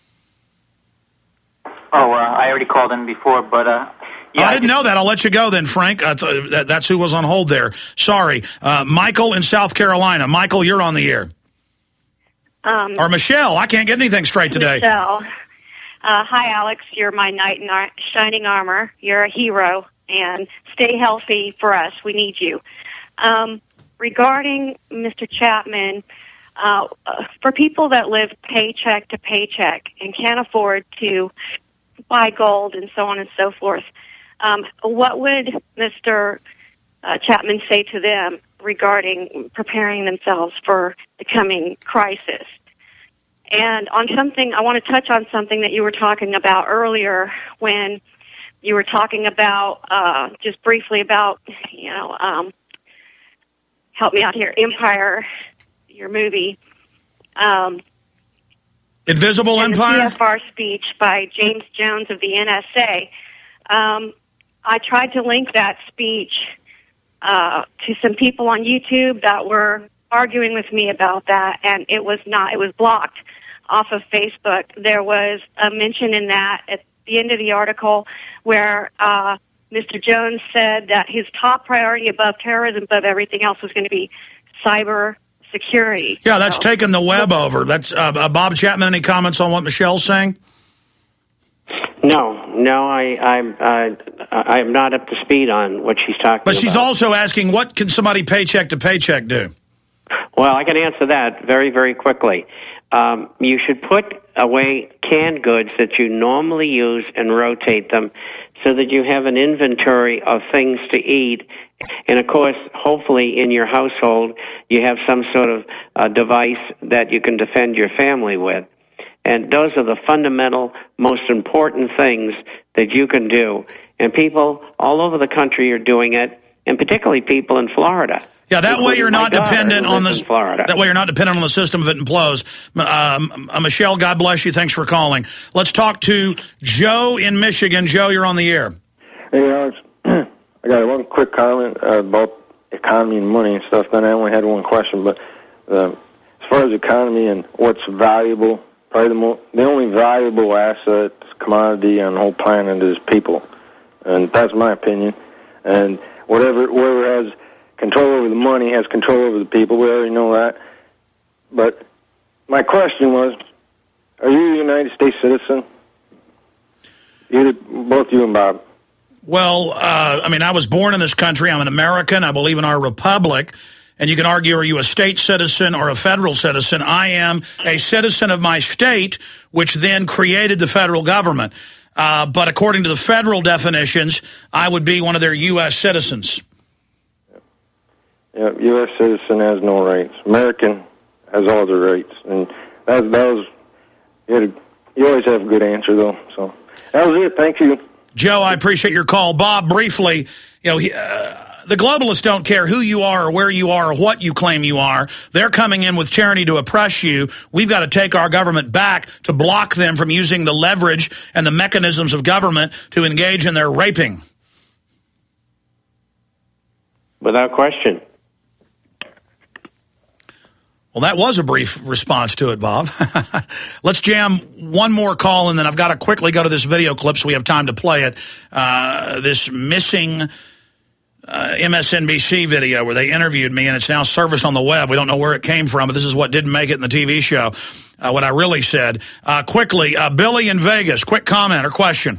Oh, uh, I already called in before, but... Uh, yeah, I didn't I know that. I'll let you go then, Frank. I th- that, that's who was on hold there. Sorry. Uh, Michael in South Carolina. Michael, you're on the air. Um, or Michelle. I can't get anything straight today. Michelle. Uh, hi, Alex. You're my knight in our shining armor. You're a hero, and stay healthy for us. We need you. Um, regarding Mister Chapman, uh, for people that live paycheck to paycheck and can't afford to buy gold and so on and so forth, um, what would Mister Uh, Chapman say to them regarding preparing themselves for the coming crisis? And on something, I want to touch on something that you were talking about earlier when you were talking about, uh, just briefly about, you know, um, help me out here, Empire, your movie. Um, Invisible Empire? The C F R speech by James Jones of the N S A. Um, I tried to link that speech uh, to some people on YouTube that were arguing with me about that, and it was not, it was blocked off of Facebook. There was a mention in that at the end of the article where uh, Mister Jones said that his top priority above terrorism, above everything else, was going to be cyber security. Yeah, that's so, taking the web over. That's uh, uh, Bob Chapman, any comments on what Michelle's saying? No, no, I, I'm, uh, I'm not up to speed on what she's talking about. But she's also asking, what can somebody paycheck to paycheck do? Well, I can answer that very, very quickly. Um, you should put away canned goods that you normally use and rotate them so that you have an inventory of things to eat. And, of course, hopefully in your household you have some sort of uh, device that you can defend your family with. And those are the fundamental, most important things that you can do. And people all over the country are doing it, and particularly people in Florida. Yeah, that way you're not dependent on the Florida. That way you're not dependent on the system if it implodes. Um, uh, Michelle, God bless you. Thanks for calling. Let's talk to Joe in Michigan. Joe, you're on the air. Hey, Alex. I got one quick comment uh, about economy and money and stuff. Then I only had one question, but uh, as far as economy and what's valuable, probably the, mo- the only valuable asset, commodity on the whole planet is people, and that's my opinion. And whatever, whoever has control over the money has control over the people. We already know that. But my question was, are you a United States citizen? Either, both you and Bob. Well, uh, I mean, I was born in this country. I'm an American. I believe in our republic. And you can argue, are you a state citizen or a federal citizen? I am a citizen of my state, which then created the federal government. Uh, but according to the federal definitions, I would be one of their U S citizens. Yeah, U S citizen has no rights. American has all the rights. And that, that was, you, had a, you always have a good answer, though. So that was it. Thank you. Joe, I appreciate your call. Bob, briefly, you know, he, uh, the globalists don't care who you are or where you are or what you claim you are. They're coming in with tyranny to oppress you. We've got to take our government back to block them from using the leverage and the mechanisms of government to engage in their raping. Without question. Well, that was a brief response to it, Bob. Let's jam one more call, and then I've got to quickly go to this video clip so we have time to play it. Uh, this missing Uh, M S N B C video where they interviewed me, and it's now surfaced on the web. We don't know where it came from, but this is what didn't make it in the T V show, uh, what I really said. Uh, quickly, uh, Billy in Vegas, quick comment or question.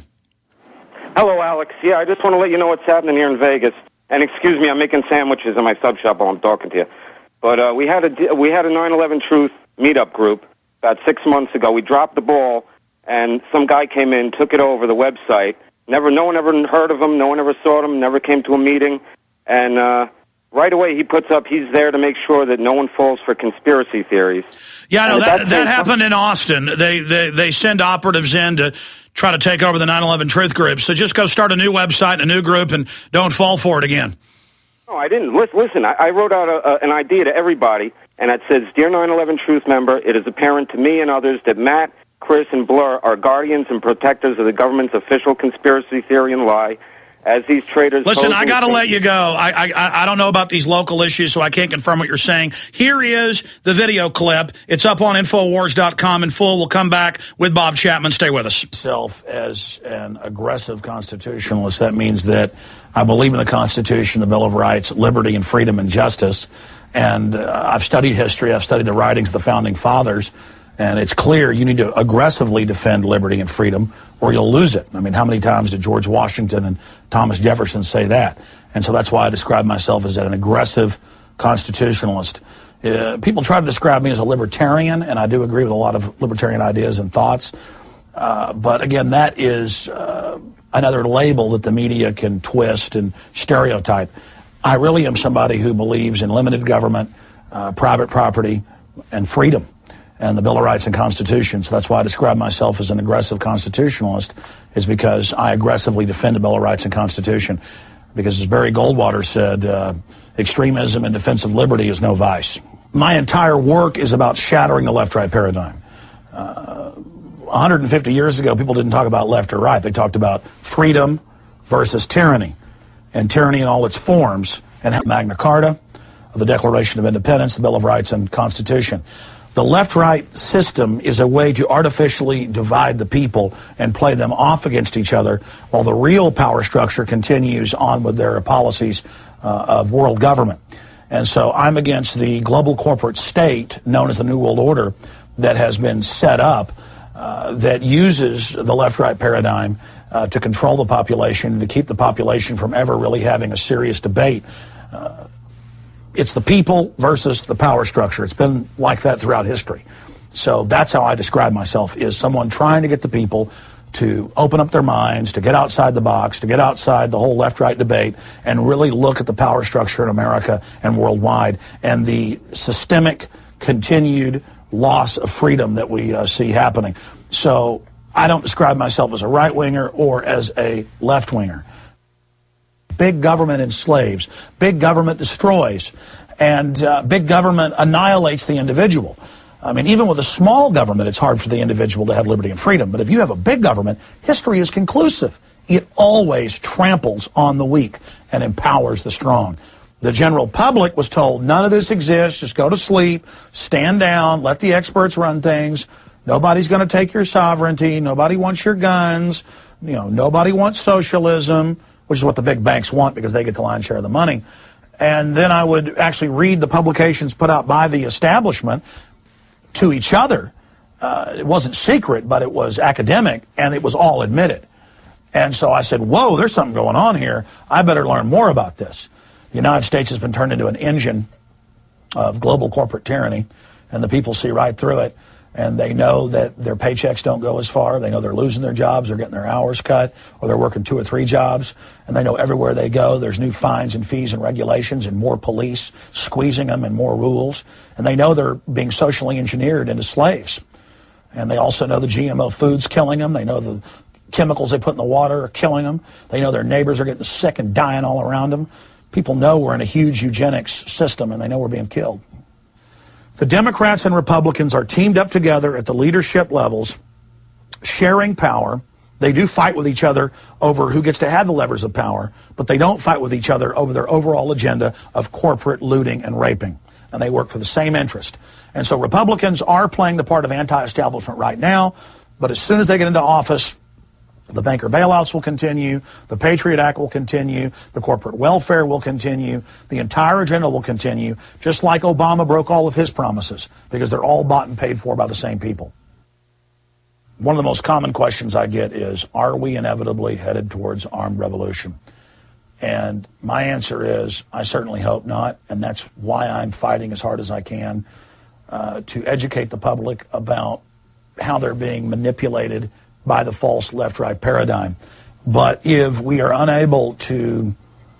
Hello, Alex. Yeah, I just want to let you know what's happening here in Vegas. And excuse me, I'm making sandwiches in my sub shop while I'm talking to you. But uh, we had a we had a nine eleven Truth meetup group about six months ago. We dropped the ball, and some guy came in, took it over the website. Never, no one ever heard of him. No one ever saw him. Never came to a meeting. And uh, right away, he puts up, he's there to make sure that no one falls for conspiracy theories. Yeah, no, And that that that same- happened in Austin. They, they they send operatives in to try to take over the nine eleven Truth group. So just go start a new website, a new group, and don't fall for it again. No, I didn't. Listen, listen I, I wrote out a, a, an idea to everybody, and it says, Dear nine eleven Truth member, it is apparent to me and others that Matt, Chris, and Blur are guardians and protectors of the government's official conspiracy theory and lie. As these traitors... Listen, pose I got to in- let you go. I, I I don't know about these local issues, so I can't confirm what you're saying. Here is the video clip. It's up on Infowars dot com in full. We'll come back with Bob Chapman. Stay with us. Self as an aggressive constitutionalist, that means that I believe in the Constitution, the Bill of Rights, liberty and freedom and justice. And uh, I've studied history. I've studied the writings of the Founding Fathers. And it's clear you need to aggressively defend liberty and freedom or you'll lose it. I mean, how many times did George Washington and Thomas Jefferson say that? And so that's why I describe myself as an aggressive constitutionalist. Uh, people try to describe me as a libertarian, and I do agree with a lot of libertarian ideas and thoughts. Uh, but again, that is uh, another label that the media can twist and stereotype. I really am somebody who believes in limited government, uh, private property, and freedom, and the Bill of Rights and Constitution. So that's why I describe myself as an aggressive constitutionalist, is because I aggressively defend the Bill of Rights and Constitution. Because as Barry Goldwater said, uh, extremism and defense of liberty is no vice. My entire work is about shattering the left-right paradigm. Uh, one hundred fifty years ago, people didn't talk about left or right. They talked about freedom versus tyranny, and tyranny in all its forms, and Magna Carta, the Declaration of Independence, the Bill of Rights and Constitution. The left-right system is a way to artificially divide the people and play them off against each other, while the real power structure continues on with their policies uh, of world government. And so I'm against the global corporate state, known as the New World Order, that has been set up, uh, that uses the left-right paradigm uh, to control the population and to keep the population from ever really having a serious debate. Uh, It's the people versus the power structure. It's been like that throughout history. So that's how I describe myself, is someone trying to get the people to open up their minds, to get outside the box, to get outside the whole left-right debate, and really look at the power structure in America and worldwide, and the systemic, continued loss of freedom that we uh, see happening. So I don't describe myself as a right-winger or as a left-winger. Big government enslaves, big government destroys, and uh, big government annihilates the individual. I mean, even with a small government, it's hard for the individual to have liberty and freedom. But if you have a big government, history is conclusive. It always tramples on the weak and empowers the strong. The general public was told, none of this exists, just go to sleep, stand down, let the experts run things. Nobody's going to take your sovereignty. Nobody wants your guns. You know, nobody wants socialism, which is what the big banks want because they get the lion's share of the money. And then I would actually read the publications put out by the establishment to each other. Uh, it wasn't secret, but it was academic, and it was all admitted. And so I said, whoa, there's something going on here. I better learn more about this. The United States has been turned into an engine of global corporate tyranny, and the people see right through it. And they know that their paychecks don't go as far. They know they're losing their jobs, they're getting their hours cut, or they're working two or three jobs. And they know everywhere they go, there's new fines and fees and regulations and more police squeezing them and more rules. And they know they're being socially engineered into slaves. And they also know the G M O food's killing them. They know the chemicals they put in the water are killing them. They know their neighbors are getting sick and dying all around them. People know we're in a huge eugenics system, and they know we're being killed. The Democrats and Republicans are teamed up together at the leadership levels, sharing power. They do fight with each other over who gets to have the levers of power, but they don't fight with each other over their overall agenda of corporate looting and raping. And they work for the same interest. And so Republicans are playing the part of anti-establishment right now, but as soon as they get into office, the banker bailouts will continue, the Patriot Act will continue, the corporate welfare will continue, the entire agenda will continue, just like Obama broke all of his promises, because they're all bought and paid for by the same people. One of the most common questions I get is, are we inevitably headed towards armed revolution? And my answer is, I certainly hope not, and that's why I'm fighting as hard as I can uh, to educate the public about how they're being manipulated by the false left-right paradigm. But if we are unable to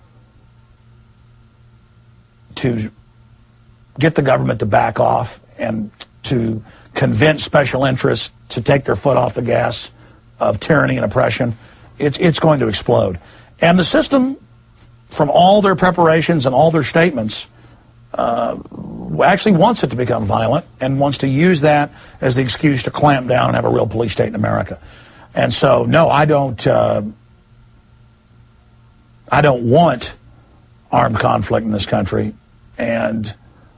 to get the government to back off and to convince special interests to take their foot off the gas of tyranny and oppression, it's it's going to explode. And the system, from all their preparations and all their statements, uh, actually wants it to become violent and wants to use that as the excuse to clamp down and have a real police state in America. And so, no, I don't. Uh, I don't want armed conflict in this country, and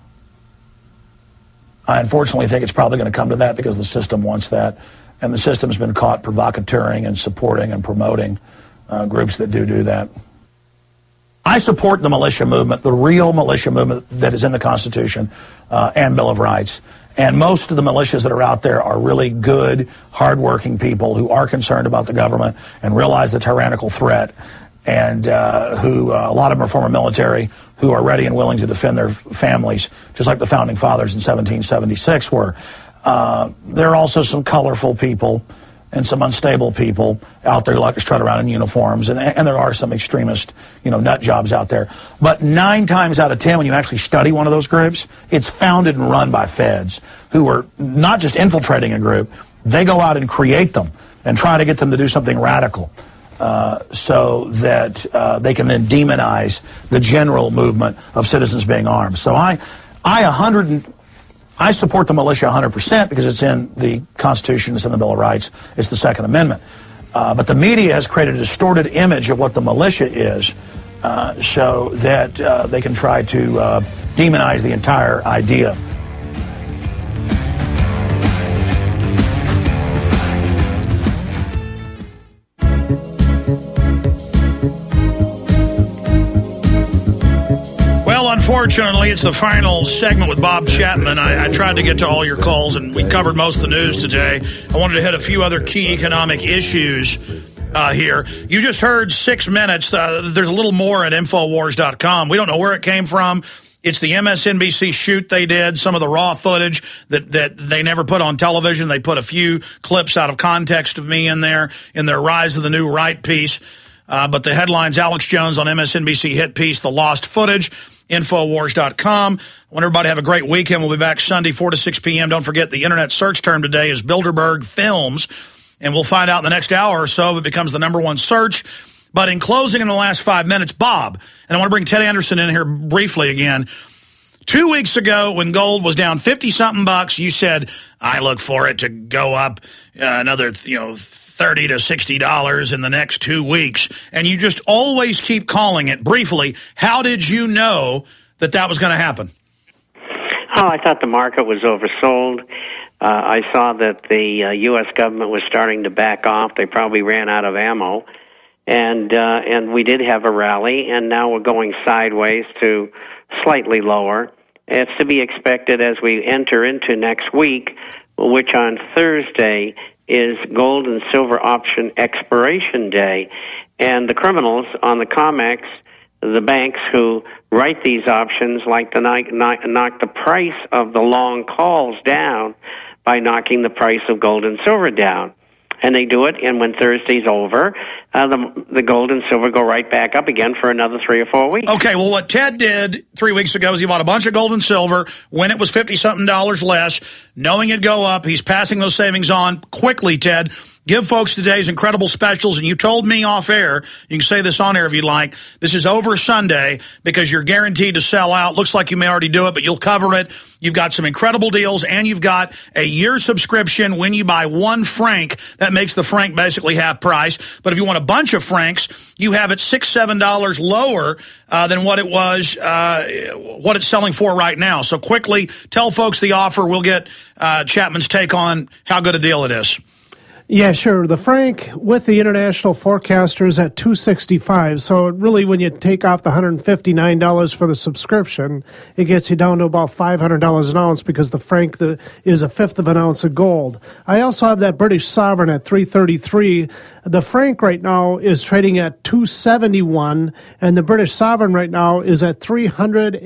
I unfortunately think it's probably going to come to that because the system wants that, and the system's been caught provocateuring and supporting and promoting uh, groups that do do that. I support the militia movement, the real militia movement that is in the Constitution uh, and Bill of Rights. And most of the militias that are out there are really good, hardworking people who are concerned about the government and realize the tyrannical threat, and uh, who, uh, a lot of them are former military, who are ready and willing to defend their families, just like the Founding Fathers in seventeen seventy-six were. Uh, there are also some colorful people and some unstable people out there who like to strut around in uniforms, and, and there are some extremist, you know, nut jobs out there. But nine times out of ten, when you actually study one of those groups, it's founded and run by feds who are not just infiltrating a group, they go out and create them and try to get them to do something radical uh, so that uh, they can then demonize the general movement of citizens being armed. So I, I a hundred I support the militia one hundred percent because it's in the Constitution, it's in the Bill of Rights, it's the Second Amendment. Uh, but the media has created a distorted image of what the militia is uh, so that uh, they can try to uh, demonize the entire idea. Unfortunately, it's the final segment with Bob Chapman. I, I tried to get to all your calls, and we covered most of the news today. I wanted to hit a few other key economic issues uh, here. You just heard six minutes. Uh, there's a little more at Infowars dot com. We don't know where it came from. It's the M S N B C shoot they did, some of the raw footage that, that they never put on television. They put a few clips out of context of me in there, in their Rise of the New Right piece. Uh, but the headline's Alex Jones on M S N B C hit piece, The Lost Footage. Infowars dot com. I want everybody to have a great weekend. We'll be back Sunday, four to six p m Don't forget, the internet search term today is Bilderberg Films, and we'll find out in the next hour or so if it becomes the number one search. But in closing in the last five minutes, Bob, and I want to bring Ted Anderson in here briefly again. Two weeks ago, when gold was down fifty-something bucks, you said, I look for it to go up uh, another, you know, thirty to sixty dollars in the next two weeks. And you just always keep calling it. Briefly, how did you know that that was going to happen? Oh, I thought the market was oversold. Uh, I saw that the uh, U S government was starting to back off. They probably ran out of ammo. And, uh, and we did have a rally, and now we're going sideways to slightly lower. It's to be expected as we enter into next week, which on Thursday is gold and silver option expiration day. And the criminals on the COMEX the banks who write these options like to knock, knock, knock the price of the long calls down by knocking the price of gold and silver down. And they do it, and when Thursday's over, uh, the, the gold and silver go right back up again for another three or four weeks. Okay, well, what Ted did three weeks ago is he bought a bunch of gold and silver when it was fifty-something dollars less, knowing it'd go up. He's passing those savings on quickly, Ted. Give folks today's incredible specials, and you told me off air, you can say this on air if you'd like, this is over Sunday because you're guaranteed to sell out. Looks like you may already do it, but you'll cover it. You've got some incredible deals, and you've got a year subscription when you buy one franc. That makes the franc basically half price. But if you want a bunch of francs, you have it six, seven dollars lower uh, than what it was, uh, what it's selling for right now. So quickly, tell folks the offer. We'll get uh, Chapman's take on how good a deal it is. Yeah, sure. The franc with the international forecaster is at two sixty-five. So really, when you take off the one hundred fifty-nine dollars for the subscription, it gets you down to about five hundred dollars an ounce because the franc the, is a fifth of an ounce of gold. I also have that British sovereign at three thirty-three. The franc right now is trading at two seventy-one, and the British sovereign right now is at three hundred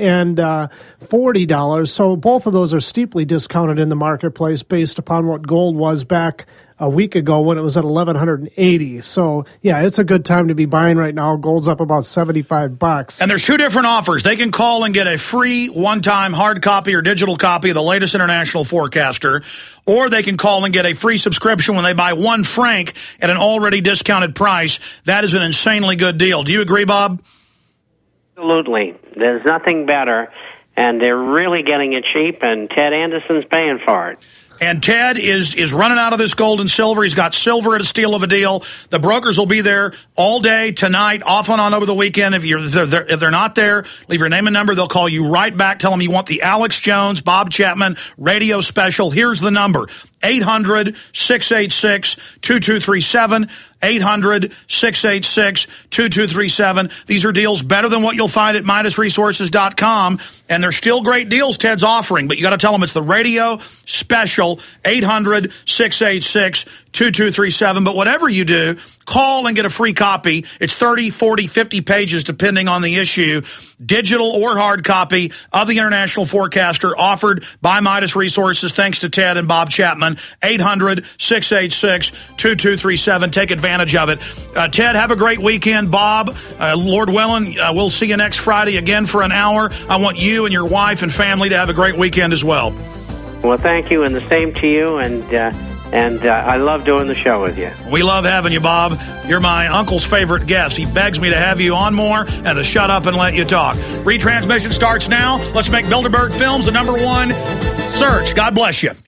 forty dollars. So both of those are steeply discounted in the marketplace based upon what gold was back a week ago when it was at eleven eighty. So, yeah, it's a good time to be buying right now. Gold's up about seventy-five bucks. And there's two different offers. They can call and get a free one-time hard copy or digital copy of the latest international forecaster, or they can call and get a free subscription when they buy one franc at an already discounted price. That is an insanely good deal. Do you agree, Bob? Absolutely. There's nothing better, and they're really getting it cheap, and Ted Anderson's paying for it. And Ted is is running out of this gold and silver. He's got silver at a steal of a deal. The brokers will be there all day tonight, off and on over the weekend. If you're if they're, if they're not there, leave your name and number. They'll call you right back. Tell them you want the Alex Jones, Bob Chapman radio special. Here's the number: eight hundred, six eight six, two two three seven. eight hundred, six eight six, two two three seven. These are deals better than what you'll find at Midas Resources dot com, and they're still great deals Ted's offering, but you got to tell them it's the radio special, eight hundred, six eight six, two two three seven. But whatever you do, call and get a free copy. It's thirty, forty, fifty pages, depending on the issue, digital or hard copy of the International Forecaster, offered by Midas Resources, thanks to Ted and Bob Chapman. eight hundred, six eight six, two two three seven. Take advantage of it. Uh, Ted, have a great weekend. Bob, uh, Lord willing, uh, we'll see you next Friday again for an hour. I want you and your wife and family to have a great weekend as well. Well, thank you, and the same to you, and uh, and uh, I love doing the show with you. We love having you, Bob. You're my uncle's favorite guest. He begs me to have you on more and to shut up and let you talk. Retransmission starts now. Let's make Bilderberg Films the number one search. God bless you.